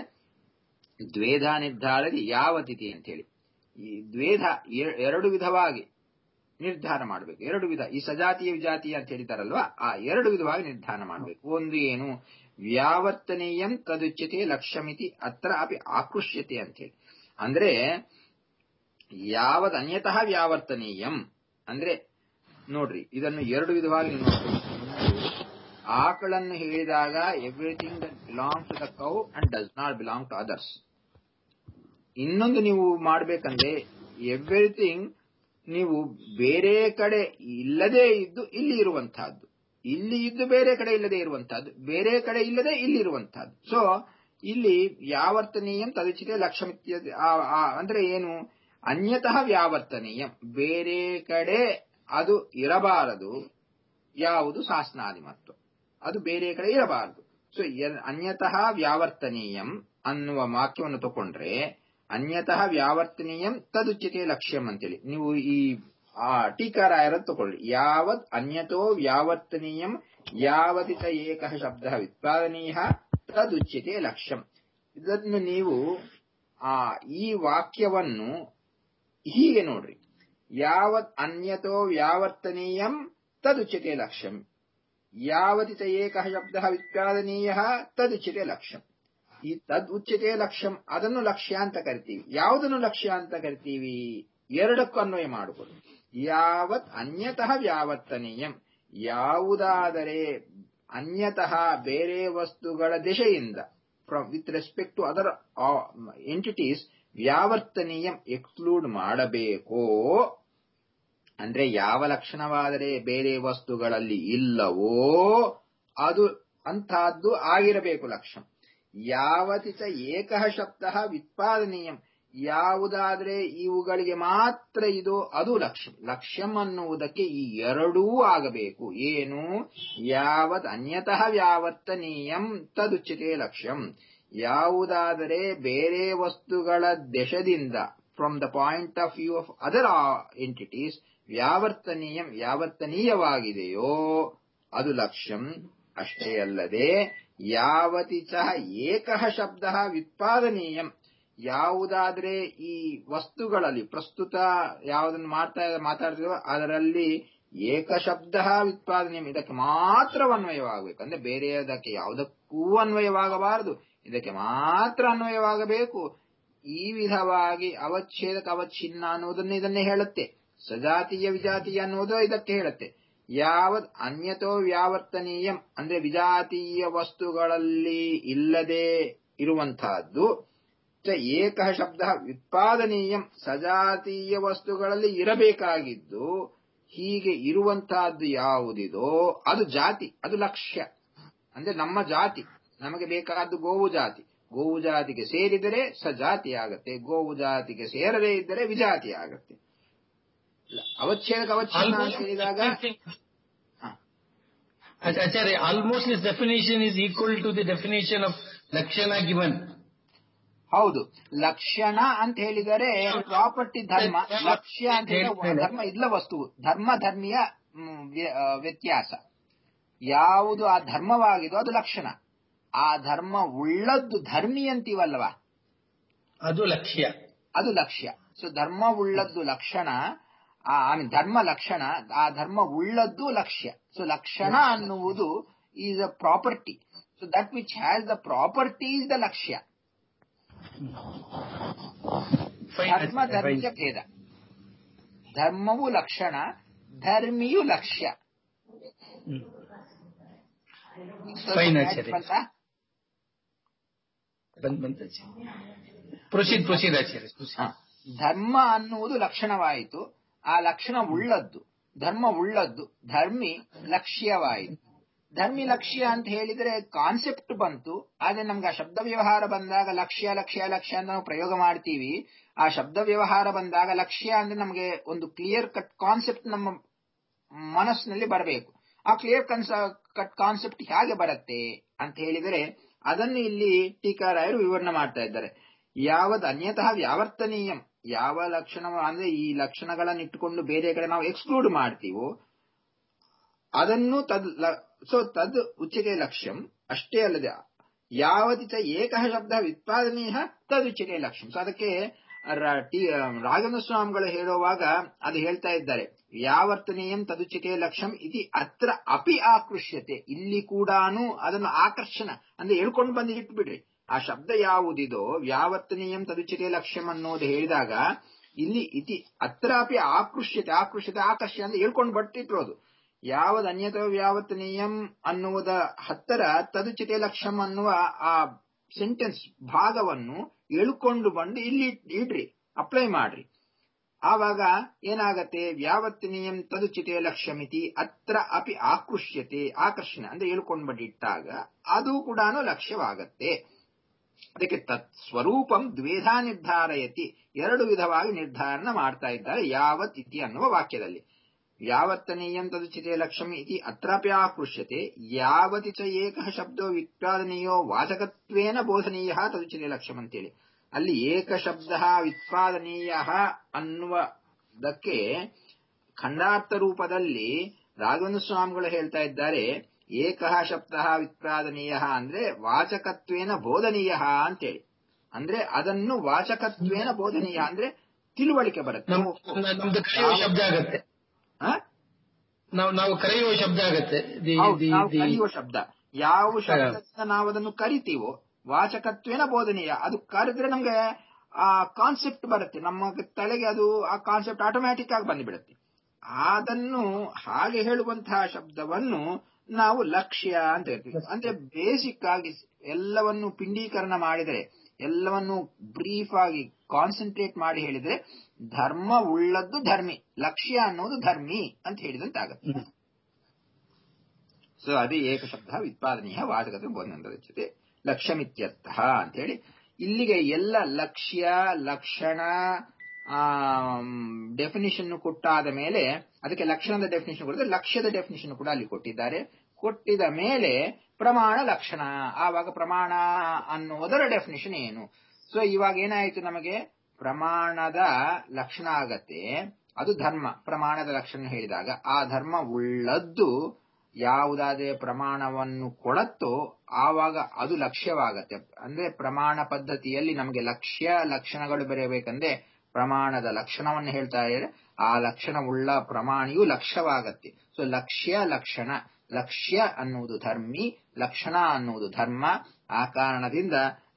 ದ್ವೇಧ ನಿರ್ಧಾರದಿ ಯಾವ ತಿಥಿ ಅಂತ ಹೇಳಿ. ಈ ದ್ವೇಧ ಎರಡು ವಿಧವಾಗಿ ನಿರ್ಧಾರ ಮಾಡಬೇಕು. ಎರಡು ವಿಧ, ಈ ಸಜಾತಿಯ ವಿಜಾತಿಯ ಅಂತ ಹೇಳಿದಾರಲ್ವಾ, ಆ ಎರಡು ವಿಧವಾಗಿ ನಿರ್ಧಾರ ಮಾಡಬೇಕು. ಒಂದು ಏನು, ವ್ಯಾವರ್ತನೀಯಂ ತದುಚ್ಯತೆ ಲಕ್ಷ್ಯಮಿತಿ ಅತ್ರ ಅಪಿ ಆಕೃಷ್ಯತೆ ಅಂತ ಹೇಳಿ. ಅಂದ್ರೆ ಯಾವದ್ ಅನ್ಯತಃ ವ್ಯಾವರ್ತನೀಯಂ ಅಂದ್ರೆ ನೋಡ್ರಿ, ಇದನ್ನು ಎರಡು ವಿಧವಾಗಿ ನೋಡ್ತೀವಿ. ಆಕಳನ್ನು ಹೇಳಿದಾಗ everything that belongs to the cow and does not belong to others. ಇನ್ನೊಂದು ನೀವು ಮಾಡ್ಬೇಕಂದ್ರೆ ಎವ್ರಿಥಿಂಗ್ ನೀವು ಬೇರೆ ಕಡೆ ಇಲ್ಲದೆ ಇದ್ದು ಇಲ್ಲಿ ಇರುವಂತಹದ್ದು, ಇಲ್ಲಿ ಇದ್ದು ಬೇರೆ ಕಡೆ ಇಲ್ಲದೆ ಇರುವಂತಹದ್ದು, ಬೇರೆ ಕಡೆ ಇಲ್ಲದೆ ಇಲ್ಲಿ ಇರುವಂತಹದ್ದು. ಸೊ ಇಲ್ಲಿ ವ್ಯಾವರ್ತನೀಯಂ ತದುಚಿತೆ ಲಕ್ಷ್ಯಮಿತ್ಯ ಅಂದ್ರೆ ಏನು, ಅನ್ಯತಃ ವ್ಯಾವರ್ತನೀಯಂ ಬೇರೆ ಕಡೆ ಅದು ಇರಬಾರದು. ಯಾವುದು ಶಾಸನಾದಿಮತ್ವ, ಅದು ಬೇರೆ ಕಡೆ ಇರಬಾರದು. ಸೊ ಅನ್ಯತಃ ವ್ಯಾವರ್ತನೀಯಂ ಅನ್ನುವ ವಾಕ್ಯವನ್ನು ತಗೊಂಡ್ರೆ ಅನ್ಯತಃ ವ್ಯಾವರ್ತನೀಯಂ ತದುಚ್ಯತೆ ಲಕ್ಷ್ಯಂ ಅಂತೇಳಿ ನೀವು ಈ ಆ ಟೀಕಾರಾಯರನ್ನು ತಗೊಳ್ಳಿ. ಯಾವತ್ ಅನ್ಯತೋ ವ್ಯಾವರ್ತನೀಯಂ ಯಾವತಿತ ಏಕಃ ಶಬ್ದ ವ್ಯುತ್ಪಾದನೀಯ ತದುಚ್ಯತೆ ಲಕ್ಷ್ಯಂ. ಇದನ್ನು ನೀವು ಆ ಈ ವಾಕ್ಯವನ್ನು ಹೀಗೆ ನೋಡ್ರಿ, ಯಾವತ್ ಅನ್ಯತೋ ವ್ಯಾವರ್ತನೀಯಂ ತದುಚ್ಯತೆ ಲಕ್ಷ್ಯಂ, ಯಾವತಿತ ಏಕಃ ಶಬ್ದ ವ್ಯುತ್ಪಾದನೀಯ ತದುಚ್ಯತೆ ಲಕ್ಷ್ಯಂ. ಈ ತದ್ ಉಚ್ಯತೆ ಲಕ್ಷ್ಯಂ ಅದನ್ನು ಲಕ್ಷ್ಯ ಅಂತ ಕರಿತೀವಿ. ಯಾವುದನ್ನು ಲಕ್ಷ್ಯ ಅಂತ ಕರಿತೀವಿ, ಎರಡಕ್ಕೂ ಅನ್ವಯ ಮಾಡಿಕೊಳ್ಳಿ. ಯಾವತ್ ಅನ್ಯತಃ ವ್ಯಾವರ್ತನೀಯಂ, ಯಾವುದಾದರೆ ಅನ್ಯತಃ ಬೇರೆ ವಸ್ತುಗಳ ದಿಶೆಯಿಂದ with respect to other entities ವ್ಯಾವರ್ತನೀಯಂ ಎಕ್ಸ್ಕ್ಲೂಡ್ ಮಾಡಬೇಕೋ ಅಂದ್ರೆ ಯಾವ ಲಕ್ಷಣವಾದರೆ ಬೇರೆ ವಸ್ತುಗಳಲ್ಲಿ ಇಲ್ಲವೋ ಅದು ಅಂತಹದ್ದು ಆಗಿರಬೇಕು ಲಕ್ಷ್ಯ. ಯಾವತಿಚ ಏಕಃ ಶಬ್ದ ವ್ಯುತ್ಪಾದನೀಯಂ, ಯಾವುದಾದ್ರೆ ಇವುಗಳಿಗೆ ಮಾತ್ರ ಇದು ಅದು ಲಕ್ಷ್ಯಂ. ಲಕ್ಷ್ಯಂ ಅನ್ನುವುದಕ್ಕೆ ಈ ಎರಡೂ ಆಗಬೇಕು. ಏನು, ಯಾವತ್ ಅನ್ಯತಃ ವ್ಯಾವರ್ತನೀಯಂ ತದುಚ್ಯತೆ ಲಕ್ಷ್ಯಂ, ಯಾವುದಾದರೆ ಬೇರೆ ವಸ್ತುಗಳ ದೇಶದಿಂದ from the point of view of other entities ವ್ಯಾವರ್ತನೀಯಂ ವ್ಯಾವರ್ತನೀಯವಾಗಿದೆಯೋ ಅದು ಲಕ್ಷ್ಯಂ. ಅಷ್ಟೇ ಅಲ್ಲದೆ ಯಾವತಿಚ ಏಕಃ ಶಬ್ದ ವ್ಯುತ್ಪಾದನೀಯಂ, ಯಾವುದಾದ್ರೆ ಈ ವಸ್ತುಗಳಲ್ಲಿ ಪ್ರಸ್ತುತ ಯಾವುದನ್ನು ಮಾಡ್ತಾ ಮಾತಾಡ್ತೀವೋ ಅದರಲ್ಲಿ ಏಕಶಬ್ದ ವ್ಯುತ್ಪಾದನೀಯಂ, ಇದಕ್ಕೆ ಮಾತ್ರ ಅನ್ವಯವಾಗಬೇಕು. ಅಂದ್ರೆ ಬೇರೆಯದಕ್ಕೆ ಯಾವುದಕ್ಕೂ ಅನ್ವಯವಾಗಬಾರದು, ಇದಕ್ಕೆ ಮಾತ್ರ ಅನ್ವಯವಾಗಬೇಕು. ಈ ವಿಧವಾಗಿ ಅವಚ್ಛೇದಕ ಅವಚ್ಛಿನ್ನ ಅನ್ನೋದನ್ನ ಇದನ್ನೇ ಹೇಳುತ್ತೆ. ಸಜಾತೀಯ ವಿಜಾತೀಯ ಅನ್ನೋದು ಇದಕ್ಕೆ ಹೇಳುತ್ತೆ. ಯಾವದ್ ಅನ್ಯತೋ ವ್ಯಾವರ್ತನೀಯಂ ಅಂದ್ರೆ ವಿಜಾತೀಯ ವಸ್ತುಗಳಲ್ಲಿ ಇಲ್ಲದೆ ಇರುವಂತಹದ್ದು, ಏಕ ಶಬ್ದ ವ್ಯುತ್ಪಾದನೀಯಂ ಸಜಾತೀಯ ವಸ್ತುಗಳಲ್ಲಿ ಇರಬೇಕಾಗಿದ್ದು, ಹೀಗೆ ಇರುವಂತಹದ್ದು ಯಾವುದಿದೋ ಅದು ಜಾತಿ, ಅದು ಲಕ್ಷ್ಯ. ಅಂದ್ರೆ ನಮ್ಮ ಜಾತಿ, ನಮಗೆ ಬೇಕಾದ್ದು ಗೋವು ಜಾತಿ. ಗೋವು ಜಾತಿಗೆ ಸೇರಿದರೆ ಸಜಾತಿ ಆಗತ್ತೆ, ಗೋವು ಜಾತಿಗೆ ಸೇರದೇ ಇದ್ದರೆ ವಿಜಾತಿ ಆಗತ್ತೆ. ಅವಚ್ಛೇದಕ ಅವಚ್ಛಿನ್ನ ಅಂತ ಹೇಳಿದಾಗ Acharya, almost this definition is equal to the definition of lakshana given. ಹೌದು, ಲಕ್ಷಣ ಅಂತ ಹೇಳಿದರೆ ಪ್ರಾಪರ್ಟಿ ಧರ್ಮ, ಲಕ್ಷ್ಯ ಅಂತ ಹೇಳಿದ್ರೆ ಧರ್ಮ ಇಲ್ಲ ವಸ್ತು, ಧರ್ಮ ಧರ್ಮೀಯ ವ್ಯತ್ಯಾಸ. ಯಾವುದು ಆ ಧರ್ಮವಾಗಿದೋ ಅದು ಲಕ್ಷಣ. ಆ ಧರ್ಮ ಉಳ್ಳದ್ದು ಧರ್ಮಿ ಅಂತೀವಲ್ವ, ಅದು ಲಕ್ಷ್ಯ, ಅದು ಲಕ್ಷ್ಯ. ಸೊ ಧರ್ಮ ಉಳ್ಳದ್ದು ಲಕ್ಷಣ, ಐ ಮೀನ್ ಧರ್ಮ ಲಕ್ಷಣ, ಆ ಧರ್ಮ ಉಳ್ಳದ್ದು ಲಕ್ಷ್ಯ. ಸೊ ಲಕ್ಷಣ ಅನ್ನುವುದು is a property. So that which has the property is the lakshya. ಧರ್ಮ ಧರ್ಮಿಯ ಭೇದ. ಧರ್ಮವು ಲಕ್ಷಣ, ಧರ್ಮಿಯು ಲಕ್ಷ್ಯ. ಧರ್ಮ ಅನ್ನುವುದು ಲಕ್ಷಣವಾಯಿತು, ಆ ಲಕ್ಷಣ ಉಳ್ಳದ್ದು, ಧರ್ಮ ಉಳ್ಳದ್ದು, ಧರ್ಮಿ ಲಕ್ಷ್ಯವಾಯಿತು. ಧರ್ಮಿ ಲಕ್ಷ್ಯ ಅಂತ ಹೇಳಿದ್ರೆ ಕಾನ್ಸೆಪ್ಟ್ ಬಂತು, ಆದ್ರೆ ನಮ್ಗೆ ಆ ಶಬ್ದ ವ್ಯವಹಾರ ಬಂದಾಗ ಲಕ್ಷ್ಯ ಲಕ್ಷ್ಯ ಲಕ್ಷ್ಯ ಅಂತ ನಾವು ಪ್ರಯೋಗ ಮಾಡ್ತೀವಿ. ಆ ಶಬ್ದ ವ್ಯವಹಾರ ಬಂದಾಗ ಲಕ್ಷ್ಯ ಅಂದ್ರೆ ನಮಗೆ ಒಂದು ಕ್ಲಿಯರ್ ಕಟ್ ಕಾನ್ಸೆಪ್ಟ್ ನಮ್ಮ ಮನಸ್ಸಿನಲ್ಲಿ ಬರಬೇಕು. ಆ ಕ್ಲಿಯರ್ ಕಟ್ ಕಾನ್ಸೆಪ್ಟ್ ಹೇಗೆ ಬರುತ್ತೆ ಅಂತ ಹೇಳಿದರೆ ಅದನ್ನು ಇಲ್ಲಿ ಟೀಕಾರಾಯರು ವಿವರಣೆ ಮಾಡ್ತಾ ಇದ್ದಾರೆ. ಯಾವದ್ ಅನ್ಯತಃ ವ್ಯಾವರ್ತನೀಯಂ, ಯಾವ ಲಕ್ಷಣ ಅಂದ್ರೆ ಈ ಲಕ್ಷಣಗಳನ್ನು ಇಟ್ಟುಕೊಂಡು ಬೇರೆ ಕಡೆ ನಾವು ಎಕ್ಸ್ಕ್ಲೂಡ್ ಮಾಡ್ತೀವೋ ಅದನ್ನು ತದ್ ಸೊ ತದ್ ಉಚ್ಯತೆ ಲಕ್ಷ್ಯಂ. ಅಷ್ಟೇ ಅಲ್ಲದೆ ಯಾವದಿತ ಏಕಃ ಶಬ್ದ ವ್ಯುತ್ಪಾದನೀಯ ತದುಚ್ಯತೆ ಲಕ್ಷ್ಯಂ. ಸೊ ಅದಕ್ಕೆ ರಾಘವೇಂದ್ರ ಸ್ವಾಮಿಗಳು ಹೇಳುವಾಗ ಅದು ಹೇಳ್ತಾ ಇದ್ದಾರೆ, ವ್ಯಾವರ್ತನೀಯಂ ತದುಚ್ಯತೆ ಲಕ್ಷ್ಯಂ ಇತಿ ಅತ್ರ ಅಪಿ ಆಕೃಷ್ಯತೆ. ಇಲ್ಲಿ ಕೂಡ ಅದನ್ನು ಆಕರ್ಷಣ ಅಂದ್ರೆ ಹೇಳ್ಕೊಂಡು ಬಂದು ಇಟ್ಬಿಡ್ರಿ. ಆ ಶಬ್ದ ಯಾವುದಿದೋ ವ್ಯಾವರ್ತನೀಯಂ ತದುಚ್ಯತೆ ಲಕ್ಷ್ಯಂ ಅನ್ನೋದು ಹೇಳಿದಾಗ ಇಲ್ಲಿ ಇತಿ ಅತ್ರ ಅಪಿ ಆಕೃಷ್ಯತೆ, ಆಕೃಷ್ಯತೆ ಆಕರ್ಷಣೆ ಅಂದ್ರೆ ಹೇಳ್ಕೊಂಡು ಬಟ್ಟಿಟ್ಟಿರೋದು. ಯಾವದ್ ಅನ್ಯತೋ ವ್ಯಾವರ್ತನೀಯಂ ಅನ್ನುವುದ ಹತ್ತರ ತದುಚ್ಯತೆ ಲಕ್ಷ್ಯಂ ಅನ್ನುವ ಆ ಸೆಂಟೆನ್ಸ್ ಭಾಗವನ್ನು ಎಳ್ಕೊಂಡು ಬಂದು ಇಲ್ಲಿ ಇಡ್ರಿ, ಅಪ್ಲೈ ಮಾಡ್ರಿ. ಆವಾಗ ಏನಾಗತ್ತೆ, ವ್ಯಾವರ್ತನೀಯಂ ತದುಚ್ಯತೆ ಲಕ್ಷ್ಯಮಿತಿ ಅತ್ರ ಅಪಿ ಆಕೃಷ್ಯತೆ, ಆಕರ್ಷಣೆ ಅಂದ್ರೆ ಹೇಳ್ಕೊಂಡು ಬಂದಿಟ್ಟಾಗ ಅದು ಕೂಡ ಲಕ್ಷ್ಯವಾಗತ್ತೆ. ಅದಕ್ಕೆ ತತ್ ಸ್ವರೂಪಂ ದ್ವೇಧಾ ನಿರ್ಧಾರಯತಿ, ಎರಡು ವಿಧವಾಗಿ ನಿರ್ಧಾರ ಮಾಡ್ತಾ ಇದ್ದಾರೆ ಯಾವತ್ ಇತಿ ಅನ್ನುವ ವಾಕ್ಯದಲ್ಲಿ. ವ್ಯಾವರ್ತನೀಯಂ ತದುಚ್ಯತೆ ಲಕ್ಷ್ಯಂ ಇತಿ ಅತ್ರಾಪಿ ಆಕೃಷ್ಯತೆ, ಯಾವತಿ ಚ ಏಕಃ ಶಬ್ದೋ ವ್ಯುತ್ಪಾದನೀಯೋ ವಾಚಕತ್ವೇನ ಬೋಧನೀಯ ತದುಚ್ಯತೆ ಲಕ್ಷ್ಯಂ ಅಂತೇಳಿ ಅಲ್ಲಿ ಏಕ ಶಬ್ದ ವ್ಯುತ್ಪಾದನೀಯ ಅನ್ನುವುದಕ್ಕೆ ಖಂಡಾರ್ಥ ರೂಪದಲ್ಲಿ ರಾಘವೇಂದ್ರ ಸ್ವಾಮಿಗಳು ಹೇಳ್ತಾ ಇದ್ದಾರೆ, ಏಕಃ ಶಬ್ದ ವ್ಯುತ್ಪಾದನೀಯ ಅಂದ್ರೆ ವಾಚಕತ್ವೇನ ಬೋಧನೀಯ ಅಂತೇಳಿ. ಅಂದ್ರೆ ಅದನ್ನು ವಾಚಕತ್ವೇನ ಬೋಧನೀಯ ಅಂದ್ರೆ ತಿಳುವಳಿಕೆ ಬರುತ್ತೆ, ಶಬ್ದ ಆಗತ್ತೆ, ನಾವು ಕರೆಯುವ ಶಬ್ದ ಆಗತ್ತೆ. ಕರೆಯುವ ಶಬ್ದ ಯಾವ ಶಬ್ದದಿಂದ ನಾವು ಅದನ್ನು ಕರಿತೀವೋ ವಾಚಕತ್ವೇನ ಬೋಧನೀಯ, ಅದು ಕರೆದ್ರೆ ನಮ್ಗೆ ಆ ಕಾನ್ಸೆಪ್ಟ್ ಬರುತ್ತೆ, ನಮ್ಮ ತಲೆಗೆ ಅದು ಆ ಕಾನ್ಸೆಪ್ಟ್ ಆಟೋಮ್ಯಾಟಿಕ್ ಆಗಿ ಬಂದುಬಿಡುತ್ತೆ. ಅದನ್ನು ಹಾಗೆ ಹೇಳುವಂತಹ ಶಬ್ದವನ್ನು ನಾವು ಲಕ್ಷ್ಯ ಅಂತ ಹೇಳ್ತೀವಿ. ಅಂದ್ರೆ ಬೇಸಿಕ್ ಆಗಿ ಎಲ್ಲವನ್ನು ಪಿಂಡೀಕರಣ ಮಾಡಿದರೆ, ಎಲ್ಲವನ್ನು ಬ್ರೀಫ್ ಆಗಿ ಕಾನ್ಸಂಟ್ರೇಟ್ ಮಾಡಿ ಹೇಳಿದ್ರೆ ಧರ್ಮ ಉಳ್ಳದ್ದು ಧರ್ಮಿ, ಲಕ್ಷ್ಯ ಅನ್ನೋದು ಧರ್ಮಿ ಅಂತ ಹೇಳಿದಂತಾಗತ್ತೆ. ಸೊ ಅದೇ ಏಕ ಶಬ್ದ ವ್ಯುತ್ಪಾದನೀಯ ವಾಚಕತ್ವ ಬೋಧನೆ ಲಕ್ಷ್ಯಮಿತ್ಯರ್ಥ ಅಂತ ಹೇಳಿ ಇಲ್ಲಿಗೆ ಎಲ್ಲ ಲಕ್ಷ್ಯ ಲಕ್ಷಣ ಡೆಫಿನಿಷನ್ ಕೊಟ್ಟಾದ ಮೇಲೆ ಅದಕ್ಕೆ ಲಕ್ಷಣದ ಡೆಫಿನಿಷನ್ ಕೊಟ್ಟಿದ್ದಾರೆ, ಲಕ್ಷ್ಯದ ಡೆಫಿನಿಷನ್ ಕೂಡ ಅಲ್ಲಿ ಕೊಟ್ಟಿದ್ದಾರೆ. ಕೊಟ್ಟಿದ ಮೇಲೆ ಪ್ರಮಾಣ ಲಕ್ಷಣ, ಆವಾಗ ಪ್ರಮಾಣ ಅನ್ನೋದರ ಡೆಫಿನಿಷನ್ ಏನು. ಸೊ ಇವಾಗ ಏನಾಯಿತು, ನಮಗೆ ಪ್ರಮಾಣದ ಲಕ್ಷಣ ಆಗತ್ತೆ, ಅದು ಧರ್ಮ. ಪ್ರಮಾಣದ ಲಕ್ಷಣ ಹೇಳಿದಾಗ ಆ ಧರ್ಮ ಉಳ್ಳದ್ದು ಯಾವುದಾದ್ರೆ ಪ್ರಮಾಣವನ್ನು ಕೊಡತ್ತೋ ಆವಾಗ ಅದು ಲಕ್ಷ್ಯವಾಗತ್ತೆ. ಅಂದ್ರೆ ಪ್ರಮಾಣ ಪದ್ಧತಿಯಲ್ಲಿ ನಮಗೆ ಲಕ್ಷ್ಯ ಲಕ್ಷಣಗಳು ಬರೆಯಬೇಕಂದ್ರೆ ಪ್ರಮಾಣದ ಲಕ್ಷಣವನ್ನು ಹೇಳ್ತಾ ಇದ್ದಾರೆ, ಆ ಲಕ್ಷಣ ಉಳ್ಳ ಪ್ರಮಾಣಿಯು ಲಕ್ಷ್ಯವಾಗತ್ತೆ. ಸೊ ಲಕ್ಷ್ಯ ಲಕ್ಷಣ, ಲಕ್ಷ್ಯ ಅನ್ನುವುದು ಧರ್ಮಿ, ಲಕ್ಷಣ ಅನ್ನುವುದು ಧರ್ಮ. ಆ ಕಾರಣದಿಂದ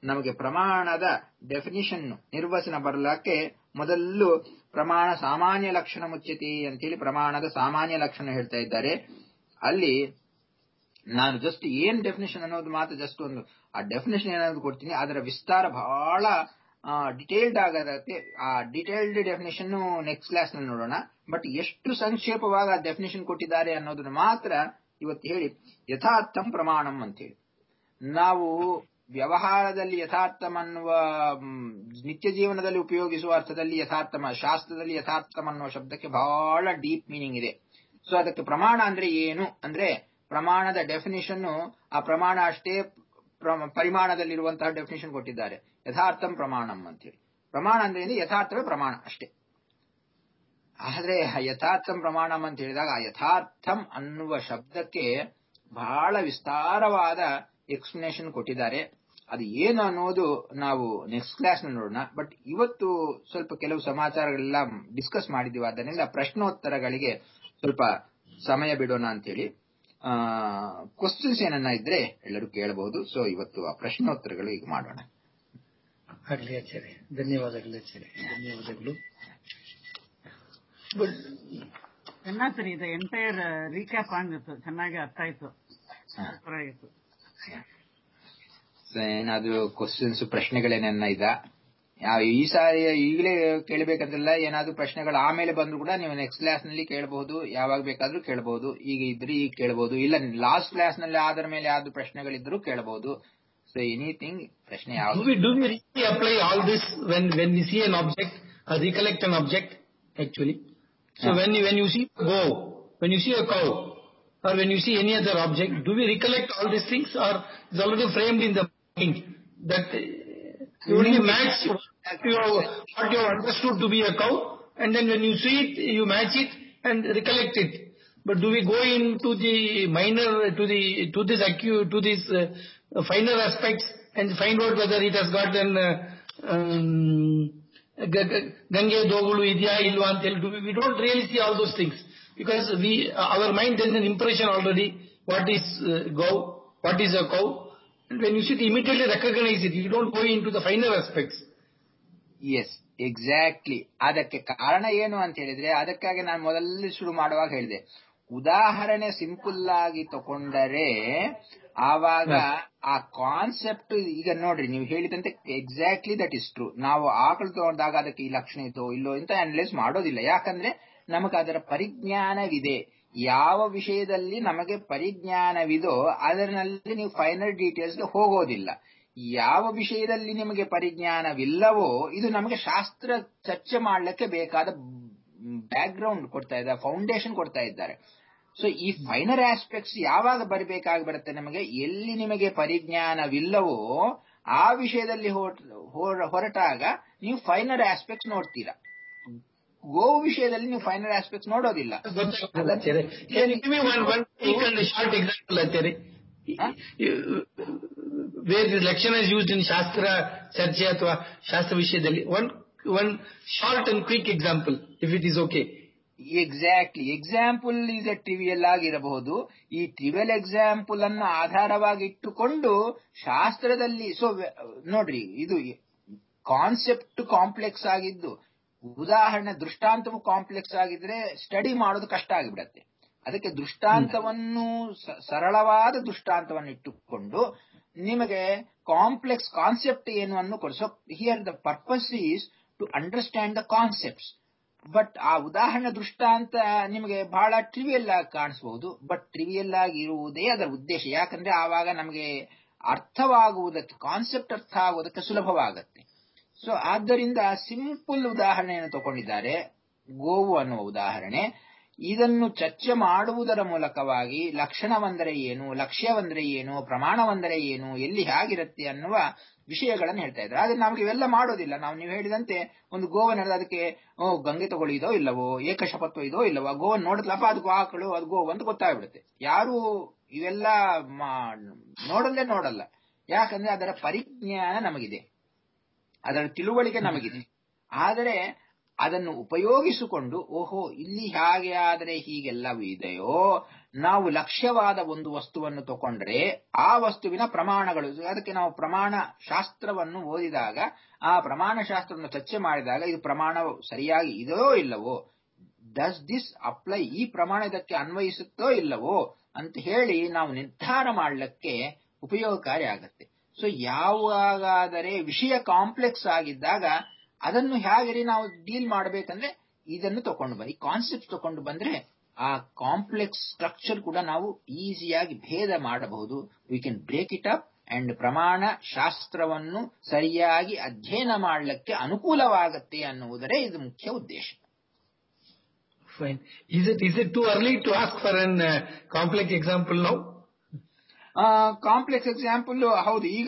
ನಮಗೆ ಪ್ರಮಾಣದ ಡೆಫಿನಿಷನ್ ನಿರ್ವಚನ ಬರಲಕ್ಕೆ ಮೊದಲು ಪ್ರಮಾಣ ಸಾಮಾನ್ಯ ಲಕ್ಷಣ ಮುಚ್ಯತೆ ಅಂತೇಳಿ ಪ್ರಮಾಣದ ಸಾಮಾನ್ಯ ಲಕ್ಷಣ ಹೇಳ್ತಾ ಇದ್ದಾರೆ. ಅಲ್ಲಿ ನಾನು ಜಸ್ಟ್ ಏನ್ ಡೆಫಿನೇಷನ್ ಅನ್ನೋದು ಮಾತ್ರ ಜಸ್ಟ್ ಒಂದು ಆ ಡೆಫಿನೇಷನ್ ಏನಾದ್ರು ಕೊಡ್ತೀನಿ. ಅದರ ವಿಸ್ತಾರ ಬಹಳ ಡಿಟೇಲ್ಡ್ ಆಗತ್ತೆ. ಆ ಡಿಟೇಲ್ಡ್ ಡೆಫಿನೇಷನ್ ನೆಕ್ಸ್ಟ್ ಕ್ಲಾಸ್ ನಲ್ಲಿ ನೋಡೋಣ. ಬಟ್ ಎಷ್ಟು ಸಂಕ್ಷೇಪವಾಗಿ ಆ ಡೆಫಿನೇಷನ್ ಕೊಟ್ಟಿದ್ದಾರೆ ಅನ್ನೋದನ್ನ ಮಾತ್ರ ಇವತ್ತು ಹೇಳಿ, ಯಥಾರ್ಥಂ ಪ್ರಮಾಣಂ ಅಂತೇಳಿ. ನಾವು ವ್ಯವಹಾರದಲ್ಲಿ ಯಥಾರ್ಥಂ ಅನ್ನುವ ನಿತ್ಯ ಜೀವನದಲ್ಲಿ ಉಪಯೋಗಿಸುವ ಅರ್ಥದಲ್ಲಿ ಯಥಾರ್ಥಮ, ಶಾಸ್ತ್ರದಲ್ಲಿ ಯಥಾರ್ಥಂ ಅನ್ನುವ ಶಬ್ದಕ್ಕೆ ಬಹಳ ಡೀಪ್ ಮೀನಿಂಗ್ ಇದೆ. ಸೊ ಅದಕ್ಕೆ ಪ್ರಮಾಣ ಅಂದ್ರೆ ಏನು ಅಂದ್ರೆ, ಪ್ರಮಾಣದ ಡೆಫಿನೇಷನ್ ಆ ಪ್ರಮಾಣ ಅಷ್ಟೇ ಪರಿಮಾಣದಲ್ಲಿರುವಂತಹ ಡೆಫಿನೇಷನ್ ಕೊಟ್ಟಿದ್ದಾರೆ. ಯಥಾರ್ಥಂ ಪ್ರಮಾಣಂ ಅಂತೇಳಿ. ಪ್ರಮಾಣ ಅಂದ್ರೆ ಯಥಾರ್ಥವೇ ಪ್ರಮಾಣ ಅಷ್ಟೇ. ಆದ್ರೆ ಯಥಾರ್ಥಂ ಪ್ರಮಾಣಂ ಅಂತ ಹೇಳಿದಾಗ ಆ ಯಥಾರ್ಥಂ ಅನ್ನುವ ಶಬ್ದಕ್ಕೆ ಬಹಳ ವಿಸ್ತಾರವಾದ ಎಕ್ಸ್ಪ್ಲನೇಷನ್ ಕೊಟ್ಟಿದ್ದಾರೆ. ಅದು ಏನು ಅನ್ನೋದು ನಾವು ನೆಕ್ಸ್ಟ್ ಕ್ಲಾಸ್ ನಲ್ಲಿ ನೋಡೋಣ. ಬಟ್ ಇವತ್ತು ಸ್ವಲ್ಪ ಕೆಲವು ಸಮಾಚಾರಗಳೆಲ್ಲ ಡಿಸ್ಕಸ್ ಮಾಡಿದೀವಿ. ಆದ್ದರಿಂದ ಪ್ರಶ್ನೋತ್ತರಗಳಿಗೆ ಸ್ವಲ್ಪ ಸಮಯ ಬಿಡೋಣ ಅಂತೇಳಿ. ಆ ಕ್ವಶನ್ಸ್ ಏನನ್ನ ಇದ್ರೆ ಎಲ್ಲರೂ ಕೇಳಬಹುದು. ಸೊ ಇವತ್ತು ಆ ಪ್ರಶ್ನೋತ್ತರಗಳು ಈಗ ಮಾಡೋಣ. ಆಗ್ಲಿ ಆಚಾರ್ಯ, ಧನ್ಯವಾದಗಳು ಆಚಾರ್ಯ, ಧನ್ಯವಾದಗಳು. ಚೆನ್ನಾಗಿ ಸರಿ, ಇದು ಎಂಟೈರ್ ರೀಕ್ಯಾಪ್ ಆಗಿತ್ತು, ಚೆನ್ನಾಗಿ ಅರ್ಥ ಆಯ್ತು, ಸೂಪರ್ ಆಗಿತ್ತು. ಏನಾದ್ರು ಕ್ವಶನ್ಸ್ ಪ್ರಶ್ನೆಗಳೇನನ್ನ ಇದ ಈ ಸಾರಿ ಈಗಲೇ ಕೇಳಬೇಕಂತಿಲ್ಲ. ಏನಾದ್ರು ಪ್ರಶ್ನೆಗಳು ಆಮೇಲೆ ಬಂದ್ರು ಕೂಡ ನೀವು ನೆಕ್ಸ್ಟ್ ಕ್ಲಾಸ್ ನಲ್ಲಿ ಕೇಳಬಹುದು, ಯಾವಾಗ ಬೇಕಾದ್ರೂ ಕೇಳಬಹುದು. ಈಗ ಇದ್ರೆ ಈಗ ಕೇಳಬಹುದು, ಇಲ್ಲ ಲಾಸ್ಟ್ ಕ್ಲಾಸ್ ನಲ್ಲಿ ಆದ್ರ ಮೇಲೆ ಯಾವ್ದು ಪ್ರಶ್ನೆಗಳಿದ್ರು ಕೇಳಬಹುದು. ಸೊ ಎನಿಥಿಂಗ್ ಪ್ರಶ್ನೆ ಯಾವ್ದು. Do we really apply all this when when we see an object, or recollect an object actually? So yeah. when you, when you see a go, when you see a cow, or when you see any other object, do we recollect all these things, or is already framed in the mind that you only match what you have, what you have understood to be a cow, and then when you see it, you match it and recollect it. But do we go into the minor, to the to this acu to these uh, finer aspects and find out whether it has got an uh, um, Gange Dogulu idya ilva antel? We don't really see all those things because we our mind has an impression already what is uh, cow, what is a cow, and when you see it, immediately recognize it. You don't go into the finer aspects. Yes, exactly. ಅದಕ್ಕೆ ಕಾರಣ ಏನು ಅಂತ ಹೇಳಿದ್ರೆ, ಅದಕ್ಕಾಗಿ ನಾನು ಮೊದಲು ಶುರು ಮಾಡುವಾಗ ಹೇಳಿದೆ, ಉದಾಹರಣೆ ಸಿಂಪಲ್ ಆಗಿ ತಗೊಂಡರೆ ಆವಾಗ ಆ ಕಾನ್ಸೆಪ್ಟ್, ಈಗ ನೋಡ್ರಿ ನೀವು ಹೇಳಿದಂತೆ ಎಕ್ಸಾಕ್ಟ್ಲಿ ದಟ್ ಇಸ್ ಟ್ರೂ. ನಾವು ಆಕಳು ತಗೊಂಡಾಗ ಅದಕ್ಕೆ ಈ ಲಕ್ಷಣ ಇತ್ತೋ ಇಲ್ಲೋ ಅಂತ ಅನಲೈಸ್ ಮಾಡೋದಿಲ್ಲ. ಯಾಕಂದ್ರೆ ನಮಗೆ ಅದರ ಪರಿಜ್ಞಾನವಿದೆ. ಯಾವ ವಿಷಯದಲ್ಲಿ ನಮಗೆ ಪರಿಜ್ಞಾನವಿದೋ ಅದರಲ್ಲಿ ನೀವು ಫೈನಲ್ ಡೀಟೇಲ್ಸ್ಗೆ ಹೋಗೋದಿಲ್ಲ. ಯಾವ ವಿಷಯದಲ್ಲಿ ನಿಮಗೆ ಪರಿಜ್ಞಾನವಿಲ್ಲವೋ ಇದು ನಮಗೆ ಶಾಸ್ತ್ರ ಚರ್ಚೆ ಮಾಡಲಿಕ್ಕೆ ಬೇಕಾದ ಬ್ಯಾಕ್ ಗ್ರೌಂಡ್ ಕೊಡ್ತಾ ಇದ್ದಾರೆ, ಫೌಂಡೇಶನ್ ಕೊಡ್ತಾ ಇದ್ದಾರೆ. ಸೊ ಈ ಫೈನರ್ ಆಸ್ಪೆಕ್ಟ್ಸ್ ಯಾವಾಗ ಬರಬೇಕಾಗಿ ಬರುತ್ತೆ ನಮಗೆ, ಎಲ್ಲಿ ನಿಮಗೆ ಪರಿಜ್ಞಾನವಿಲ್ಲವೋ ಆ ವಿಷಯದಲ್ಲಿ ಹೊರಟಾಗ ನೀವು ಫೈನರ್ ಆಸ್ಪೆಕ್ಟ್ಸ್ ನೋಡ್ತೀರಾ. ಗೋ ವಿಷಯದಲ್ಲಿ ನೀವು ಫೈನರ್ ಆಸ್ಪೆಕ್ಟ್ಸ್ ನೋಡೋದಿಲ್ಲ. Where the ಲಕ್ಷಣ is used in ಶಾಸ್ತ್ರ ಚರ್ಚೆ ಅಥವಾ ಶಾಸ್ತ್ರ ವಿಷಯದಲ್ಲಿ, one one short and quick example if it is okay. Exactly, example ಈಗ ಟ್ರಿವಿಯಲ್ ಆಗಿರಬಹುದು. ಈ ಟ್ರಿವಿಯಲ್ ಎಕ್ಸಾಂಪಲ್ ಅನ್ನು ಆಧಾರವಾಗಿ ಇಟ್ಟುಕೊಂಡು ಶಾಸ್ತ್ರದಲ್ಲಿ, ಸೊ ನೋಡ್ರಿ, ಇದು ಕಾನ್ಸೆಪ್ಟ್ ಕಾಂಪ್ಲೆಕ್ಸ್ ಆಗಿದ್ದು, ಉದಾಹರಣೆ ದೃಷ್ಟಾಂತವು ಕಾಂಪ್ಲೆಕ್ಸ್ ಆಗಿದ್ರೆ ಸ್ಟಡಿ ಮಾಡೋದು ಕಷ್ಟ ಆಗಿಬಿಡತ್ತೆ. ಅದಕ್ಕೆ ದೃಷ್ಟಾಂತವನ್ನು, ಸರಳವಾದ ದೃಷ್ಟಾಂತವನ್ನು ಇಟ್ಟುಕೊಂಡು ನಿಮಗೆ ಕಾಂಪ್ಲೆಕ್ಸ್ ಕಾನ್ಸೆಪ್ಟ್ ಏನು ಅನ್ನು ಕೊಡಿ. So here the purpose is to understand the concepts. But ಆ ಉದಾಹರಣೆ ದೃಷ್ಟಾಂತ ನಿಮಗೆ ಬಹಳ ಟ್ರಿವಿಯಲ್ ಆಗಿ ಕಾಣಿಸಬಹುದು, ಬಟ್ ಟ್ರಿವಿಯಲ್ ಆಗಿ ಇರುವುದೇ ಅದರ ಉದ್ದೇಶ. ಯಾಕಂದ್ರೆ ಆವಾಗ ನಮಗೆ ಅರ್ಥವಾಗುವುದಕ್ಕೆ, ಕಾನ್ಸೆಪ್ಟ್ ಅರ್ಥ ಆಗುವುದಕ್ಕೆ ಸುಲಭವಾಗತ್ತೆ. ಸೊ ಆದ್ದರಿಂದ ಸಿಂಪಲ್ ಉದಾಹರಣೆಯನ್ನು ತಗೊಂಡಿದ್ದಾರೆ, ಗೋವು ಅನ್ನುವ ಉದಾಹರಣೆ. ಇದನ್ನು ಚರ್ಚೆ ಮಾಡುವುದರ ಮೂಲಕವಾಗಿ ಲಕ್ಷಣವಂದರೆ ಏನು, ಲಕ್ಷ್ಯವಂದರೆ ಏನು, ಪ್ರಮಾಣವಂದರೆ ಏನು, ಎಲ್ಲಿ ಹೇಗಿರುತ್ತೆ ಅನ್ನುವ ವಿಷಯಗಳನ್ನು ಹೇಳ್ತಾ ಇದ್ದಾರೆ. ಆದ್ರೆ ನಮಗೆ ಇವೆಲ್ಲ ಮಾಡೋದಿಲ್ಲ. ನಾವು ನೀವು ಹೇಳಿದಂತೆ ಒಂದು ಗೋವನ್ನು ಹೇಳಿದ ಅದಕ್ಕೆ ಓ ಗಂಗೆ ತಗೊಳ್ಳಿದೋ ಇಲ್ಲವೋ, ಏಕಶಪತ್ವ ಇದೋ ಇಲ್ಲವೋ, ಗೋವನ್ನು ನೋಡಿದ್ಲಪ್ಪ ಅದು ಆಕಳು, ಅದು ಗೋವು ಅಂತ ಗೊತ್ತಾಗ್ಬಿಡುತ್ತೆ. ಯಾರು ಇವೆಲ್ಲ ನೋಡಲ್ಲೇ ನೋಡಲ್ಲ. ಯಾಕಂದ್ರೆ ಅದರ ಪರಿಜ್ಞಾನ ನಮಗಿದೆ, ಅದರ ತಿಳುವಳಿಕೆ ನಮಗಿದೆ. ಆದರೆ ಅದನ್ನು ಉಪಯೋಗಿಸಿಕೊಂಡು ಓಹೋ ಇಲ್ಲಿ ಹಾಗೆ ಆದರೆ ಹೀಗೆಲ್ಲವೂ ಇದೆಯೋ, ನಾವು ಲಕ್ಷ್ಯವಾದ ಒಂದು ವಸ್ತುವನ್ನು ತಗೊಂಡ್ರೆ ಆ ವಸ್ತುವಿನ ಪ್ರಮಾಣಗಳು, ಅದಕ್ಕೆ ನಾವು ಪ್ರಮಾಣ ಶಾಸ್ತ್ರವನ್ನು ಓದಿದಾಗ ಆ ಪ್ರಮಾಣ ಶಾಸ್ತ್ರವನ್ನು ಚರ್ಚೆ ಮಾಡಿದಾಗ ಇದು ಪ್ರಮಾಣ ಸರಿಯಾಗಿ ಇದೆಯೋ ಇಲ್ಲವೋ, ಡಸ್ ದಿಸ್ ಅಪ್ಲೈ, ಈ ಪ್ರಮಾಣ ಇದಕ್ಕೆ ಅನ್ವಯಿಸುತ್ತೋ ಇಲ್ಲವೋ ಅಂತ ಹೇಳಿ ನಾವು ನಿರ್ಧಾರ ಮಾಡಲಿಕ್ಕೆ ಉಪಯೋಗಕಾರಿ ಆಗತ್ತೆ. ಸೊ ಯಾವಾಗಾದರೆ ವಿಷಯ ಕಾಂಪ್ಲೆಕ್ಸ್ ಆಗಿದ್ದಾಗ ಅದನ್ನು ಹೇಗೆ ನಾವು ಡೀಲ್ ಮಾಡಬೇಕಂದ್ರೆ ಇದನ್ನು ತಕೊಂಡು ಬನ್ನಿ, ಕಾನ್ಸೆಪ್ಟ್ ತಕೊಂಡು ಬಂದ್ರೆ ಆ ಕಾಂಪ್ಲೆಕ್ಸ್ ಸ್ಟ್ರಕ್ಚರ್ ಕೂಡ ನಾವು ಈಸಿಯಾಗಿ ಭೇದ ಮಾಡಬಹುದು. We can break it up and ಪ್ರಮಾಣ ಶಾಸ್ತ್ರವನ್ನು ಸರಿಯಾಗಿ ಅಧ್ಯಯನ ಮಾಡಲಿಕ್ಕೆ ಅನುಕೂಲವಾಗತ್ತೆ ಅನ್ನುವುದರೇ ಇದು ಮುಖ್ಯ ಉದ್ದೇಶ. Fine. Is it is it too early to ask for an uh, complex example now? Complex example ಹೌದು, ಈಗ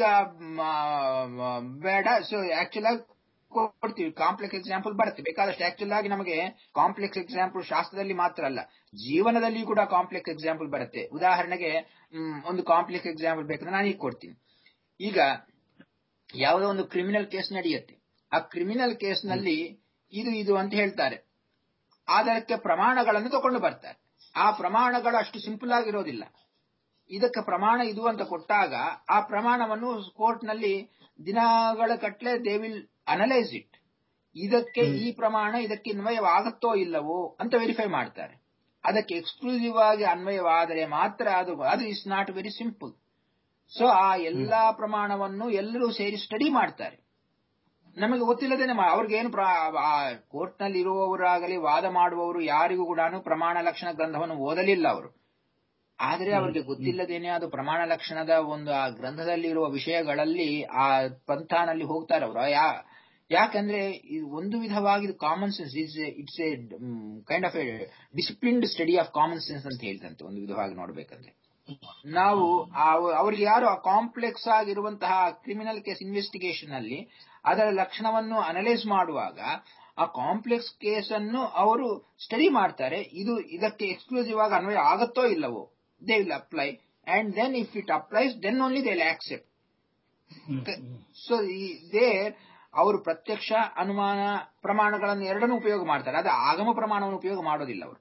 ಬೇಡ. ಸೊ ಆಕ್ಚುಲ್ ಆಗಿ ಕೊಡ್ತೀವಿ, ಕಾಂಪ್ಲೆಕ್ಸ್ ಎಕ್ಸಾಂಪಲ್ ಬರುತ್ತೆ ಬೇಕಾದಷ್ಟು. ಆಕ್ಚುಲ್ ಆಗಿ ನಮಗೆ ಕಾಂಪ್ಲೆಕ್ಸ್ ಎಕ್ಸಾಂಪಲ್ ಶಾಸ್ತ್ರದಲ್ಲಿ ಮಾತ್ರ ಅಲ್ಲ, ಜೀವನದಲ್ಲಿ ಕೂಡ ಕಾಂಪ್ಲೆಕ್ಸ್ ಎಕ್ಸಾಂಪಲ್ ಬರುತ್ತೆ. ಉದಾಹರಣೆಗೆ ಒಂದು ಕಾಂಪ್ಲೆಕ್ಸ್ ಎಕ್ಸಾಂಪಲ್ ಬೇಕಂದ್ರೆ ನಾನು ಈಗ ಕೊಡ್ತೀನಿ. ಈಗ ಯಾವುದೋ ಒಂದು ಕ್ರಿಮಿನಲ್ ಕೇಸ್ ನಡೆಯುತ್ತೆ, ಆ ಕ್ರಿಮಿನಲ್ ಕೇಸ್ ನಲ್ಲಿ ಇದು ಇದು ಅಂತ ಹೇಳ್ತಾರೆ, ಅದಕ್ಕೆ ಪ್ರಮಾಣಗಳನ್ನು ತಗೊಂಡು ಬರ್ತಾರೆ. ಆ ಪ್ರಮಾಣಗಳು ಅಷ್ಟು ಸಿಂಪಲ್ ಆಗಿರೋದಿಲ್ಲ. ಇದಕ್ಕೆ ಪ್ರಮಾಣ ಇದು ಅಂತ ಕೊಟ್ಟಾಗ ಆ ಪ್ರಮಾಣವನ್ನು ಕೋರ್ಟ್ ನಲ್ಲಿ ದಿನಗಳ ಕಟ್ಲೆ ದೇ ವಿಲ್ ಅನಲೈಸ್ ಇಟ್. ಇದಕ್ಕೆ ಈ ಪ್ರಮಾಣ ಇದಕ್ಕೆ ಅನ್ವಯವಾಗುತ್ತೋ ಇಲ್ಲವೋ ಅಂತ ವೆರಿಫೈ ಮಾಡ್ತಾರೆ. ಅದಕ್ಕೆ ಎಕ್ಸ್ಕ್ಲೂಸಿವ್ ಆಗಿ ಅನ್ವಯವಾದರೆ ಮಾತ್ರ ಅದು ಅದು is not very simple. So ಆ ಎಲ್ಲಾ ಪ್ರಮಾಣವನ್ನು ಎಲ್ಲರೂ ಸೇರಿ ಸ್ಟಡಿ ಮಾಡ್ತಾರೆ. ನಮಗೆ ಗೊತ್ತಿಲ್ಲದೇನೆ ಅವ್ರಿಗೇನು ಕೋರ್ಟ್ ನಲ್ಲಿ ಇರುವವರಾಗಲಿ ವಾದ ಮಾಡುವವರು ಯಾರಿಗೂ ಕೂಡ ಪ್ರಮಾಣ ಲಕ್ಷಣ ಗ್ರಂಥವನ್ನು ಓದಲಿಲ್ಲ ಅವರು. ಆದರೆ ಅವರಿಗೆ ಗೊತ್ತಿಲ್ಲದೇನೆ ಅದು ಪ್ರಮಾಣ ಲಕ್ಷಣದ ಒಂದು ಆ ಗ್ರಂಥದಲ್ಲಿ ಇರುವ ವಿಷಯಗಳಲ್ಲಿ ಆ ಪಂಥಾನಲ್ಲಿ ಹೋಗ್ತಾರೆ ಅವರು. ಯಾ ಯಾಕಂದ್ರೆ ಇದು ಒಂದು ವಿಧವಾಗಿ ಇದು common sense, it's it's a kind of a disciplined study of common sense ಅಂತ ಹೇಳ್ತಂತೆ ಒಂದು ವಿಧವಾಗಿ ನೋಡ್ಬೇಕಂದ್ರೆ. ನಾವು ಅವ್ರಿಗೆ ಯಾರು ಆ ಕಾಂಪ್ಲೆಕ್ಸ್ ಆಗಿರುವಂತಹ ಕ್ರಿಮಿನಲ್ ಕೇಸ್ ಇನ್ವೆಸ್ಟಿಗೇಷನ್ ಅಲ್ಲಿ ಅದರ ಲಕ್ಷಣವನ್ನು ಅನಲೈಸ್ ಮಾಡುವಾಗ ಆ ಕಾಂಪ್ಲೆಕ್ಸ್ ಕೇಸ್ ಅನ್ನು ಅವರು ಸ್ಟಡಿ ಮಾಡ್ತಾರೆ. ಇದು ಇದಕ್ಕೆ ಎಕ್ಸ್ಕ್ಲೂಸಿವ್ ಆಗಿ ಅನ್ವಯ ಆಗುತ್ತೋ ಇಲ್ಲವೋ, they will apply, and then if it applies then only they will accept. So there ಅವರು ಪ್ರತ್ಯಕ್ಷ ಅನುಮಾನ ಪ್ರಮಾಣಗಳನ್ನು ಎರಡನ್ನೂ ಉಪಯೋಗ ಮಾಡ್ತಾರೆ. ಅದು ಆಗಮ ಪ್ರಮಾಣವನ್ನು ಉಪಯೋಗ ಮಾಡೋದಿಲ್ಲ ಅವರು.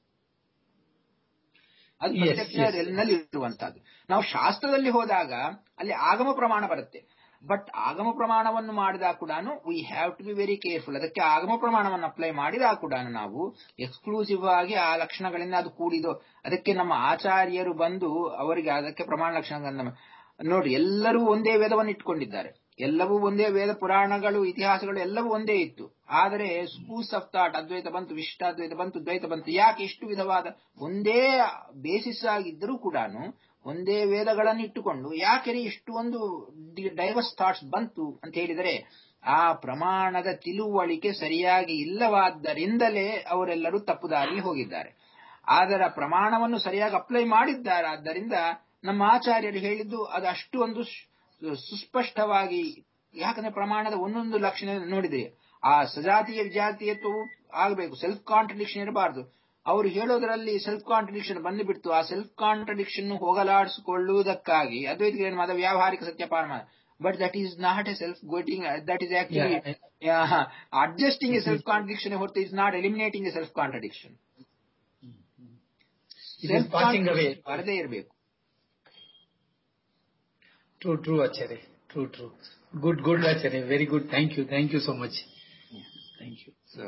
ಅದು ಪ್ರತ್ಯಕ್ಷದಲ್ಲಿ ಇರುವಂತಹದ್ದು. ನಾವು ಶಾಸ್ತ್ರದಲ್ಲಿ ಹೋದಾಗ ಅಲ್ಲಿ ಆಗಮ ಪ್ರಮಾಣ ಬರುತ್ತೆ. ಬಟ್ ಆಗಮ ಪ್ರಮಾಣವನ್ನು ಮಾಡಿದಾಗ ಕೂಡ we have to be very careful. ಅದಕ್ಕೆ ಆಗಮ ಪ್ರಮಾಣವನ್ನು ಅಪ್ಲೈ ಮಾಡಿದಾಗ ಕೂಡ ನಾವು ಎಕ್ಸ್ಕ್ಲೂಸಿವ್ ಆಗಿ ಆ ಲಕ್ಷಣಗಳಿಂದ ಅದು ಕೂಡಿದು. ಅದಕ್ಕೆ ನಮ್ಮ ಆಚಾರ್ಯರು ಬಂದು ಅವರಿಗೆ ಅದಕ್ಕೆ ಪ್ರಮಾಣ ಲಕ್ಷಣ ನೋಡಿ, ಎಲ್ಲರೂ ಒಂದೇ ವೇದವನ್ನು ಇಟ್ಕೊಂಡಿದ್ದಾರೆ, ಎಲ್ಲವೂ ಒಂದೇ ವೇದ ಪುರಾಣಗಳು ಇತಿಹಾಸಗಳು ಎಲ್ಲವೂ ಒಂದೇ ಇತ್ತು. ಆದರೆ ಸ್ಕೂಲ್ಸ್ ಆಫ್ ಥಾಟ್ ಅದ್ವೈತ ಬಂತು, ವಿಶಿಷ್ಟಾದ್ವೈತ ಬಂತು, ದ್ವೈತ ಬಂತು. ಯಾಕೆ ಇಷ್ಟು ವಿಧವಾದ ಒಂದೇ ಬೇಸಿಸ್ ಆಗಿದ್ದರೂ ಕೂಡ ಒಂದೇ ವೇದಗಳನ್ನು ಇಟ್ಟುಕೊಂಡು ಯಾಕೆ ಇಷ್ಟು ಒಂದು ಡೈವರ್ಸ್ ಥಾಟ್ಸ್ ಬಂತು ಅಂತ ಹೇಳಿದರೆ ಆ ಪ್ರಮಾಣದ ತಿಳುವಳಿಕೆ ಸರಿಯಾಗಿ ಇಲ್ಲವಾದ್ದರಿಂದಲೇ ಅವರೆಲ್ಲರೂ ತಪ್ಪುದಾರಿಯಲ್ಲಿ ಹೋಗಿದ್ದಾರೆ. ಅದರ ಪ್ರಮಾಣವನ್ನು ಸರಿಯಾಗಿ ಅಪ್ಲೈ ಮಾಡಿದ್ದಾರೆ. ಆದ್ದರಿಂದ ನಮ್ಮ ಆಚಾರ್ಯರು ಹೇಳಿದ್ದು ಅದು ಅಷ್ಟು ಒಂದು ಸುಸ್ಪಷ್ಟವಾಗಿ, ಯಾಕಂದ್ರೆ ಪ್ರಮಾಣದ ಒಂದೊಂದು ಲಕ್ಷಣ ನೋಡಿದ್ರೆ ಆ ಸಜಾತೀಯ ವಿಜಾತೀಯತ್ವವು ಆಗಬೇಕು, ಸೆಲ್ಫ್ ಕಾಂಟ್ರಡಿಕ್ಷನ್ ಇರಬಾರದು. ಅವರು ಹೇಳೋದ್ರಲ್ಲಿ ಸೆಲ್ಫ್ ಕಾಂಟ್ರಡಿಕ್ಷನ್ ಬಂದುಬಿಡ್ತು. ಆ ಸೆಲ್ಫ್ ಕಾಂಟ್ರಡಿಕ್ಷನ್ ಹೋಗಲಾಡಿಸಿಕೊಳ್ಳುವುದಕ್ಕಾಗಿ ಅದ್ವೈತಿಗಳು ಏನು ಮಾಡಿದ ವ್ಯಾವಹಾರಿಕ ಸತ್ಯಪಾನ. But that is not a self goading, that is actually adjusting a self contradiction ಹೊರತು is not eliminating a self contradiction. ಬರದೇ ಇರಬೇಕು. True, true, Acharya. True, true. Good, good, Acharya. Very good. Thank you. Thank you so much. Thank you. So,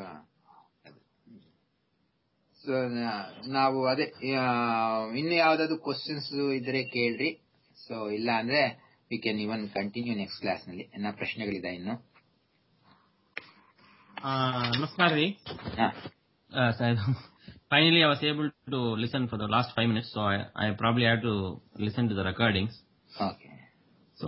so ನಾವು ಅದೇ ಇನ್ನು ಯಾವ್ದಾದ್ರು questions ಇದ್ರೆ ಕೇಳ್ರಿ. So ಇಲ್ಲ ಅಂದ್ರೆ we can even continue next class ನಲ್ಲಿ. ಏನ ಪ್ರಶ್ನೆಗಳಿದೆ ಇನ್ನು? ನಮಸ್ಕಾರ ರೀ. Finally, I was able to listen for the last five minutes, so I, I probably had to listen to the recordings. Okay.